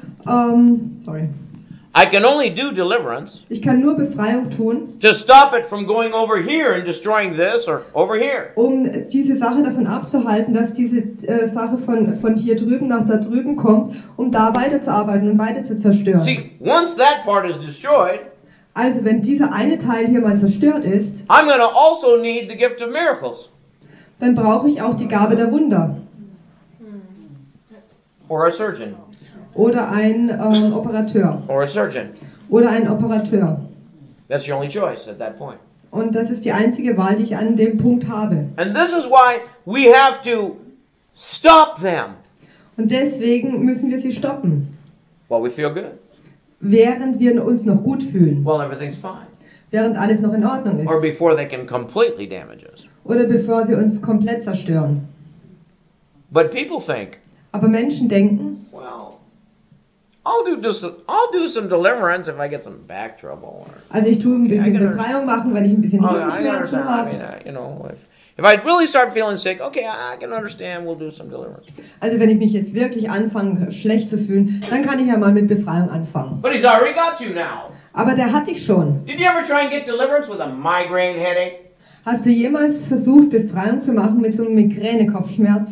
S1: I can only do deliverance
S3: ich kann nur Befreiung tun,
S1: to stop it from going over here and destroying this or over here.
S3: um diese Sache davon abzuhalten, dass diese Sache von hier drüben nach da drüben kommt, um da weiterzuarbeiten und weiter zu zerstören.
S1: See, once that part is destroyed,
S3: Also wenn dieser eine Teil hier mal zerstört ist,
S1: I'm going to also need the gift of miracles
S3: dann brauche ich auch die Gabe der Wunder
S1: or a surgeon
S3: oder ein Operateur
S1: or a surgeon.
S3: oder ein Operateur.
S1: That's your only choice at that point.
S3: Und das ist die einzige Wahl, die ich an dem Punkt habe.
S1: And this is why we have to stop them
S3: Und deswegen müssen wir sie stoppen,
S1: while we feel good,
S3: während wir uns noch gut fühlen,
S1: while everything's fine,
S3: während alles noch in Ordnung
S1: or
S3: ist
S1: before they can completely damage us.
S3: oder bevor sie uns komplett zerstören.
S1: But people think,
S3: Aber Menschen denken,
S1: well, I'll do some deliverance if I get some back trouble. Or,
S3: also ich tue ein
S1: I
S3: bisschen
S1: can
S3: Befreiung machen, wenn ich ein bisschen
S1: oh, yeah, I can
S3: Rückenschmerzen
S1: understand. I mean,
S3: habe.
S1: you know, if I really start feeling sick, okay, I can understand. We'll do some deliverance.
S3: Also wenn ich mich jetzt wirklich anfange, schlecht zu fühlen, dann kann ich ja mal mit Befreiung anfangen.
S1: But he's already got you now.
S3: Aber der hat dich schon.
S1: Did you ever try and get deliverance with a migraine headache?
S3: Hast du jemals versucht, Befreiung zu machen mit so einem Migränekopfschmerz?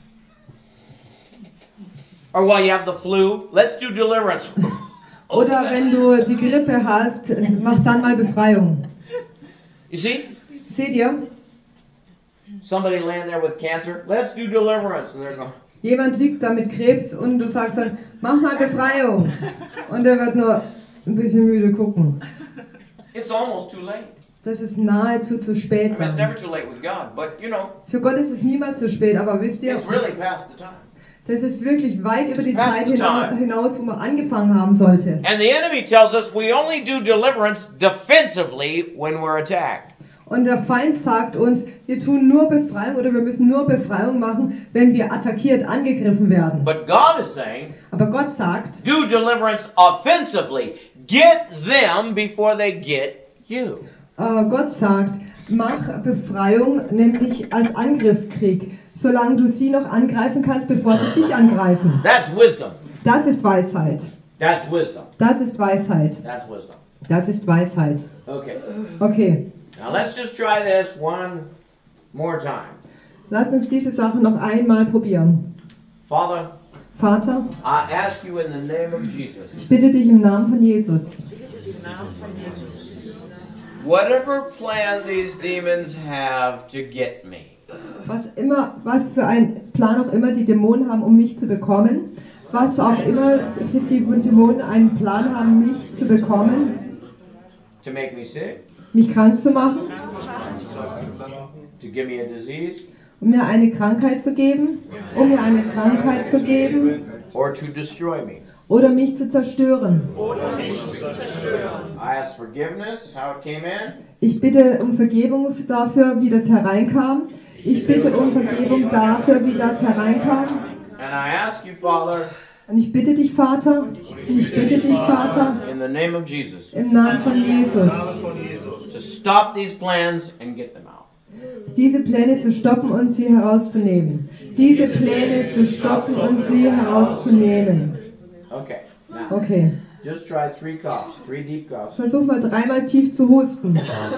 S1: Or while you have the flu, let's do deliverance.
S3: Oder wenn du die Grippe hast, mach dann mal Befreiung.
S1: You see?
S3: Seht ihr?
S1: Somebody laying there with cancer, let's do deliverance. And they're going,
S3: Jemand liegt da mit Krebs und du sagst dann, mach mal Befreiung. Und er wird nur ein bisschen müde gucken.
S1: it's almost too late.
S3: Das ist nahezu zu
S1: I
S3: spät.
S1: mean, it's
S3: dann.
S1: never too late with God, but you know,
S3: Für Gott ist es niemals zu spät, aber wisst ihr,
S1: it's really past the time.
S3: das ist wirklich weit über
S1: It's
S3: die
S1: past
S3: Zeit
S1: the time.
S3: hinaus, wo man angefangen haben sollte.
S1: And the enemy tells us we only do deliverance defensively when we're attacked.
S3: Und der Feind sagt uns, wir tun nur Befreiung oder wir müssen nur Befreiung machen, wenn wir attackiert, angegriffen werden.
S1: But God is saying,
S3: Aber Gott sagt,
S1: do deliverance offensively. Get them before they get you.
S3: Gott sagt, mach Befreiung nämlich als Angriffskrieg, solange du sie noch angreifen kannst, bevor sie dich angreifen.
S1: That's wisdom.
S3: Das ist Weisheit.
S1: That's wisdom.
S3: Das ist Weisheit.
S1: That's wisdom.
S3: Das ist Weisheit.
S1: Okay.
S3: Okay,
S1: Now let's just try this one more time.
S3: lass uns diese Sache noch einmal probieren.
S1: Father,
S3: Vater,
S1: I ask you in the name of Jesus,
S3: ich bitte dich im Namen von Jesus,
S1: whatever plan these demons have to get me,
S3: was für ein Plan auch immer die Dämonen haben, um mich zu bekommen, was auch immer die Dämonen einen Plan haben, mich zu bekommen,
S1: to make me sick,
S3: mich krank zu machen,
S1: to give me a disease,
S3: um mir eine Krankheit zu geben,
S1: or to destroy me.
S3: oder mich zu zerstören.
S1: I ask forgiveness, how it came in.
S3: Ich bitte um Vergebung dafür, wie das hereinkam. Ich bitte um Vergebung dafür, wie das hereinkam.
S1: And I ask you, Father,
S3: Und ich bitte dich, Vater,
S1: in the name of Jesus,
S3: im Namen von Jesus,
S1: to stop these plans and get them out.
S3: diese Pläne zu stoppen und sie herauszunehmen. Diese Pläne zu stoppen und sie herauszunehmen.
S1: Okay. Now,
S3: Okay,
S1: just try 3 coughs, 3 deep coughs.
S3: versuch mal 3-mal tief zu husten.
S1: Go!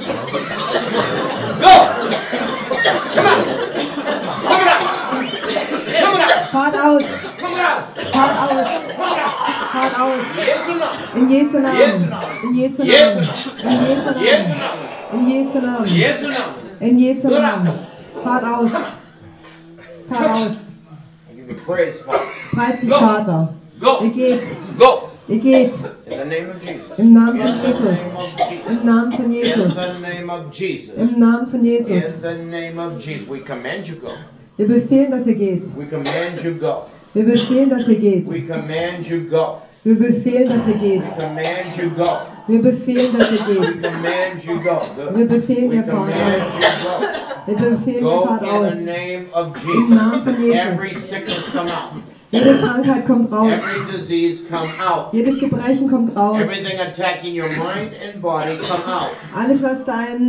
S1: Come out! Come it out! Come it out!
S3: Fahrt aus!
S1: Come it out!
S3: Fahrt aus! Fahrt aus!
S1: Yes or no?
S3: In Jesu Namen!
S1: Yes or no?
S3: In Jesu
S1: Yes
S3: Namen!
S1: or no?
S3: In Jesu
S1: Yes or
S3: Namen!
S1: no?
S3: In Jesu Namen!
S1: Yes or no?
S3: In Jesu Namen! Fahrt aus! Fahrt aus!
S1: I give you praise, Father.
S3: Preis dich,
S1: Go.
S3: Vater! Ihr
S1: Go!
S3: geht!
S1: Go!
S3: Ihr geht!
S1: In the name of Jesus.
S3: Im Namen
S1: In
S3: von
S1: the
S3: Jesus!
S1: name of Jesus.
S3: Im Namen von
S1: In
S3: Jesus!
S1: the name of Jesus.
S3: Im Namen von Jesus!
S1: In the name of Jesus. We command you go.
S3: Wir befehlen, dass ihr geht!
S1: We command you go.
S3: Wir befehlen, dass ihr geht!
S1: We command you go.
S3: Wir befehlen, dass ihr geht!
S1: We command you go.
S3: Wir befehlen, dass ihr
S1: We
S3: geht!
S1: command you go.
S3: Wir befehlen,
S1: We
S3: ihr fahrt
S1: command
S3: aus!
S1: you
S3: Wir befehlen,
S1: go.
S3: ihr
S1: Go
S3: fahrt
S1: in
S3: aus!
S1: the name of
S3: Im Namen von
S1: Jesus.
S3: Jesus!
S1: Every sickness come out.
S3: Jede Krankheit kommt raus!
S1: Every disease come out.
S3: Jedes Gebrechen kommt raus!
S1: Everything attacking your mind and body come out.
S3: Alles, was deinen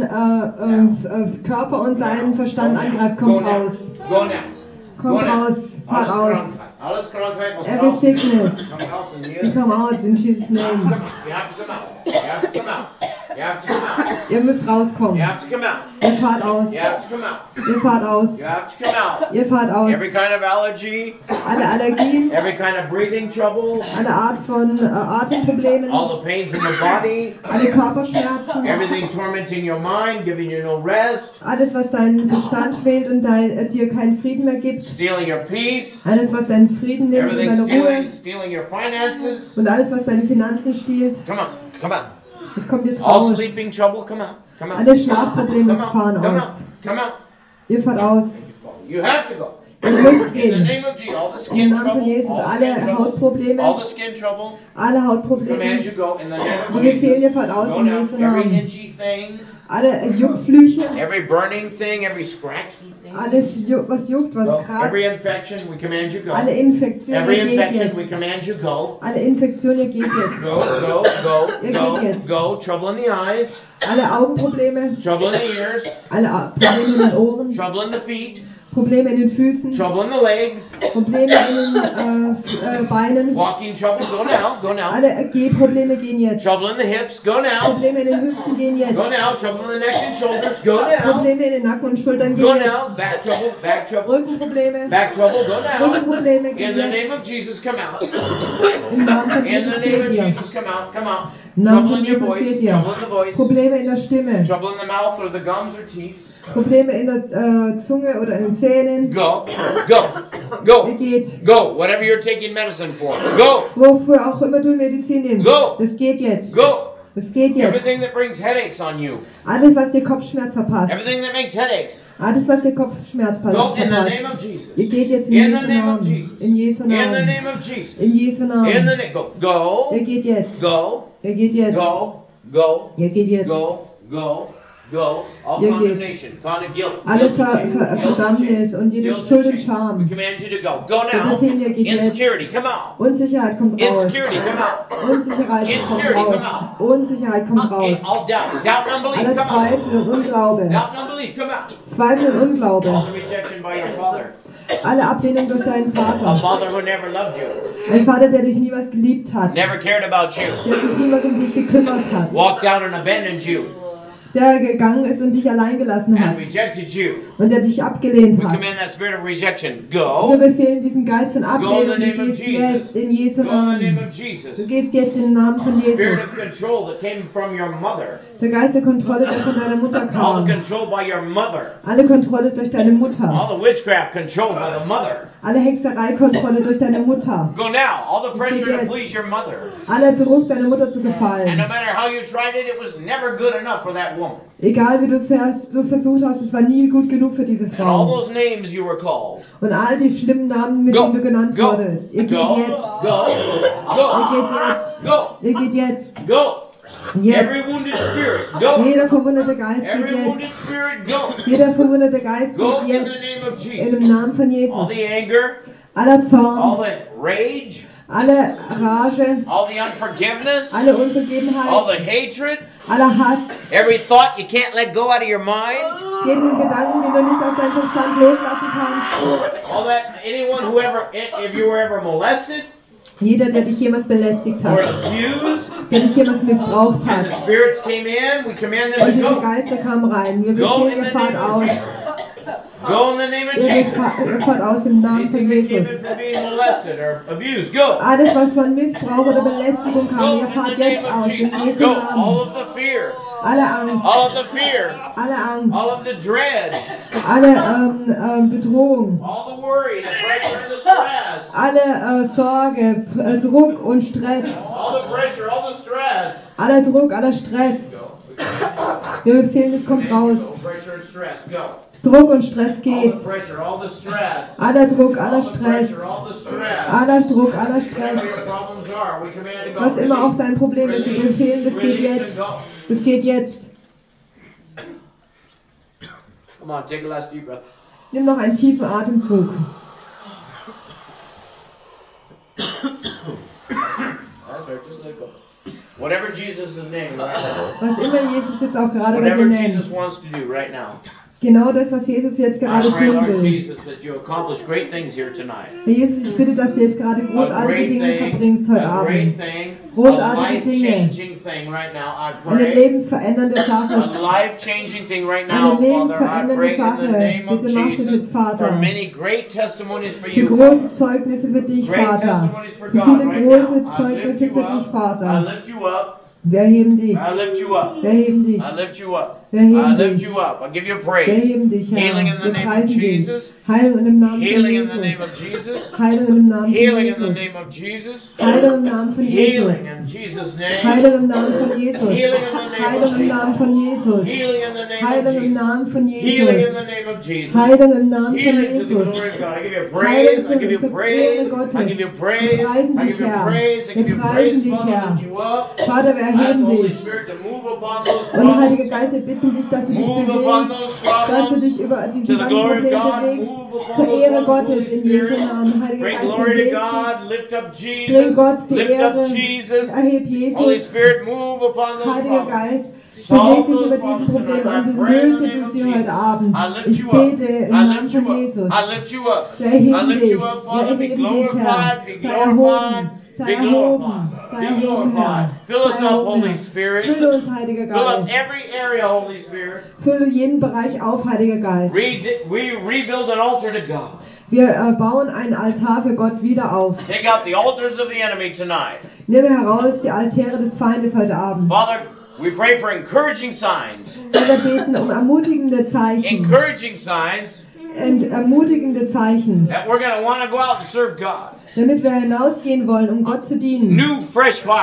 S3: Körper und deinen Verstand angreift,
S1: Go
S3: kommt
S1: now.
S3: raus!
S1: Go now.
S3: Kommt
S1: Go now.
S3: raus! Fahrt aus!
S1: Alles Krankheit muss
S3: Every
S1: raus.
S3: sickness,
S1: Come raus in Jesus'
S3: come out in Jesus'
S1: You have to
S3: name!
S1: come out. You have to come out. You have to come out. You have to come out.
S3: Ihr müsst rauskommen!
S1: You have to come out.
S3: Ihr fahrt aus!
S1: You have to come out.
S3: Ihr fahrt aus!
S1: You have to come out.
S3: Ihr fahrt aus!
S1: Every kind of allergy,
S3: Alle Allergien,
S1: every kind of breathing trouble,
S3: alle Art von Atemproblemen,
S1: all the pains in the body,
S3: alle Körperschmerzen,
S1: everything tormenting your mind, giving you no rest,
S3: alles, was deinen Verstand quält und dir keinen Frieden mehr gibt,
S1: stealing your peace,
S3: alles, was deinen Frieden nimmt und
S1: everything
S3: deine Ruhe
S1: stealing your finances.
S3: und alles, was deine Finanzen stiehlt,
S1: Come on, come out.
S3: das kommt jetzt
S1: All
S3: raus.
S1: sleeping trouble, come out. Come out.
S3: Alle Schlafprobleme
S1: Come out.
S3: fahren
S1: Come
S3: aus.
S1: out. Come out.
S3: Ihr fahrt aus.
S1: You have to go.
S3: Ihr müsst
S1: In the
S3: gehen.
S1: name of Jesus, all the
S3: Im
S1: skin
S3: Namen von
S1: trouble,
S3: Jesus,
S1: all the
S3: alle
S1: skin trouble,
S3: Hautprobleme,
S1: all the skin trouble,
S3: alle
S1: command
S3: Hautprobleme,
S1: you go in the name of
S3: wir befehlen, ihr
S1: Jesus.
S3: fahrt aus
S1: Go
S3: in
S1: now.
S3: Jesu
S1: Every
S3: Namen.
S1: itchy thing,
S3: Alle Juckflüche,
S1: every burning thing, every scratchy thing,
S3: alles, was juckt, was
S1: go.
S3: kratzt,
S1: Every infection, we command you go.
S3: alle Infektionen,
S1: Every
S3: ihr geht
S1: infection,
S3: jetzt.
S1: we command you go.
S3: Alle Infektionen, ihr geht jetzt.
S1: Go, go, go,
S3: Ihr
S1: go,
S3: geht jetzt.
S1: go. Trouble in the eyes,
S3: Alle Augenprobleme,
S1: trouble in the ears,
S3: alle Probleme in den Ohren,
S1: trouble in the feet,
S3: Probleme in den Füßen,
S1: trouble in the legs,
S3: Probleme in den Beinen,
S1: walking trouble, go now, go now.
S3: alle Gehprobleme gehen jetzt.
S1: Trouble in the hips, go now.
S3: Probleme in den Hüften gehen jetzt.
S1: Go now. Trouble in the neck and shoulders, go now.
S3: Probleme in den Nacken und Schultern
S1: Go
S3: gehen jetzt.
S1: now. Back trouble, back trouble,
S3: Rückenprobleme,
S1: back trouble, go now.
S3: Rückenprobleme
S1: In
S3: gehen
S1: the
S3: jetzt.
S1: name of Jesus, come out.
S3: Im Namen von
S1: In
S3: Jesus
S1: the name of
S3: geht ihr.
S1: Jesus, come out, come out.
S3: Im Namen
S1: Trouble
S3: von
S1: in your
S3: Jesus
S1: voice,
S3: geht ihr.
S1: trouble in the voice,
S3: Probleme in der Stimme,
S1: trouble in the mouth or the gums or teeth.
S3: Probleme in der Zunge oder in den Zähnen.
S1: Go, go,
S3: Ihr
S1: go,
S3: geht.
S1: go. Whatever you're taking medicine for, go,
S3: Wofür auch immer du Medizin nimmst.
S1: Go.
S3: Das geht jetzt.
S1: go.
S3: Es geht jetzt.
S1: Everything that brings headaches on you.
S3: Alles, was dir Kopfschmerz verpasst.
S1: Everything that makes headaches.
S3: Alles, was dir Kopfschmerz
S1: Go in the
S3: verpasst.
S1: name of Jesus.
S3: Ihr geht jetzt in
S1: In the
S3: Jesu
S1: name of
S3: Namen.
S1: Jesus.
S3: In Jesu
S1: In the
S3: Namen.
S1: name of Jesus.
S3: In Jesu
S1: In the
S3: Namen.
S1: name. Go.
S3: Ihr geht jetzt.
S1: Go.
S3: Ihr geht jetzt.
S1: Go. Go.
S3: Ihr geht jetzt.
S1: Go. Go. Go. All
S3: Ihr geht.
S1: condemnation. Guilt.
S3: Alle
S1: Guilt and shame. Guilt and
S3: Verdammnis
S1: shame.
S3: und jede
S1: Guilt and
S3: Schuld und
S1: shame. We
S3: Scham.
S1: command you to go. Go
S3: Wir
S1: now.
S3: befehlen dir, geht jetzt.
S1: Insecurity, come out.
S3: Unsicherheit kommt raus.
S1: Insecurity, come out.
S3: Unsicherheit
S1: Insecurity,
S3: kommt
S1: come
S3: raus.
S1: out.
S3: Unsicherheit kommt raus.
S1: All doubt. Doubt and unbelief,
S3: Alle
S1: come out.
S3: Zweifel und Unglaube.
S1: Doubt and unbelief, come out.
S3: Zweifel und Unglaube.
S1: All the rejection by your father.
S3: Alle Ablehnung durch deinen
S1: A
S3: Vater.
S1: father who never loved you.
S3: Ein Vater, der dich niemals geliebt hat.
S1: Never cared about you.
S3: Der sich niemals um dich gekümmert hat.
S1: Walked out and abandoned you.
S3: Der gegangen ist und dich allein gelassen hat.
S1: And rejected you.
S3: Und der dich abgelehnt
S1: We
S3: hat.
S1: command that spirit of rejection.
S3: Wir
S1: Go.
S3: befehlen diesen Geist von
S1: Go in the
S3: Ablehnung.
S1: name
S3: Du
S1: of
S3: gehst
S1: Jesus.
S3: jetzt in Jesu
S1: Go in the name
S3: Namen.
S1: of Jesus.
S3: Du gehst jetzt in den Namen von
S1: Spirit
S3: Jesus.
S1: of control that came from your mother.
S3: Der Geist der Kontrolle, der von deiner Mutter
S1: All
S3: kam.
S1: the control by your mother.
S3: Alle Kontrolle durch deine Mutter.
S1: All the witchcraft controlled by the mother.
S3: Alle Hexereikontrolle durch deine Mutter.
S1: Go now. All the pressure to please your mother.
S3: Aller Druck, deiner Mutter zu
S1: And no
S3: gefallen.
S1: matter how you tried it, it was never good enough for that woman.
S3: Egal wie du zuerst so versucht hast, es war nie gut genug für diese
S1: And all
S3: Frau.
S1: those names you were called.
S3: Und all die schlimmen Namen, mit
S1: Go.
S3: denen du genannt
S1: Go.
S3: wurdest. Ihr geht
S1: Go.
S3: jetzt.
S1: Go.
S3: Ihr geht
S1: Go.
S3: jetzt.
S1: Go.
S3: Ihr geht jetzt.
S1: Go.
S3: Jetzt.
S1: Every wounded spirit, go.
S3: Jeder verwundete Geist geht
S1: Every wounded
S3: jetzt.
S1: spirit, go.
S3: Jeder verwundete Geist
S1: Go
S3: geht
S1: in the
S3: jetzt.
S1: name of
S3: In
S1: Jesus.
S3: dem Namen von
S1: All
S3: Jesus.
S1: the anger,
S3: Aller
S1: all
S3: Zorn,
S1: the rage,
S3: alle Rage,
S1: all the unforgiveness,
S3: alle
S1: all
S3: Unvergebenheit,
S1: the hatred,
S3: aller Hass,
S1: every thought you can't let go out of your mind,
S3: jeden Gedanken, den du nicht aus deinem Verstand loslassen kannst.
S1: all that, anyone who ever, if you were ever molested
S3: Jeder, der dich jemals belästigt
S1: or
S3: hat,
S1: abused,
S3: der dich jemals missbraucht
S1: and the
S3: hat.
S1: spirits came in, we command them
S3: Und
S1: to
S3: diese
S1: go.
S3: Geister kamen rein. Wir
S1: Go
S3: befehlen,
S1: in
S3: ihr
S1: the
S3: fahrt
S1: name of
S3: aus.
S1: Jesus. Go in the name of
S3: Ihr
S1: Jesus.
S3: fahrt aus im Namen von
S1: Anything that came in
S3: Jesus.
S1: from being molested or abused, go.
S3: Alles, was von Missbrauch oder Belästigung kam,
S1: Go
S3: ihr
S1: in the
S3: fahrt
S1: name
S3: jetzt
S1: of
S3: aus. In
S1: Jesus.
S3: Jesu
S1: Go. All
S3: Namen.
S1: of the fear,
S3: Alle Angst,
S1: all of the fear,
S3: alle Angst,
S1: all of the dread,
S3: alle Bedrohung,
S1: all the worry, the pressure and the stress,
S3: alle Sorge, Druck und Stress.
S1: all the pressure, all the stress.
S3: Aller Druck, aller Stress.
S1: Go.
S3: Wir befehlen, es kommt raus.
S1: Go. Pressure and stress, go.
S3: Druck und Stress
S1: All
S3: geht.
S1: the pressure, all the stress,
S3: Aller Druck,
S1: all
S3: aller
S1: the
S3: Stress.
S1: pressure, all the stress.
S3: Aller Druck, aller Stress.
S1: Whatever your problems are, we command to go.
S3: Was immer auch sein Problem ist, wir befehlen, das geht
S1: Release and
S3: jetzt.
S1: go.
S3: Das geht jetzt.
S1: Come on, take a last deep breath.
S3: Nimm noch einen tiefen Atemzug.
S1: That's right, just let it go. Whatever Jesus' name right now.
S3: Was immer Jesus jetzt auch gerade bei dir
S1: Whatever Jesus
S3: nennt.
S1: wants to do right now.
S3: Genau das, was Jesus jetzt
S1: I
S3: gerade
S1: pray,
S3: tun
S1: Lord
S3: will.
S1: Jesus, that you accomplish great things here tonight.
S3: Herr Jesus, ich bitte, dass du jetzt gerade
S1: A
S3: großartige
S1: great
S3: Dinge
S1: thing,
S3: verbringst heute
S1: a great
S3: Abend.
S1: thing, a
S3: Großartige Dinge.
S1: life-changing thing right now. I
S3: Eine
S1: pray.
S3: lebensverändernde
S1: A
S3: Sache.
S1: life-changing thing right
S3: Eine
S1: now, Father. I
S3: lebensverändernde
S1: pray in the
S3: Sache.
S1: name of
S3: Bitte mach das
S1: Jesus
S3: jetzt, Vater.
S1: for many great testimonies for
S3: Für
S1: you,
S3: große
S1: Father.
S3: Zeugnisse für dich,
S1: Great
S3: Vater.
S1: testimonies for
S3: Für
S1: God
S3: viele
S1: right
S3: große
S1: now. I lift
S3: Zeugnisse
S1: you
S3: für dich,
S1: up. I
S3: Vater.
S1: lift you up.
S3: Wir heben dich.
S1: I lift you up.
S3: Wir heben dich.
S1: I lift you up.
S3: Wir
S1: I
S3: heben
S1: lift
S3: dich.
S1: you up. I give you
S3: Wir
S1: praise.
S3: heben dich, Herr.
S1: Healing in the
S3: Wir
S1: name of
S3: preisen dich.
S1: Jesus.
S3: Heilung im Namen von
S1: Healing in the name
S3: Jesus.
S1: of Jesus.
S3: Heilung im Namen von
S1: Healing in the
S3: Jesus.
S1: name of Jesus.
S3: Heilung im Namen von Jesus.
S1: Healing in Jesus' name.
S3: Heilung im Namen von Jesus.
S1: Healing in the name
S3: Heilung
S1: of
S3: im Namen
S1: Jesus.
S3: von Jesus.
S1: Healing in the name of
S3: Heilung im
S1: Jesus.
S3: Namen von
S1: Healing in
S3: Jesus.
S1: the name of Jesus.
S3: Heilung im Namen von
S1: Healing to the glory
S3: Jesus.
S1: of God. I give you praise. I give you
S3: Heilung zur
S1: praise.
S3: Ehre Gottes.
S1: I give you
S3: Wir
S1: praise.
S3: preisen
S1: I
S3: dich,
S1: give you
S3: Herr.
S1: praise. I give
S3: Wir
S1: you
S3: preisen
S1: praise.
S3: dich,
S1: Father,
S3: Herr.
S1: lift you up.
S3: Vater, wir
S1: Ask the
S3: erheben
S1: Holy
S3: dich.
S1: Spirit to move upon those
S3: Und Heilige
S1: problems.
S3: Geist, wir bitten dich, dass du dich
S1: Move upon
S3: bewegst,
S1: those
S3: dass du
S1: problems.
S3: dich über
S1: To
S3: diese
S1: the
S3: ganzen
S1: glory of
S3: Probleme
S1: God,
S3: bewegst.
S1: move upon
S3: Zur
S1: those
S3: Ehre
S1: ones,
S3: Gottes
S1: Holy
S3: in Jesu
S1: Spirit.
S3: Namen. Heilige
S1: Bring
S3: Geist,
S1: glory to
S3: beweg dich.
S1: God. Lift up
S3: Bring
S1: Jesus.
S3: Gott die
S1: Lift up
S3: Ehre.
S1: Jesus.
S3: Erheb
S1: Holy
S3: Jesus.
S1: Spirit, move upon those
S3: Heiliger
S1: problems.
S3: Geist,
S1: Solve
S3: beweg dich
S1: those
S3: über
S1: problems
S3: dieses Problem
S1: tonight.
S3: und
S1: I pray in the
S3: löse
S1: name
S3: du
S1: of
S3: sie
S1: Jesus.
S3: heute Abend.
S1: I lift
S3: Ich
S1: you up.
S3: bete im
S1: I
S3: Namen
S1: lift you
S3: von
S1: up.
S3: Jesus.
S1: I lift you up.
S3: Wir
S1: I
S3: erheben
S1: lift
S3: dich.
S1: you up,
S3: Wir
S1: Father. Be
S3: erheben dich, Herr.
S1: glorified. Be
S3: Sei
S1: glorified.
S3: erhoben. Sei
S1: Be
S3: erhoben.
S1: glorified.
S3: Sei
S1: Be
S3: erhoben, Herr.
S1: glorified. Fill us
S3: Sei
S1: up,
S3: erhoben,
S1: Holy
S3: Herr.
S1: Spirit.
S3: Fülle uns, Heiliger
S1: Fill up
S3: Geist.
S1: every area, Holy Spirit.
S3: Fülle jeden Bereich auf, Heiliger Geist.
S1: We rebuild an altar to God.
S3: Wir bauen einen Altar für Gott wieder auf.
S1: Take out the altars of the enemy tonight.
S3: Nehme heraus die Altäre des Feindes heute Abend.
S1: Father, we pray for encouraging signs.
S3: Wir beten um ermutigende Zeichen.
S1: Encouraging signs
S3: Ermutigende Zeichen.
S1: that we're going to want to go out and serve God.
S3: Damit wir hinausgehen wollen, um Gott zu dienen.
S1: New, fresh fire.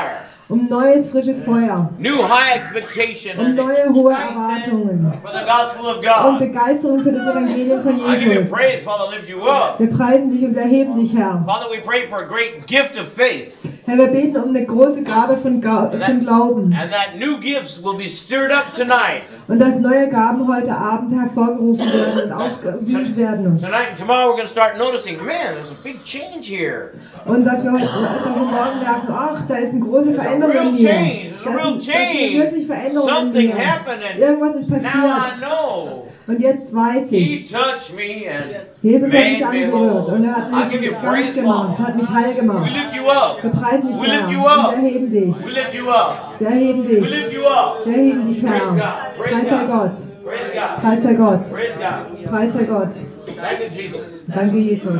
S3: um neues, frisches Feuer,
S1: new high expectation,
S3: um
S1: and
S3: neue, hohe
S1: excitement
S3: Erwartungen
S1: for the gospel of
S3: und
S1: God.
S3: Begeisterung für das Evangelium von
S1: I give you
S3: Jesus.
S1: praise, Father, lift you up.
S3: Wir preisen dich und wir erheben dich, Herr.
S1: Father, we pray for a great gift of faith.
S3: Herr, wir beten um eine große Gabe von Glauben.
S1: And that new gifts will be stirred up tonight.
S3: Und dass neue Gaben heute Abend hervorgerufen werden und aufgewühlt werden.
S1: Tonight and tomorrow we're going to start noticing, man, there's a big change here.
S3: Und dass wir morgen merken, ach, da ist eine große
S1: There's a
S3: Veränderung
S1: real
S3: in mir.
S1: change. There's a real
S3: Da ist
S1: change.
S3: wirklich Veränderung in
S1: Something
S3: mir.
S1: happened and
S3: Irgendwas ist
S1: now I
S3: passiert.
S1: know.
S3: Und jetzt weiß
S1: He
S3: ich,
S1: touched me and
S3: Jesus hat mich
S1: made me
S3: angerührt
S1: whole.
S3: und er hat
S1: I give
S3: mich
S1: you
S3: ganz
S1: praise,
S3: gemacht,
S1: Father.
S3: hat mich heil
S1: We
S3: gemacht.
S1: lift you up.
S3: Wir preisen dich,
S1: We
S3: Herr,
S1: lift you
S3: und
S1: up.
S3: wir erheben dich.
S1: We lift you up.
S3: Wir erheben
S1: We
S3: dich.
S1: lift you up.
S3: Wir erheben dich,
S1: Praise
S3: Herr.
S1: God. Praise
S3: Preis sei
S1: God.
S3: Gott.
S1: Praise God.
S3: Preis sei Gott.
S1: Praise God.
S3: Preis sei Gott.
S1: Thank you, Jesus.
S3: Danke, Jesus.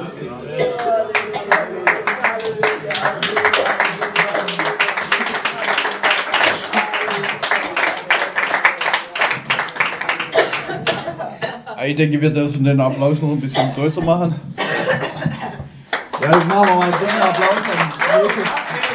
S7: Ich denke, wir dürfen den Applaus noch ein bisschen größer machen. Ja, jetzt machen wir mal einen schönen Applaus an Jesus.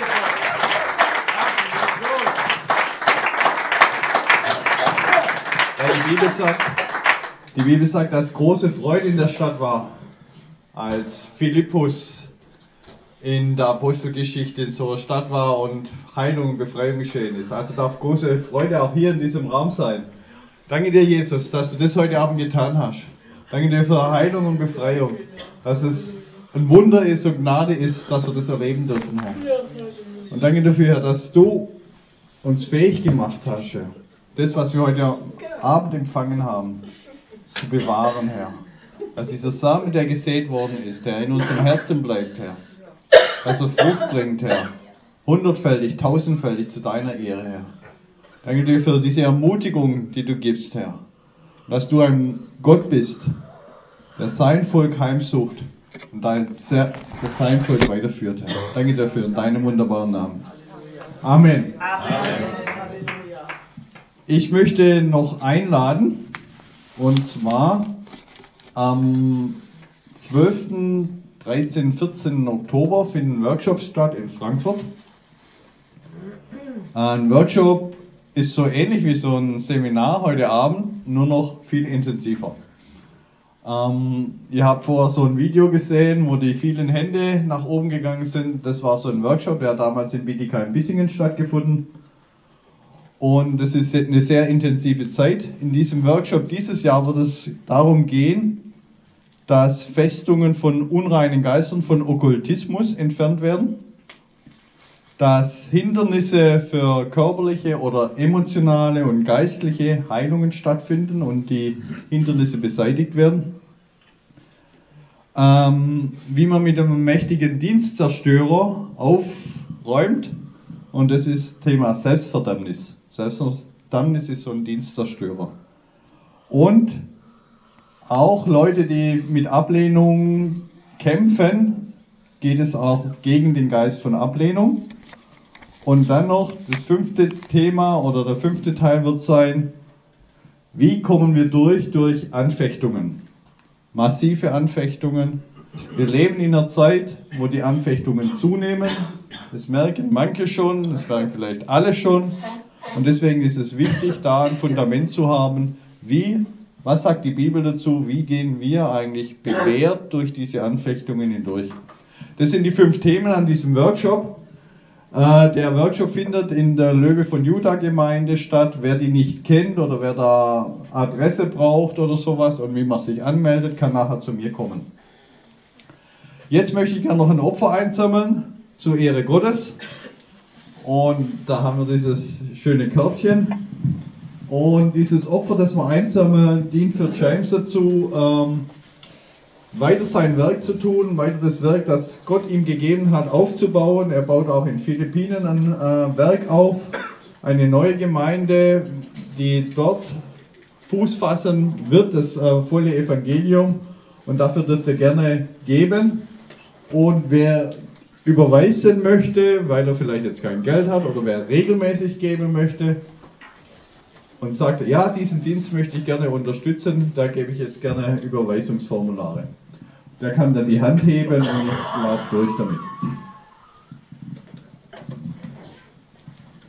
S7: Ja, die Bibel sagt, dass große Freude in der Stadt war, als Philippus in der Apostelgeschichte in so einer Stadt war und Heilung und Befreiung geschehen ist. Also darf große Freude auch hier in diesem Raum sein. Danke dir, Jesus, dass du das heute Abend getan hast. Danke dir für Heilung und Befreiung, dass es ein Wunder ist und Gnade ist, dass wir das erleben dürfen, Herr. Und danke dafür, Herr, dass du uns fähig gemacht hast, Herr, das, was wir heute Abend empfangen haben, zu bewahren, Herr. Dass dieser Samen, der gesät worden ist, der in unserem Herzen bleibt, Herr, dass er Frucht bringt, Herr, hundertfältig, tausendfältig zu deiner Ehre, Herr. Danke dir für diese Ermutigung, die du gibst, Herr. Dass du ein Gott bist, der sein Volk heimsucht und sein Volk weiterführt, Herr. Danke dafür in deinem wunderbaren Namen. Amen. Ich möchte noch einladen, und zwar am 12., 13., 14. Oktober finden Workshops statt in Frankfurt. Ein Workshop ist so ähnlich wie so ein Seminar heute Abend, nur noch viel intensiver. Ihr habt vorher so ein Video gesehen, wo die vielen Hände nach oben gegangen sind. Das war so ein Workshop, der hat damals in Bietigheim-Bissingen stattgefunden. Und es ist eine sehr intensive Zeit. In diesem Workshop dieses Jahr wird es darum gehen, dass Festungen von unreinen Geistern, von Okkultismus entfernt werden, dass Hindernisse für körperliche oder emotionale und geistliche Heilungen stattfinden und die Hindernisse beseitigt werden, wie man mit einem mächtigen Dienstzerstörer aufräumt, und das ist Thema Selbstverdammnis. Selbstverdammnis ist so ein Dienstzerstörer. Und auch Leute, die mit Ablehnung kämpfen, geht es auch gegen den Geist von Ablehnung. Und dann noch das 5. Thema oder der 5. Teil wird sein, wie kommen wir durch Anfechtungen, massive Anfechtungen. Wir leben in einer Zeit, wo die Anfechtungen zunehmen. Das merken manche schon, das merken vielleicht alle schon. Und deswegen ist es wichtig, da ein Fundament zu haben, was sagt die Bibel dazu, wie gehen wir eigentlich bewährt durch diese Anfechtungen hindurch. Das sind die 5 Themen an diesem Workshop. Der Workshop findet in der Löwe von Juda Gemeinde statt. Wer die nicht kennt oder wer da Adresse braucht oder sowas und wie man sich anmeldet, kann nachher zu mir kommen. Jetzt möchte ich gerne noch ein Opfer einsammeln zur Ehre Gottes. Und da haben wir dieses schöne Körbchen. Und dieses Opfer, das wir einsammeln, dient für James dazu, weiter sein Werk zu tun, weiter das Werk, das Gott ihm gegeben hat, aufzubauen. Er baut auch in Philippinen ein Werk auf, eine neue Gemeinde, die dort Fuß fassen wird, das volle Evangelium. Und dafür dürft ihr gerne geben. Und wer überweisen möchte, weil er vielleicht jetzt kein Geld hat, oder wer regelmäßig geben möchte und sagt, ja, diesen Dienst möchte ich gerne unterstützen, da gebe ich jetzt gerne Überweisungsformulare. Der kann dann die Hand heben und ich laufe durch damit.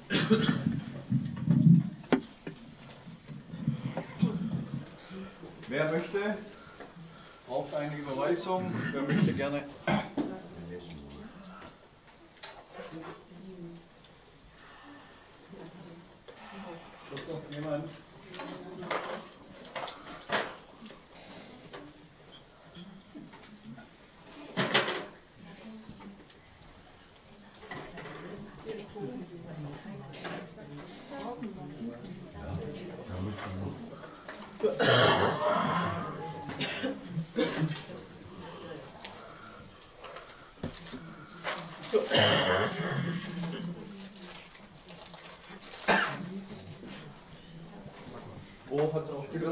S7: Wer möchte? Braucht eine Überweisung? Wer möchte gerne? Jemand? Wo hat es aufgehört?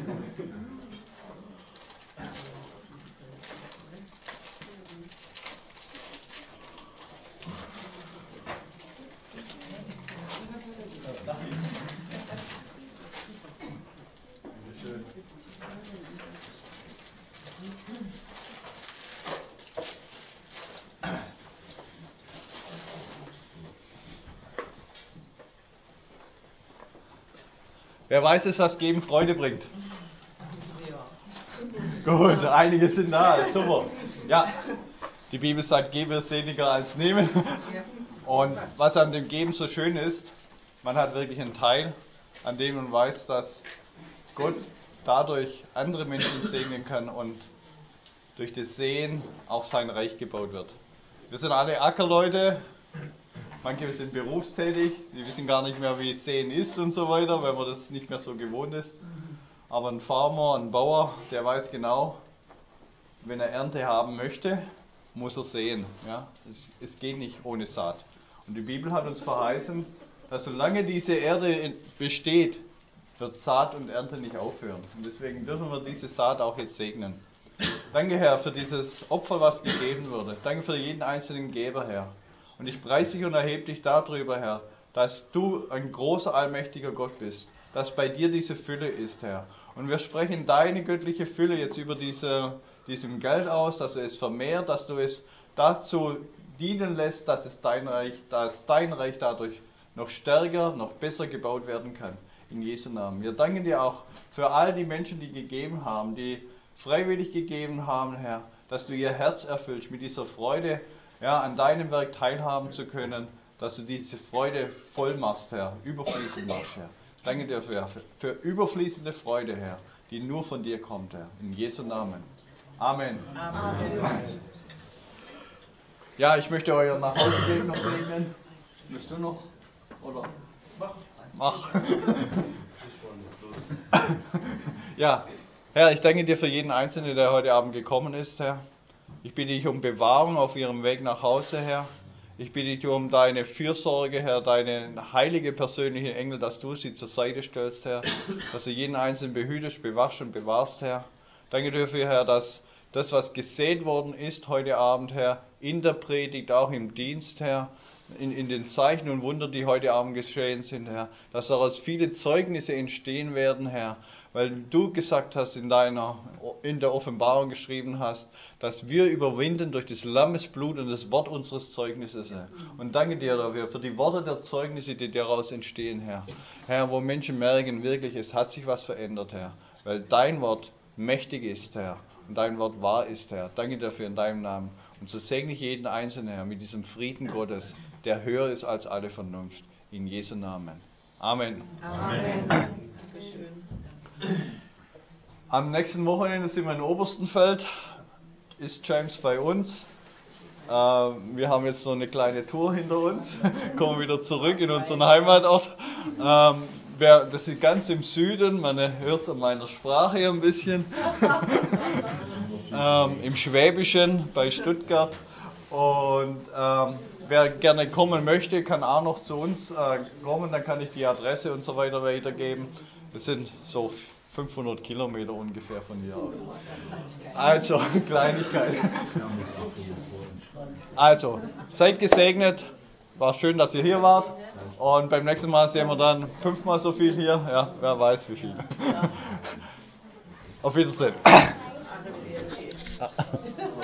S7: Wer weiß es, dass Geben Freude bringt? Gut, einige sind da, super. Ja, die Bibel sagt, Geben ist seliger als Nehmen. Und was an dem Geben so schön ist, man hat wirklich einen Teil, an dem man weiß, dass Gott dadurch andere Menschen segnen kann und durch das Sehen auch sein Reich gebaut wird. Wir sind alle Ackerleute. Manche sind berufstätig, die wissen gar nicht mehr, wie Sehen ist und so weiter, weil man das nicht mehr so gewohnt ist. Aber ein Farmer, ein Bauer, der weiß genau, wenn er Ernte haben möchte, muss er säen. Ja? Es geht nicht ohne Saat. Und die Bibel hat uns verheißen, dass solange diese Erde besteht, wird Saat und Ernte nicht aufhören. Und deswegen dürfen wir diese Saat auch jetzt segnen. Danke, Herr, für dieses Opfer, was gegeben wurde. Danke für jeden einzelnen Geber, Herr. Und ich preise dich und erhebe dich darüber, Herr, dass du ein großer, allmächtiger Gott bist, dass bei dir diese Fülle ist, Herr. Und wir sprechen deine göttliche Fülle jetzt über diesem Geld aus, dass du es vermehrt, dass du es dazu dienen lässt, dass dein Reich dadurch noch stärker, noch besser gebaut werden kann. In Jesu Namen. Wir danken dir auch für all die Menschen, die gegeben haben, die freiwillig gegeben haben, Herr, dass du ihr Herz erfüllst mit dieser Freude, ja, an deinem Werk teilhaben zu können, dass du diese Freude voll machst, Herr, überfließend machst, Herr. Danke dir für überfließende Freude, Herr, die nur von dir kommt, Herr. In Jesu Namen. Amen. Amen. Ja, ich möchte euer Nachhauseweg noch segnen. Möchtest du noch? Oder? Mach. Ja, Herr, ich danke dir für jeden Einzelnen, der heute Abend gekommen ist, Herr. Ich bitte dich um Bewahrung auf ihrem Weg nach Hause, Herr. Ich bitte dich um deine Fürsorge, Herr, deine heilige persönliche Engel, dass du sie zur Seite stellst, Herr. Dass du jeden Einzelnen behütest, bewachst und bewahrst, Herr. Danke dafür, Herr, dass das, was gesät worden ist heute Abend, Herr, in der Predigt, auch im Dienst, Herr, in den Zeichen und Wundern, die heute Abend geschehen sind, Herr, dass daraus viele Zeugnisse entstehen werden, Herr, weil du gesagt hast, in der Offenbarung geschrieben hast, dass wir überwinden durch das Lammesblut und das Wort unseres Zeugnisses, Herr. Und danke dir dafür, für die Worte der Zeugnisse, die daraus entstehen, Herr. Herr, wo Menschen merken, wirklich, es hat sich was verändert, Herr, weil dein Wort mächtig ist, Herr, und dein Wort wahr ist, Herr. Danke dafür in deinem Namen. Und so segne ich jeden Einzelnen, Herr, mit diesem Frieden Gottes, der höher ist als alle Vernunft. In Jesu Namen. Amen. Amen. Am nächsten Wochenende sind wir in Oberstenfeld. Ist James bei uns. Wir haben jetzt so eine kleine Tour hinter uns. Kommen wieder zurück in unseren Heimatort. Das ist ganz im Süden. Man hört es an meiner Sprache hier ein bisschen. Im Schwäbischen bei Stuttgart. Und wer gerne kommen möchte, kann auch noch zu uns kommen. Dann kann ich die Adresse und so weiter weitergeben. Das sind so 500 Kilometer ungefähr von hier aus. Also, Kleinigkeit. Also, seid gesegnet. War schön, dass ihr hier wart. Und beim nächsten Mal sehen wir dann 5-mal so viel hier. Ja, wer weiß wie viel. Auf Wiedersehen.